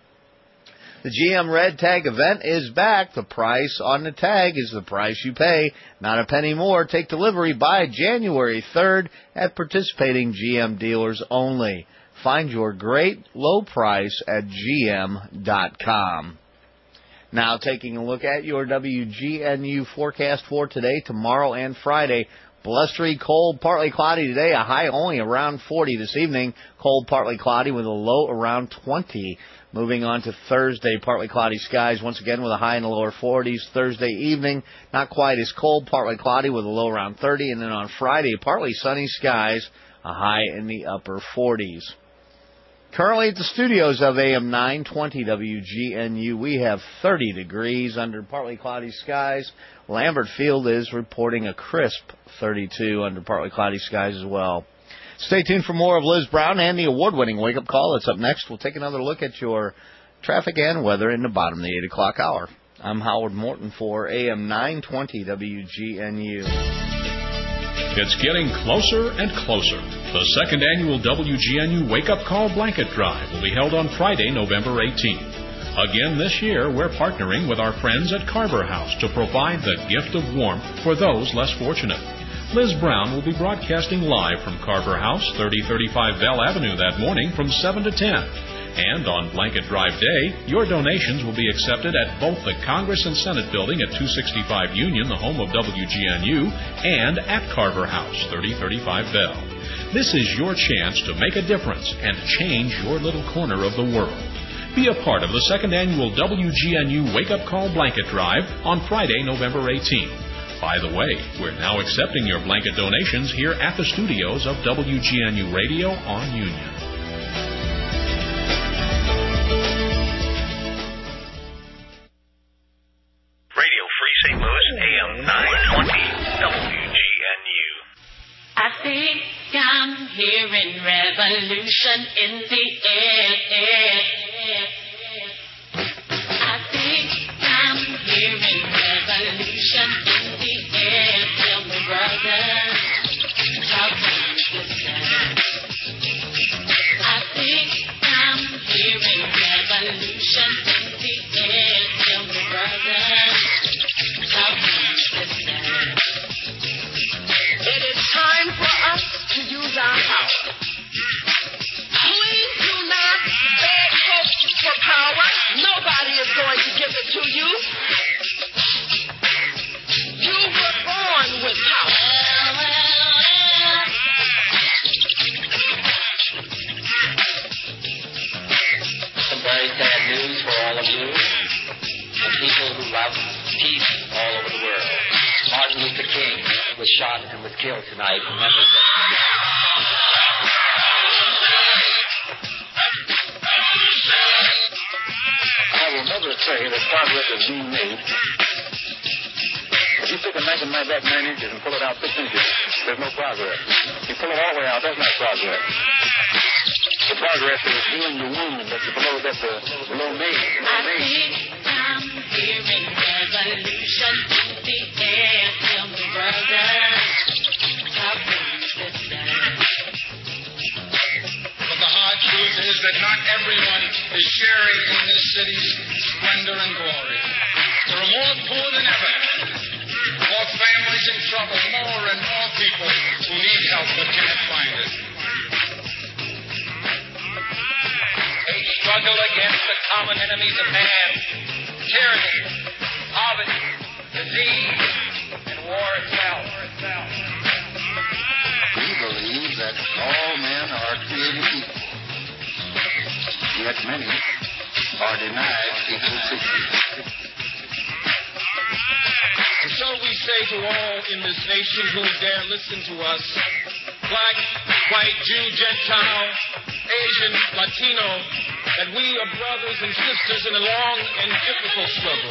The G M Red Tag event is back. The price on the tag is the price you pay, not a penny more. Take delivery by January third at participating G M dealers only. Find your great low price at G M dot com. Now taking a look at your W G N U forecast for today, tomorrow, and Friday. Blustery, cold, partly cloudy today, a high only around forty this evening. Cold, partly cloudy with a low around twenty. Moving on to Thursday, partly cloudy skies once again with a high in the lower forties. Thursday evening, not quite as cold, partly cloudy with a low around thirty. And then on Friday, partly sunny skies, a high in the upper forties. Currently at the studios of A M nine twenty W G N U, we have thirty degrees under partly cloudy skies. Lambert Field is reporting a crisp thirty-two under partly cloudy skies as well. Stay tuned for more of Liz Brown and the award-winning Wake Up Call. That's up next. We'll take another look at your traffic and weather in the bottom of the eight o'clock hour. I'm Howard Morton for A M nine twenty W G N U. It's getting closer and closer. The second annual W G N U Wake Up Call Blanket Drive will be held on Friday, November eighteenth. Again this year, we're partnering with our friends at Carver House to provide the gift of warmth for those less fortunate. Liz Brown will be broadcasting live from Carver House, thirty thirty-five Bell Avenue that morning from seven to ten. And on Blanket Drive Day, your donations will be accepted at both the Congress and Senate Building at two sixty-five Union, the home of W G N U, and at Carver House, thirty thirty-five Bell. This is your chance to make a difference and change your little corner of the world. Be a part of the second annual W G N U Wake Up Call Blanket Drive on Friday, November eighteenth. By the way, we're now accepting your blanket donations here at the studios of W G N U Radio on Union. Radio Free Saint Louis, A M nine twenty, W G N U. I think I'm hearing revolution in the air. I think I'm hearing revolution in the air. Tell me, brother, talk to me, sister. I think I'm hearing revolution in the air. Tell me, brother, talk to me, sister. It is time for us to use our power. Please do not beg folks for power. Nobody is going to give it to you. You were born with power. Some very sad news for all of you, the people who love peace all over the world. Martin Luther King was shot and was killed tonight in Memphis. I will never say that progress is being made. If you take a knife and knife that nine inches and pull it out six inches, there's no progress. If you pull it all the way out, that's not progress. The progress is healing the wound that's below, that's uh, below me. I think I'm hearing revolution in the air. Tell me, brother, talk to me, sister. But the hard truth is that not everyone is sharing in this city's splendor and glory. There are more poor than ever. More families in trouble, more and more people who need help but can't find it. They struggle against the common enemies of man, tyranny, poverty, disease, and war itself. We believe that all men are created equal, yet many are denied equal treatment. And so we say to all in this nation who dare listen to us, black, white, Jew, Gentile, Asian, Latino, that we are brothers and sisters in a long and difficult struggle.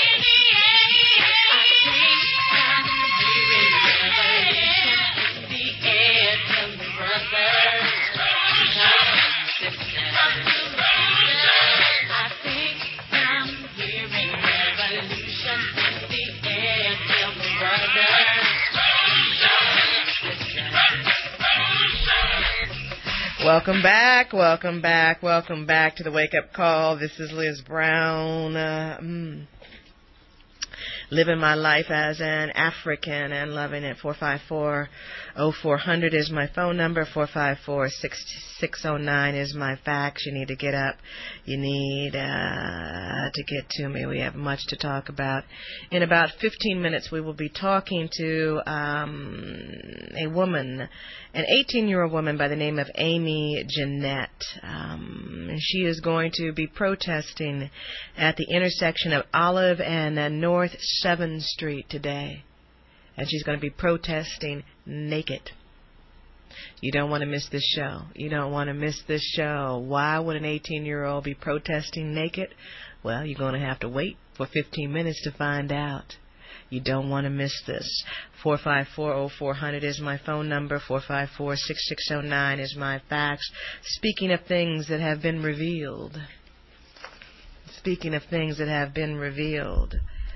Welcome back, welcome back, welcome back to the Wake Up Call. This is Liz Brown, uh, mm, living my life as an African and loving it. four five four, oh four hundred is my phone number. four five four, six six oh nine is my fax. You need to get up. You need uh, to get to me. We have much to talk about. In about fifteen minutes, we will be talking to um, a woman, an eighteen-year-old woman by the name of Amy Jeanette. Um, she is going to be protesting at the intersection of Olive and uh, North seventh Street today. And she's going to be protesting naked. You don't want to miss this show. You don't want to miss this show. Why would an eighteen-year-old be protesting naked? Well, you're going to have to wait for fifteen minutes to find out. You don't want to miss this. four five four, oh four hundred is my phone number. four five four, six six oh nine is my fax. Speaking of things that have been revealed. Speaking of things that have been revealed.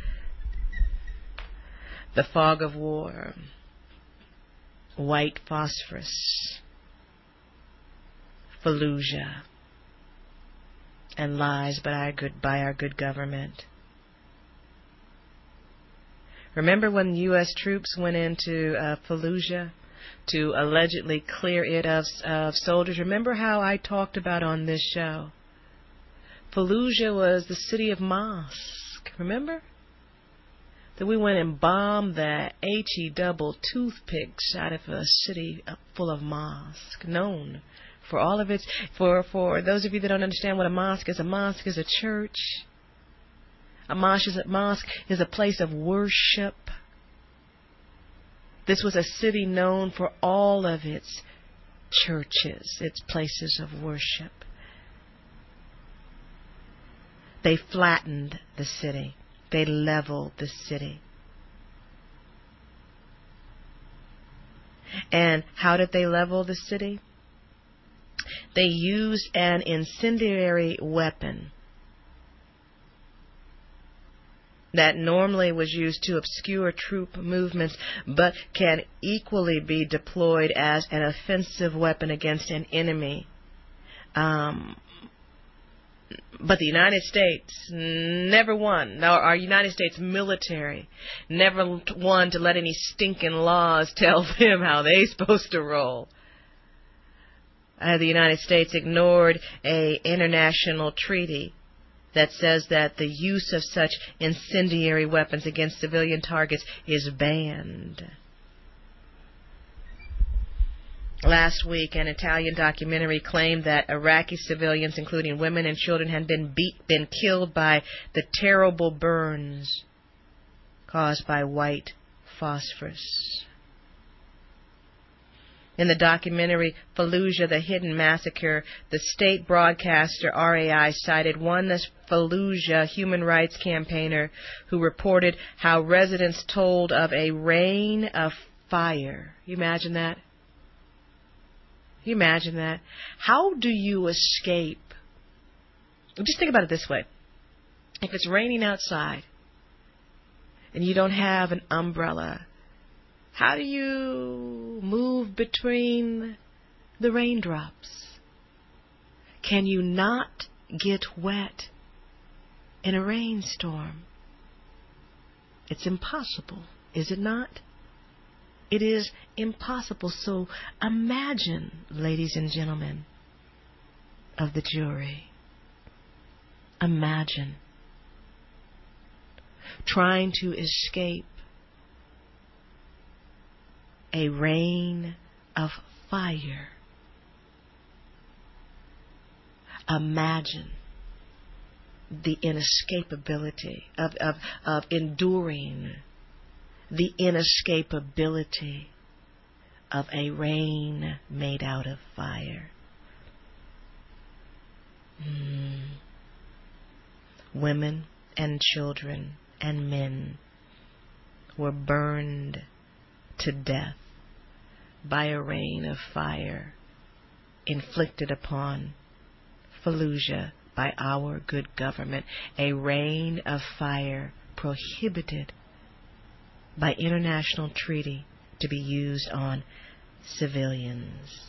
The fog of war. White phosphorus. Fallujah. And lies by our good, by our good government. Remember when U S troops went into uh, Fallujah to allegedly clear it of, of soldiers? Remember how I talked about on this show? Fallujah was the city of mosque. Remember? That we went and bombed the H-E double toothpicks out of a city full of mosque, known for all of its, for, for those of you that don't understand what a mosque is, a mosque is a church. A mosque is a, mosque is a place of worship. This was a city known for all of its churches, its places of worship. They flattened the city. They leveled the city. And how did they level the city? They used an incendiary weapon that normally was used to obscure troop movements, but can equally be deployed as an offensive weapon against an enemy. Um, but the United States never won. Our, our United States military never won to let any stinking laws tell them how they're supposed to roll. Uh, the United States ignored a international treaty that says that the use of such incendiary weapons against civilian targets is banned. Last week, an Italian documentary claimed that Iraqi civilians, including women and children, had been beat, been killed by the terrible burns caused by white phosphorus. In the documentary Fallujah, the Hidden Massacre, the state broadcaster R A I cited one Fallujah human rights campaigner who reported how residents told of a rain of fire. You imagine that? You imagine that? How do you escape? Just think about it this way. If it's raining outside and you don't have an umbrella, how do you move between the raindrops? Can you not get wet in a rainstorm? It's impossible, is it not? It is impossible. So imagine, ladies and gentlemen of the jury, imagine trying to escape a rain of fire. Imagine the inescapability of, of, of enduring the inescapability of a rain made out of fire. Mm. Women and children and men were burned to death by a rain of fire inflicted upon Fallujah by our good government, a rain of fire prohibited by international treaty to be used on civilians.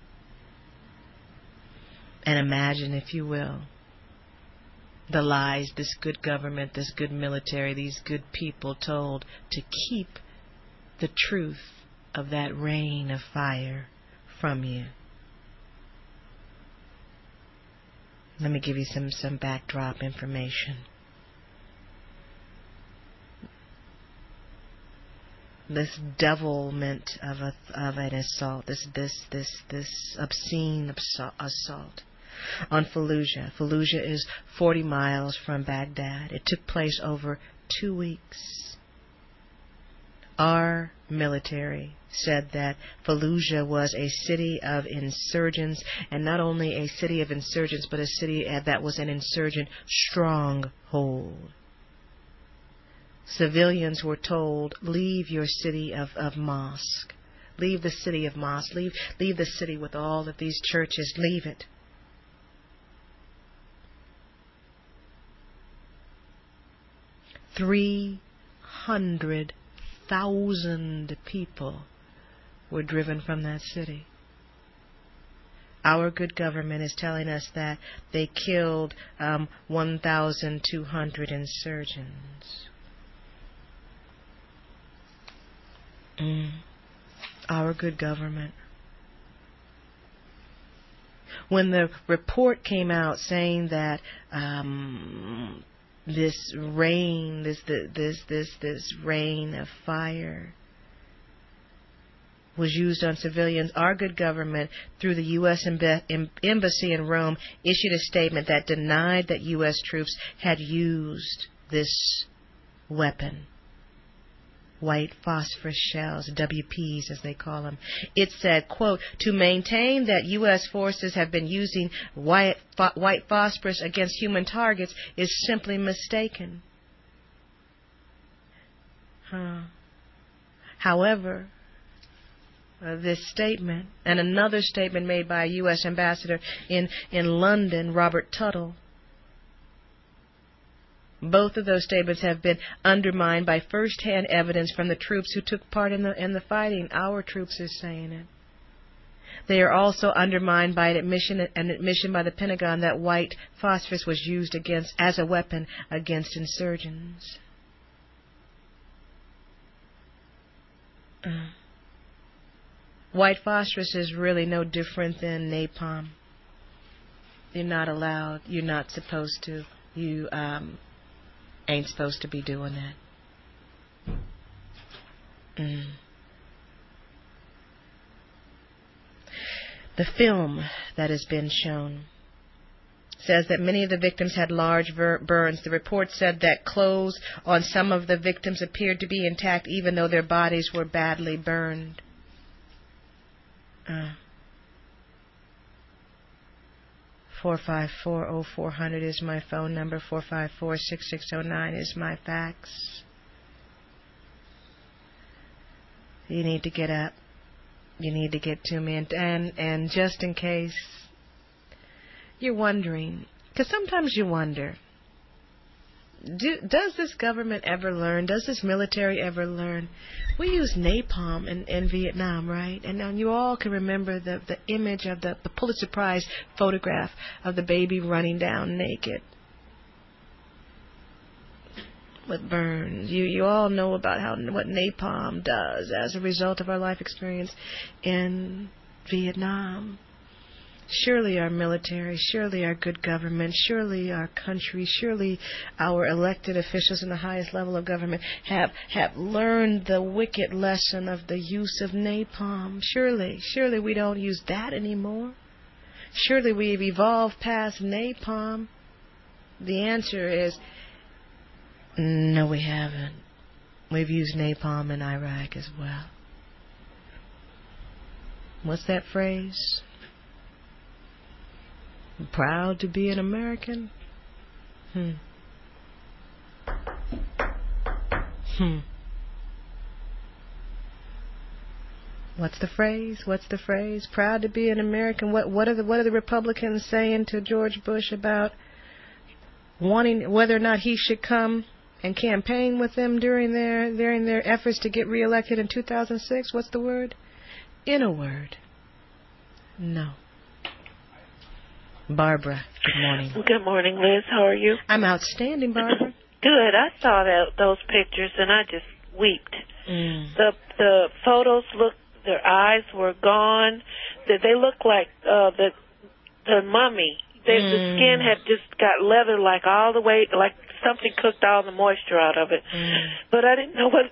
And imagine, if you will, the lies this good government, this good military, these good people told to keep the truth of that rain of fire from you. Let me give you some, some backdrop information. This devilment of a, of an assault, this this this this obscene assault on Fallujah. Fallujah is forty miles from Baghdad. It took place over two weeks. Our military said that Fallujah was a city of insurgents, and not only a city of insurgents, but a city that was an insurgent stronghold. Civilians were told, leave your city of, of mosque. Leave the city of mosque. Leave, leave the city with all of these churches. Leave it. Three hundred thousand people were driven from that city. Our good government is telling us that they killed um, one thousand two hundred insurgents. Mm. Our good government. When the report came out saying that um, this rain, this this this this rain of fire was used on civilians, our good government, through the U S Embassy in Rome, issued a statement that denied that U S troops had used this weapon. White phosphorus shells, W Ps as they call them. It said, quote, to maintain that U S forces have been using white, pho- white phosphorus against human targets is simply mistaken. Huh. However, uh, this statement and another statement made by a U S ambassador in, in London, Robert Tuttle, both of those statements have been undermined by first-hand evidence from the troops who took part in the in the fighting. Our troops are saying it. They are also undermined by an admission an admission by the Pentagon that white phosphorus was used against as a weapon against insurgents. Uh, white phosphorus is really no different than napalm. You're not allowed. You're not supposed to. You um. ain't supposed to be doing that. Mm. The film that has been shown says that many of the victims had large ver- burns. The report said that clothes on some of the victims appeared to be intact even though their bodies were badly burned. Uh. four five four, oh four hundred is my phone number. four five four, six six oh nine is my fax. You need to get up. You need to get to me. And, and, and just in case you're wondering, because sometimes you wonder, do, does this government ever learn? Does this military ever learn? We used napalm in, in Vietnam, right? And now you all can remember the, the image of the, the Pulitzer Prize photograph of the baby running down naked. what burns. You you all know about how what napalm does as a result of our life experience in Vietnam. Surely our military, surely our good government, surely our country, surely our elected officials in the highest level of government have, have learned the wicked lesson of the use of napalm. Surely, surely we don't use that anymore. Surely we've evolved past napalm. The answer is, no, we haven't. We've used napalm in Iraq as well. What's that phrase? Proud to be an American? Hmm. Hmm. What's the phrase? What's the phrase? Proud to be an American. What what are the what are the Republicans saying to George Bush about wanting whether or not he should come and campaign with them during their during their efforts to get reelected in two thousand six? What's the word? In a word, no. Barbara, good morning. Good morning, Liz. How are you? I'm outstanding, Barbara. Good. I saw that those pictures and I just wept. Mm. The the photos look. Their eyes were gone. They, they look like uh, the the mummy. They, Mm. The skin had just got leather, like all the way, like something cooked all the moisture out of it. Mm. But I didn't know what.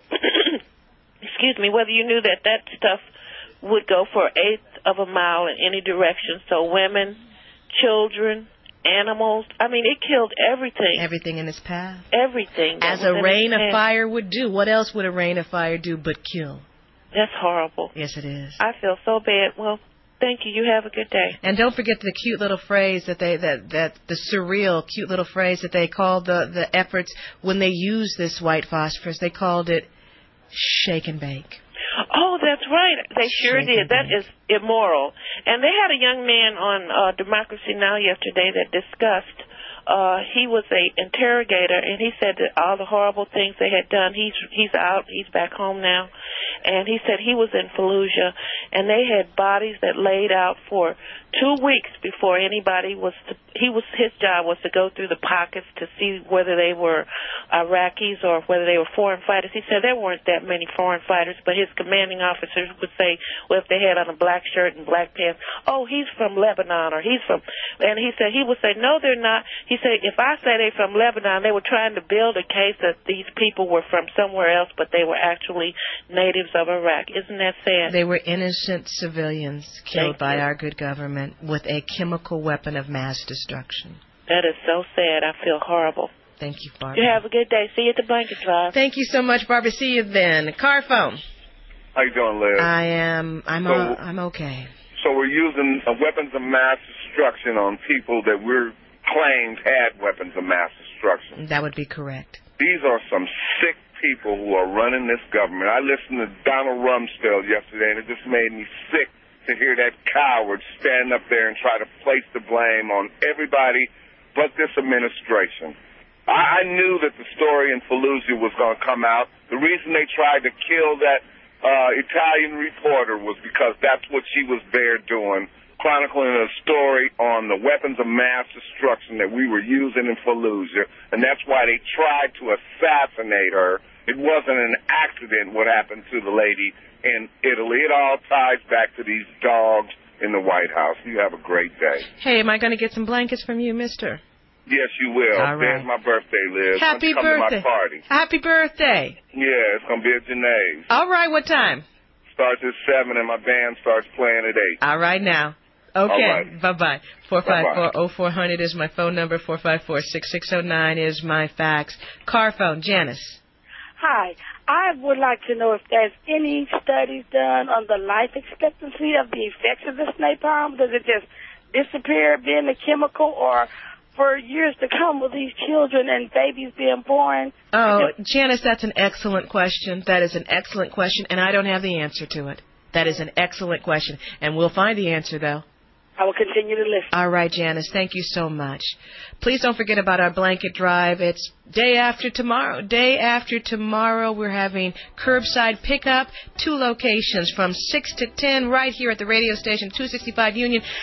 excuse me, whether you knew that that stuff would go for an eighth of a mile in any direction. So women, children, animals. I mean, it killed everything. Everything in its path. Everything. that As was a in rain its of path. fire would do. What else would a rain of fire do but kill? That's horrible. Yes, it is. I feel so bad. Well, thank you. You have a good day. And don't forget the cute little phrase that they that that the surreal cute little phrase that they called the the efforts when they used this white phosphorus. They called it shake and bake. Oh, that's right. They sure Shake did. and That is immoral. And they had a young man on uh, Democracy Now! Yesterday that discussed. Uh, he was a interrogator, and he said that all the horrible things they had done. He's he's out. He's back home now, and he said he was in Fallujah, and they had bodies that laid out for two weeks before anybody was. To, he was his job was to go through the pockets to see whether they were Iraqis or whether they were foreign fighters. He said there weren't that many foreign fighters, but his commanding officers would say, well, if they had on a black shirt and black pants, oh, he's from Lebanon or he's from. And he said he would say, no, they're not. He said, if I say they're from Lebanon, they were trying to build a case that these people were from somewhere else, but they were actually natives of Iraq. Isn't that sad? They were innocent civilians killed Thank by you. our good government with a chemical weapon of mass destruction. That is so sad. I feel horrible. Thank you, Barbara. You have a good day. See you at the blanket drive. Thank you so much, Barbara. See you then. Car phone. How you doing, Liz? I am. I'm. So- uh, I'm okay. So we're using uh, weapons of mass destruction on people that we're claimed had weapons of mass destruction. That would be correct. These are some sick people who are running this government. I listened to Donald Rumsfeld yesterday, and it just made me sick to hear that coward stand up there and try to place the blame on everybody but this administration. I, I knew that the story in Fallujah was going to come out. The reason they tried to kill that uh, Italian reporter was because that's what she was there doing, chronicling a story on the weapons of mass destruction that we were using in Fallujah, and that's why they tried to assassinate her. It wasn't an accident what happened to the lady in Italy. It all ties back to these dogs in the White House. You have a great day. Hey, am I going to get some blankets from you, mister? Yes, you will. All right. There's my birthday, Liz. Happy come birthday. to my party. Happy birthday. Yeah, it's going to be at Janae's. All right, what time? Starts at seven, and my band starts playing at eight. All right now. Okay, All right. bye-bye. four five four, oh four hundred is my phone number. four five four, six six oh nine is my fax. Car phone, Janice. Hi. I would like to know if there's any studies done on the life expectancy of the effects of this napalm. Does it just disappear being a chemical, or for years to come with these children and babies being born? Oh, Janice, that's an excellent question. That is an excellent question, and I don't have the answer to it. That is an excellent question, and we'll find the answer, though. I will continue to listen. All right, Janice, thank you so much. Please don't forget about our blanket drive. It's day after tomorrow. Day after tomorrow, we're having curbside pickup, two locations from six to ten right here at the radio station, two sixty-five Union.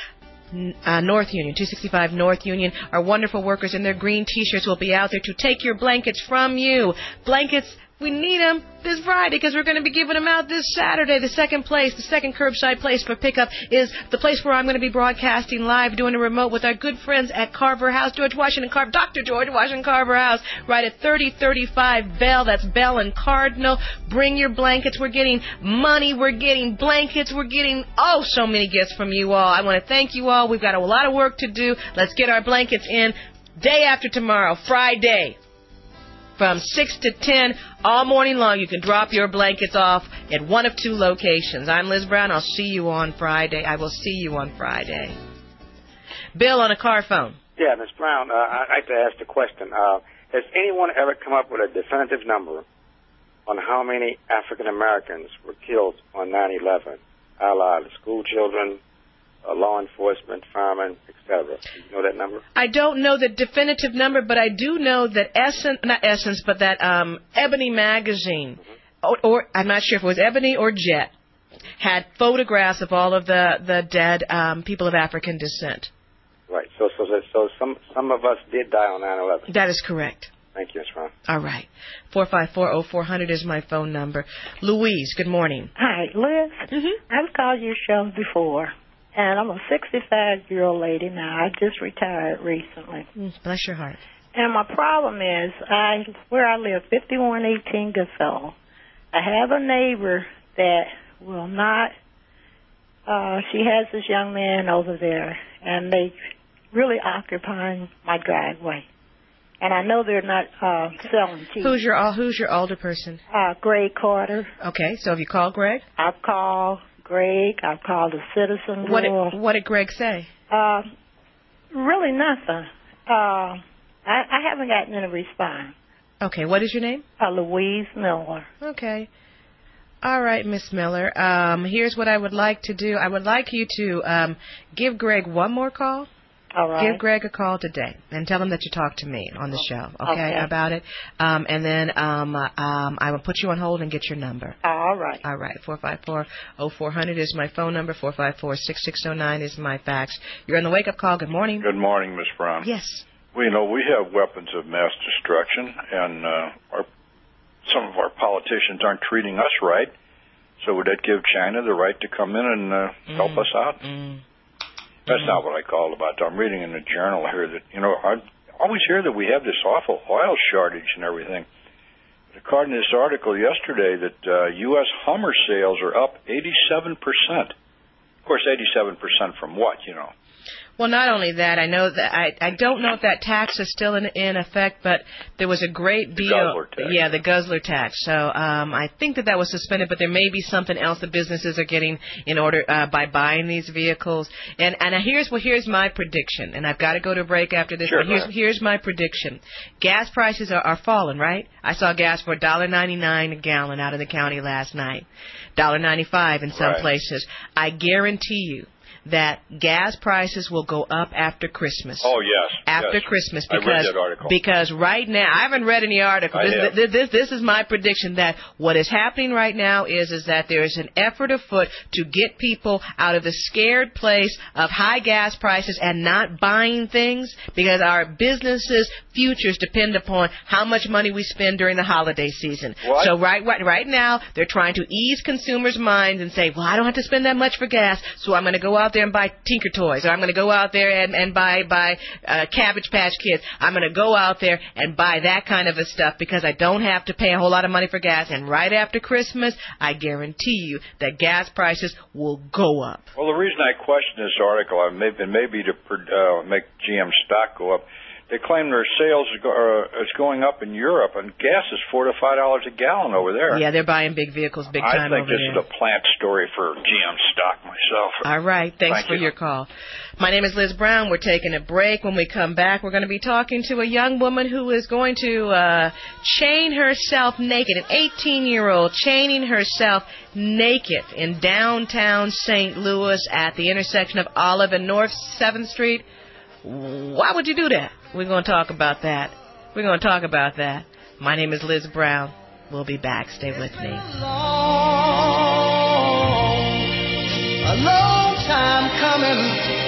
Uh, North Union, two sixty-five North Union. Our wonderful workers in their green T-shirts will be out there to take your blankets from you. Blankets, we need them this Friday because we're going to be giving them out this Saturday. The second place, the second curbside place for pickup is the place where I'm going to be broadcasting live, doing a remote with our good friends at Carver House, George Washington Carver, Doctor George Washington Carver House, right at thirty thirty-five Bell. That's Bell and Cardinal. Bring your blankets. We're getting money. We're getting blankets. We're getting, oh, so many gifts from you all. I want to thank you all. We've got a lot of work to do. Let's get our blankets in. Day after tomorrow, Friday, from six to ten, all morning long, you can drop your blankets off at one of two locations. I'm Liz Brown. I'll see you on Friday. I will see you on Friday. Bill on a car phone. Yeah, Miz Brown, uh, I'd like to ask the question. Uh, has anyone ever come up with a definitive number on how many African Americans were killed on nine eleven, a la the school children, uh, law enforcement, firemen, et cetera? Do you know that number? I don't know the definitive number, but I do know that Essence, not Essence, but that um, Ebony magazine, mm-hmm. or, or I'm not sure if it was Ebony or Jet, had photographs of all of the the dead um, people of African descent. Right. So, so, so some some of us did die on nine eleven. That is correct. Thank you, Miz Brown. All right. four five four, oh four hundred is my phone number. Louise, good morning. Hi, Liz. Mm-hmm. I've called your show before. And I'm a sixty-five-year-old lady now. I just retired recently. Mm, bless your heart. And my problem is, I where I live, fifty-one eighteen Goodfellow, I have a neighbor that will not, uh, she has this young man over there, and they really occupy my driveway. And I know they're not uh, selling cheap. Who's your Who's your older person? Uh, Greg Carter. Okay, so have you called Greg? I've called Greg. I've called the citizen. What did, what did Greg say? Uh, really nothing. Uh, I, I haven't gotten any response. Okay, what is your name? Uh, Louise Miller. Okay. All right, Miss Miller. Um, here's what I would like to do. I would like you to um, give Greg one more call. All right. Give Greg a call today and tell him that you talked to me on the show, okay, okay. about it. Um, and then um, um, I will put you on hold and get your number. All right. All right. four five four, oh four hundred is my phone number. four five four, six six oh nine is my fax. You're on the wake-up call. Good morning. Good morning, Miss Brown. Yes. Well, you know, we have weapons of mass destruction, and uh, our, some of our politicians aren't treating us right. So would that give China the right to come in and uh, mm. help us out? Mm. That's not what I called about. I'm reading in the journal here that, you know, I always hear that we have this awful oil shortage and everything. But according to this article yesterday, that uh, U S Hummer sales are up eighty-seven percent. Of course, eighty-seven percent from what, you know? Well, not only that, I know that I I don't know if that tax is still in in effect, but there was a great deal. The guzzler tax. Yeah, the guzzler tax. So um, I think that that was suspended, but there may be something else the businesses are getting in order uh, by buying these vehicles. And and here's well, here's my prediction, and I've got to go to break after this. Sure, but here's here's my prediction: gas prices are, are falling. Right? I saw gas for one dollar ninety-nine a gallon out of the county last night, one dollar ninety-five in some right. places. I guarantee you that gas prices will go up after Christmas. Oh, yes. After yes. Christmas. Because, I read that article. Because right now, I haven't read any article. I This, have. this, this, this is my prediction that what is happening right now is, is that there is an effort afoot to get people out of the scared place of high gas prices and not buying things, because our businesses' futures depend upon how much money we spend during the holiday season. What? So right, right, right now, they're trying to ease consumers' minds and say, well, I don't have to spend that much for gas, so I'm going to go out there and buy Tinker Toys, or I'm going to go out there and, and buy buy uh, Cabbage Patch Kids. I'm going to go out there and buy that kind of a stuff because I don't have to pay a whole lot of money for gas. And right after Christmas, I guarantee you that gas prices will go up. Well, the reason I question this article, uh, maybe, maybe to uh, make G M stock go up, they claim their sales are is going up in Europe, and gas is four to five dollars a gallon over there. Yeah, they're buying big vehicles big time I think over this there. is a plant story for G M stock myself. All right, thanks Thank for you. your call. My name is Liz Brown. We're taking a break. When we come back, we're going to be talking to a young woman who is going to uh, chain herself naked, an eighteen-year-old chaining herself naked in downtown Saint Louis at the intersection of Olive and North seventh Street. Why would you do that? We're going to talk about that. We're going to talk about that. My name is Liz Brown. We'll be back. Stay with me. A long time coming.